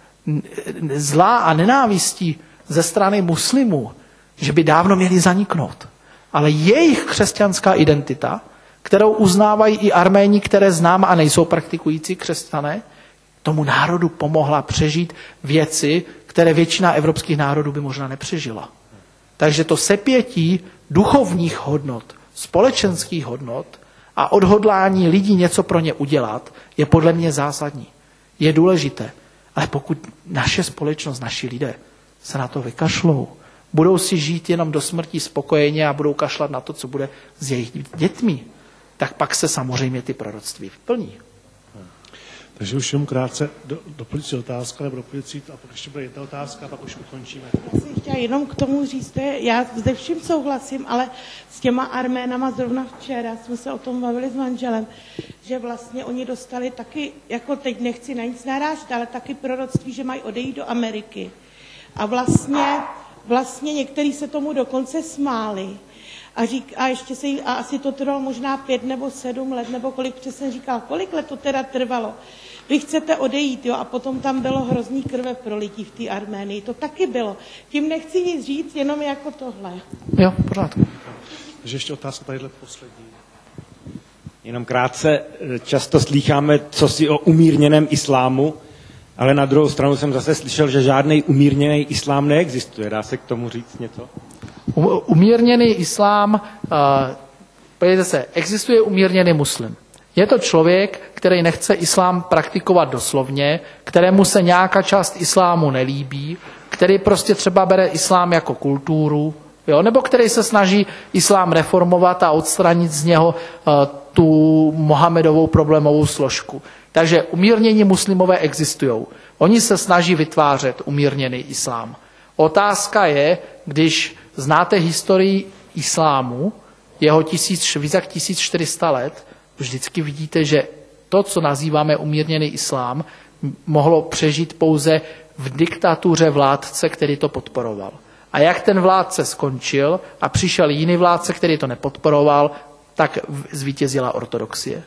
zla a nenávistí ze strany muslimů, že by dávno měli zaniknout. Ale jejich křesťanská identita, kterou uznávají i Arméni, které znám a nejsou praktikující křesťané, tomu národu pomohla přežít věci, které většina evropských národů by možná nepřežila. Takže to sepětí duchovních hodnot, společenských hodnot a odhodlání lidí něco pro ně udělat je podle mě zásadní. Je důležité. Ale pokud naše společnost, naši lidé se na to vykašlou budou si žít jenom do smrti spokojeně a budou kašlat na to, co bude s jejich dětmi, tak pak se samozřejmě ty proroctví vyplní. Takže už jenom krátce doplňující otázka, nebo doplňující, a pak ještě bude jedna otázka, a pak už ukončíme. Já jsem chtěla jenom k tomu říct, já se vším souhlasím, ale s těma Arménama zrovna včera jsme se o tom bavili s manželem, že vlastně oni dostali taky, jako teď nechci na nic narážet, ale taky proroctví, že mají odejít do Ameriky. A vlastně někteří se tomu dokonce smáli. A asi to trvalo možná 5 nebo 7 let, nebo kolik přesně říkal, kolik let to teda trvalo. Vy chcete odejít, jo, a potom tam bylo hrozný krve prolití v té Arménii. To taky bylo. Tím nechci nic říct, jenom jako tohle. Jo, pořádku. Takže ještě otázka tadyhle poslední. Jenom krátce, často slýcháme cosi o umírněném islámu, ale na druhou stranu jsem zase slyšel, že žádný umírněný islám neexistuje. Dá se k tomu říct něco? Umírněný islám, podívejte se, existuje umírněný muslim. Je to člověk, který nechce islám praktikovat doslovně, kterému se nějaká část islámu nelíbí, který prostě třeba bere islám jako kulturu, jo, nebo který se snaží islám reformovat a odstranit z něho tu Mohamedovou problémovou složku. Takže umírnění muslimové existují. Oni se snaží vytvářet umírněný islám. Otázka je, když znáte historii islámu, jeho více jak 1400 let, vždycky vidíte, že to, co nazýváme umírněný islám, mohlo přežít pouze v diktatuře vládce, který to podporoval. A jak ten vládce skončil a přišel jiný vládce, který to nepodporoval, tak zvítězila ortodoxie.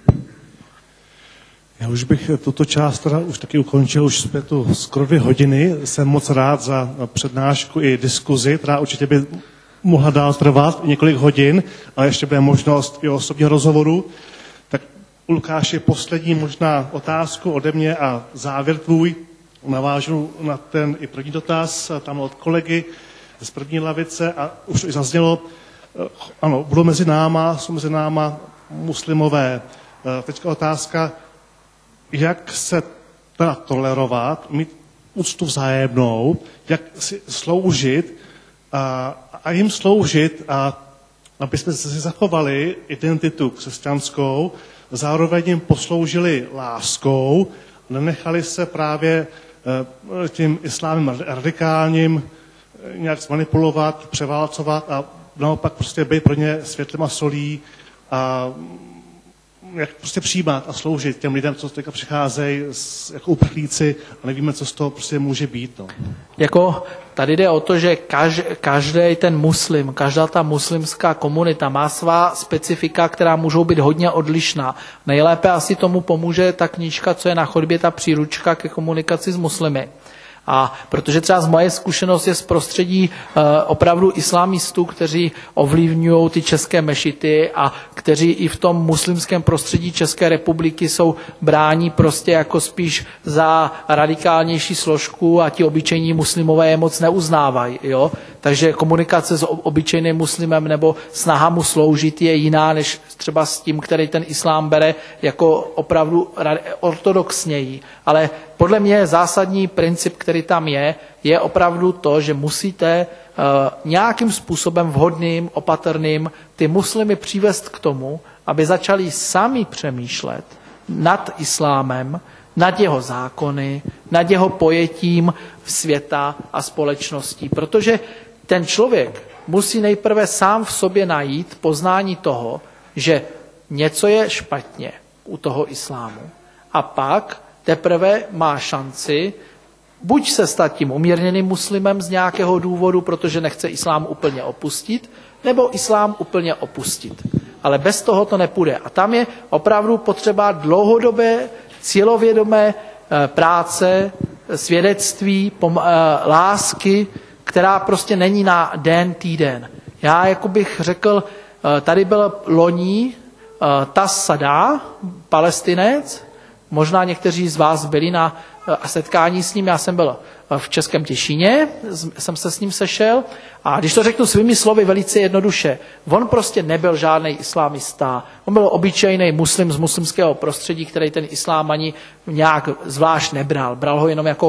Já už bych tuto část teda už taky ukončil, už jsme tu skoro 2 hodiny. Jsem moc rád za přednášku i diskuzi, která určitě by mohla dál trvat několik hodin, ale ještě bude možnost i osobního rozhovoru. Tak Lukáši, poslední možná otázku ode mě a závěr tvůj. Navážu na ten i první dotaz, tam od kolegy z první lavice a už i zaznělo, ano, jsou mezi náma muslimové. Teďka otázka, jak se teda tolerovat, mít úctu vzájemnou, jak si sloužit a jim sloužit, aby jsme si zachovali identitu křesťanskou, zároveň jim posloužili láskou, nenechali se právě tím islámem radikálním nějak zmanipulovat, převálcovat a naopak prostě být pro ně světlem a solí a jak prostě přijímat a sloužit těm lidem, co teďka přicházejí jako uprchlíci a nevíme, co z toho prostě může být. No. Jako tady jde o to, že každý ten muslim, každá ta muslimská komunita má svá specifika, která můžou být hodně odlišná. Nejlépe asi tomu pomůže ta knížka, co je na chodbě, ta příručka ke komunikaci s muslimy. A protože třeba z moje zkušenost je z prostředí opravdu islámistů, kteří ovlivňují ty české mešity a kteří i v tom muslimském prostředí České republiky jsou bráni prostě jako spíš za radikálnější složku a ti obyčejní muslimové je moc neuznávají. Jo? Takže komunikace s obyčejným muslimem nebo snaha mu sloužit je jiná, než třeba s tím, který ten islám bere jako opravdu ortodoxněji. Ale podle mě zásadní princip, který tam je opravdu to, že musíte nějakým způsobem vhodným, opatrným ty muslimy přivést k tomu, aby začali sami přemýšlet nad islámem, nad jeho zákony, nad jeho pojetím světa a společností. Protože ten člověk musí nejprve sám v sobě najít poznání toho, že něco je špatně u toho islámu. A pak teprve má šanci buď se stát tím umírněným muslimem z nějakého důvodu, protože nechce islám úplně opustit, nebo islám úplně opustit. Ale bez toho to nepůjde. A tam je opravdu potřeba dlouhodobé, cílovědomé práce, svědectví, lásky, která prostě není na den, týden. Já jako bych řekl, tady byl loni Tas Sada, Palestinec, možná někteří z vás byli na setkání s ním, já jsem byl v Českém Těšíně, jsem se s ním sešel a když to řeknu svými slovy velice jednoduše, on prostě nebyl žádný islámista, on byl obyčejný muslim z muslimského prostředí, který ten islám ani nějak zvlášť nebral, bral ho jenom jako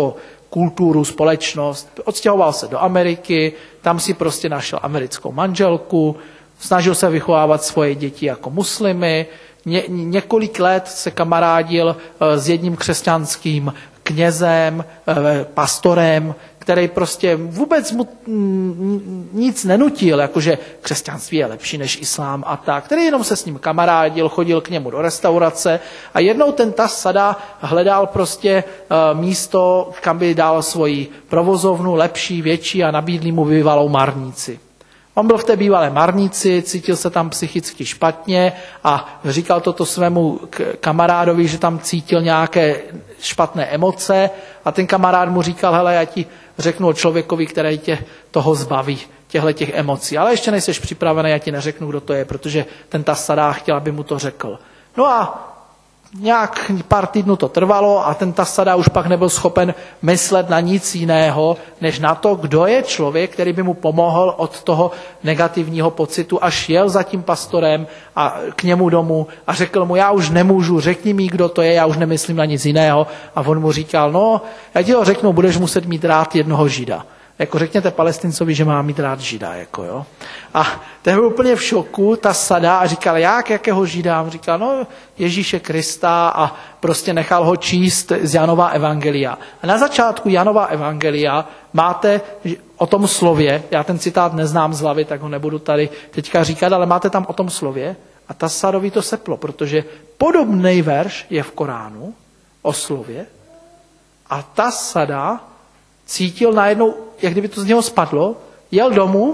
kulturu, společnost. Odstěhoval se do Ameriky, tam si prostě našel americkou manželku, snažil se vychovávat svoje děti jako muslimy, několik let se kamarádil s jedním křesťanským knězem, pastorem, který prostě vůbec mu nic nenutil, jakože křesťanství je lepší než islám a tak, který jenom se s ním kamarádil, chodil k němu do restaurace a jednou ten Tas Sada hledal prostě místo, kam by dal svoji provozovnu, lepší, větší a nabídli mu bývalou marnici. On byl v té bývalé marnici, cítil se tam psychicky špatně a říkal toto svému kamarádovi, že tam cítil nějaké špatné emoce a ten kamarád mu říkal, hele, já ti řeknu o člověkovi, který tě toho zbaví, těch emocí. Ale ještě nejseš připravený, já ti neřeknu, kdo to je, protože ten Tas Sada chtěl, aby mu to řekl. No a nějak pár týdnů to trvalo a ten Tas Sada už pak nebyl schopen myslet na nic jiného, než na to, kdo je člověk, který by mu pomohl od toho negativního pocitu, až jel za tím pastorem a k němu domů a řekl mu, já už nemůžu, řekni mi, kdo to je, já už nemyslím na nic jiného. A on mu říkal, no, já ti ho řeknu, budeš muset mít rád jednoho Žida. Jako řekněte Palestincovi, že má mít rád Žida. Jako, jo. A ten byl úplně v šoku, Tas Sada, a říkal, jakého Žida? On říkal, no Ježíše Krista a prostě nechal ho číst z Janova evangelia. A na začátku Janova evangelia máte o tom slově, já ten citát neznám z hlavy, tak ho nebudu tady teďka říkat, ale máte tam o tom slově a Tas Sadovi to seplo, protože podobný verš je v Koránu o slově a Tas Sada cítil najednou, jak kdyby to z něho spadlo, jel domů,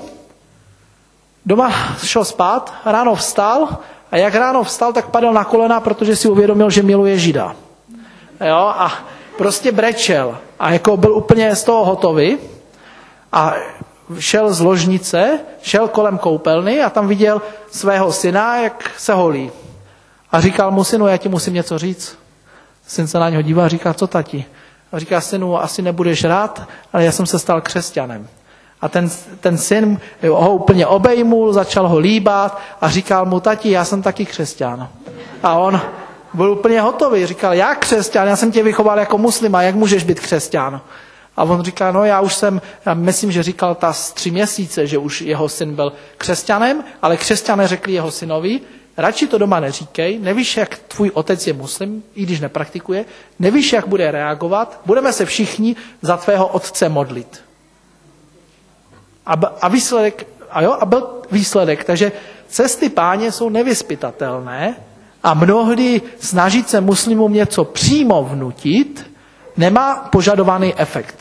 doma šel spát, ráno vstal a jak ráno vstal, tak padl na kolena, protože si uvědomil, že miluje Žida. Jo, a prostě brečel a jako byl úplně z toho hotový a šel z ložnice, šel kolem koupelny a tam viděl svého syna, jak se holí. A říkal mu, synu, já ti musím něco říct. Syn se na něho dívá a říká, co tati? A říká, synu, asi nebudeš rád, ale já jsem se stal křesťanem. A ten syn ho úplně obejmul, začal ho líbat a říkal mu, tati, já jsem taky křesťan. A on byl úplně hotový, říkal, jak křesťan, já jsem tě vychoval jako muslima, jak můžeš být křesťan? A on říká, no já myslím, že říkal Tas 3 měsíce, že už jeho syn byl křesťanem, ale křesťané řekli jeho synovi, radši to doma neříkej, nevíš, jak tvůj otec je muslim, i když nepraktikuje, nevíš, jak bude reagovat, budeme se všichni za tvého otce modlit. A byl výsledek, takže cesty Páně jsou nevyzpytatelné a mnohdy snažit se muslimům něco přímo vnutit nemá požadovaný efekt.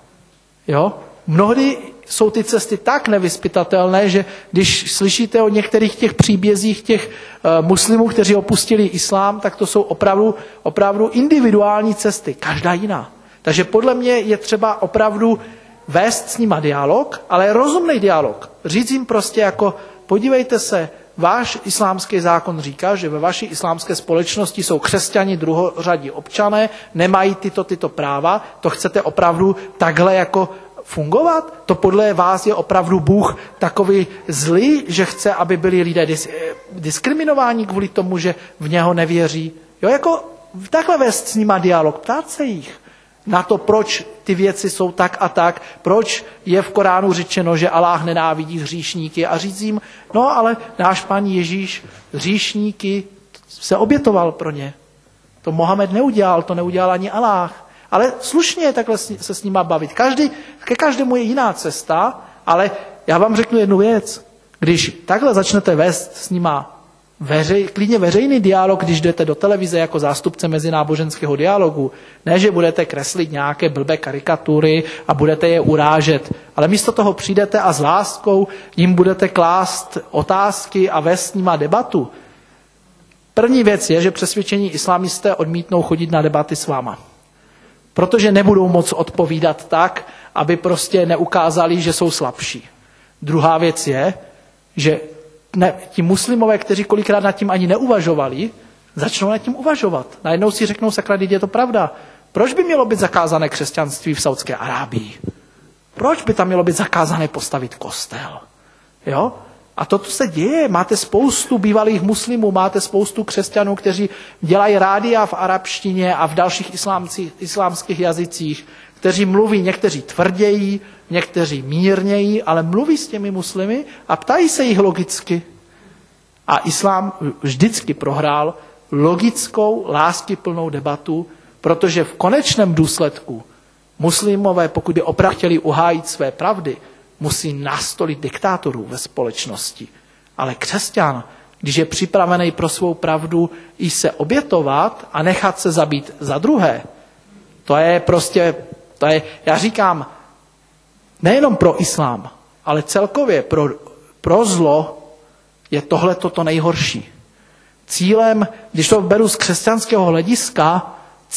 Jo? Mnohdy jsou ty cesty tak nevyzpytatelné, že když slyšíte o některých těch příbězích těch muslimů, kteří opustili islám, tak to jsou opravdu individuální cesty, každá jiná. Takže podle mě je třeba opravdu vést s nima dialog, ale rozumný dialog. Říct jim prostě jako, podívejte se, váš islámský zákon říká, že ve vaší islámské společnosti jsou křesťani druhořadí občané, nemají tyto práva, to chcete opravdu takhle jako fungovat? To podle vás je opravdu Bůh takový zlý, že chce, aby byli lidé diskriminováni kvůli tomu, že v něho nevěří? Jo, jako takhle vést s nima dialog, ptát se jich na to, proč ty věci jsou tak a tak, proč je v Koránu řečeno, že Aláh nenávidí hříšníky a říct jim, no ale náš Pán Ježíš hříšníky se obětoval pro ně. To Mohamed neudělal, to neudělal ani Aláh. Ale slušně je takhle se s nima bavit. Ke každému je jiná cesta, ale já vám řeknu jednu věc. Když takhle začnete vést s nima klidně veřejný dialog, když jdete do televize jako zástupce mezináboženského dialogu, ne, že budete kreslit nějaké blbé karikatury a budete je urážet, ale místo toho přijdete a s láskou jim budete klást otázky a vést s nima debatu. První věc je, že přesvědčení islamisté odmítnou chodit na debaty s váma. Protože nebudou moc odpovídat tak, aby prostě neukázali, že jsou slabší. Druhá věc je, že ti muslimové, kteří kolikrát nad tím ani neuvažovali, začnou nad tím uvažovat. Najednou si řeknou, sakra, je to pravda. Proč by mělo být zakázané křesťanství v Saudské Arábii? Proč by tam mělo být zakázané postavit kostel? Jo? A to se děje. Máte spoustu bývalých muslimů, máte spoustu křesťanů, kteří dělají rádia v arabštině a v dalších islámských jazycích, kteří mluví, někteří tvrději, někteří mírněji, ale mluví s těmi muslimy a ptají se jich logicky. A islám vždycky prohrál logickou, láskyplnou debatu, protože v konečném důsledku muslimové, pokud by opravdu chtěli uhájit své pravdy, musí nastolit diktátorů ve společnosti. Ale křesťan, když je připravený pro svou pravdu i se obětovat a nechat se zabít za druhé, já říkám, nejenom pro islám, ale celkově pro zlo je tohle to nejhorší. Cílem, když to beru z křesťanského hlediska,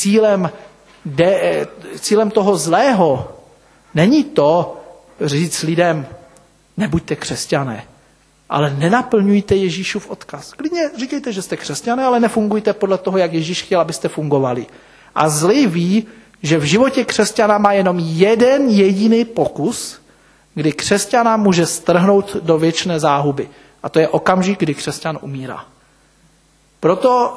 cílem toho zlého není to říct lidem, nebuďte křesťané, ale nenaplňujte Ježíšův odkaz. Klidně říkejte, že jste křesťané, ale nefungujte podle toho, jak Ježíš chtěl, abyste fungovali. A zlý ví, že v životě křesťana má jenom jeden jediný pokus, kdy křesťana může strhnout do věčné záhuby. A to je okamžik, kdy křesťan umírá. Proto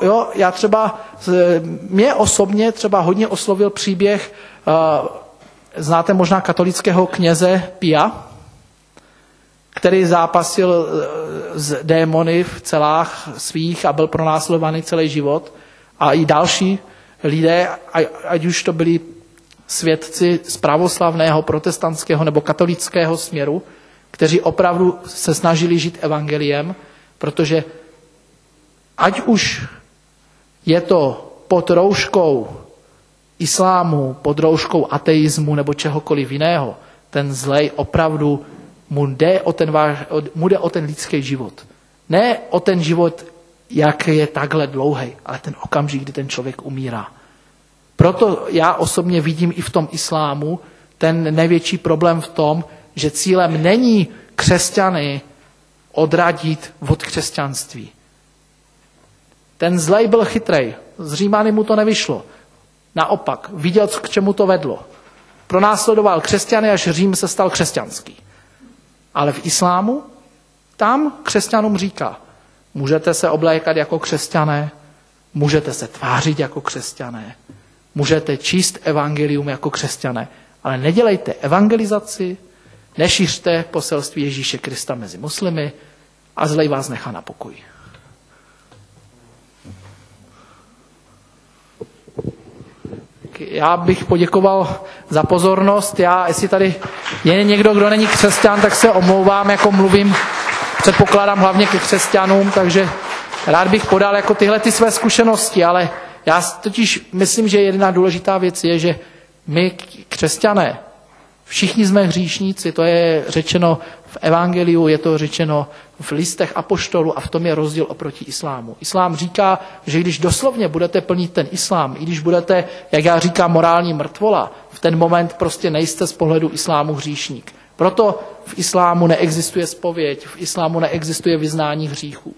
mě osobně třeba hodně oslovil příběh, znáte možná katolického kněze Pia, který zápasil s démony v celách svých a byl pronásledovaný celý život. A i další lidé, ať už to byli svědci z pravoslavného, protestantského nebo katolického směru, kteří opravdu se snažili žít evangeliem, protože ať už je to pod rouškou islámu, pod rouškou ateismu nebo čehokoliv jiného, ten zlej opravdu mu jde o ten lidský život. Ne o ten život, jak je takhle dlouhý, ale ten okamžik, kdy ten člověk umírá. Proto já osobně vidím i v tom islámu ten největší problém v tom, že cílem není křesťany odradit od křesťanství. Ten zlej byl chytrej, z Římany mu to nevyšlo. Naopak, viděl, k čemu to vedlo. Pronásledoval křesťany, až Řím se stal křesťanský. Ale v islámu, tam křesťanům říká, můžete se oblékat jako křesťané, můžete se tvářit jako křesťané, můžete číst evangelium jako křesťané, ale nedělejte evangelizaci, nešířte poselství Ježíše Krista mezi muslimy a zlej vás nechá na pokoji. Já bych poděkoval za pozornost. Jestli tady je někdo, kdo není křesťan, tak se omlouvám, jako mluvím, předpokládám hlavně ke křesťanům, takže rád bych podal jako tyhle ty své zkušenosti, ale já totiž myslím, že jedna důležitá věc je, že my křesťané, všichni jsme hříšníci, to je řečeno v evangeliu, je to řečeno v listech apoštolů a v tom je rozdíl oproti islámu. Islám říká, že když doslovně budete plnit ten islám, i když budete, jak já říkám, morální mrtvola, v ten moment prostě nejste z pohledu islámu hříšník. Proto v islámu neexistuje zpověď, v islámu neexistuje vyznání hříchů.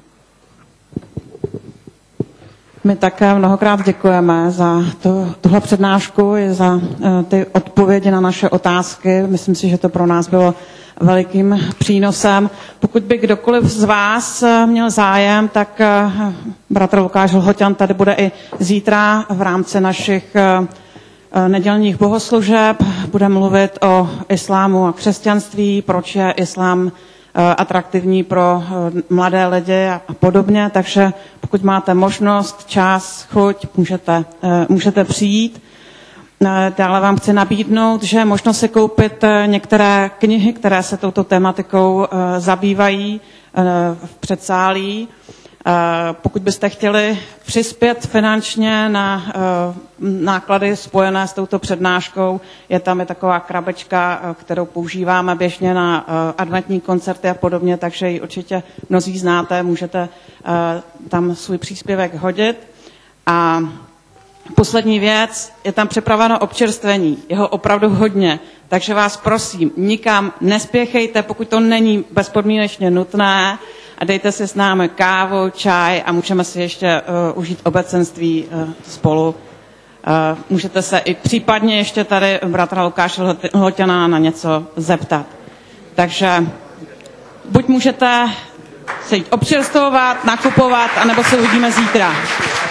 My také mnohokrát děkujeme za tuhle přednášku i za ty odpovědi na naše otázky. Myslím si, že to pro nás bylo velikým přínosem. Pokud by kdokoliv z vás měl zájem, tak bratr Lukáš Lhoťan tady bude i zítra v rámci našich nedělních bohoslužeb. Bude mluvit o islámu a křesťanství, proč je islám atraktivní pro mladé lidi a podobně, takže pokud máte možnost, čas, chuť, můžete přijít. Dále vám chci nabídnout, že je možno si koupit některé knihy, které se touto tematikou zabývají v předsálí. Pokud byste chtěli přispět finančně na náklady spojené s touto přednáškou, je tam i taková krabečka, kterou používáme běžně na adventní koncerty a podobně, takže ji určitě mnozí znáte, můžete tam svůj příspěvek hodit. A poslední věc, je tam připraveno občerstvení, jeho opravdu hodně, takže vás prosím, nikam nespěchejte, pokud to není bezpodmínečně nutné, a dejte si s námi kávu, čaj a můžeme si ještě užít obecenství spolu. Můžete se i případně ještě tady bratra Lukáše Lhoťana na něco zeptat. Takže buď můžete se jít občerstvovat, nakupovat, anebo se uvidíme zítra.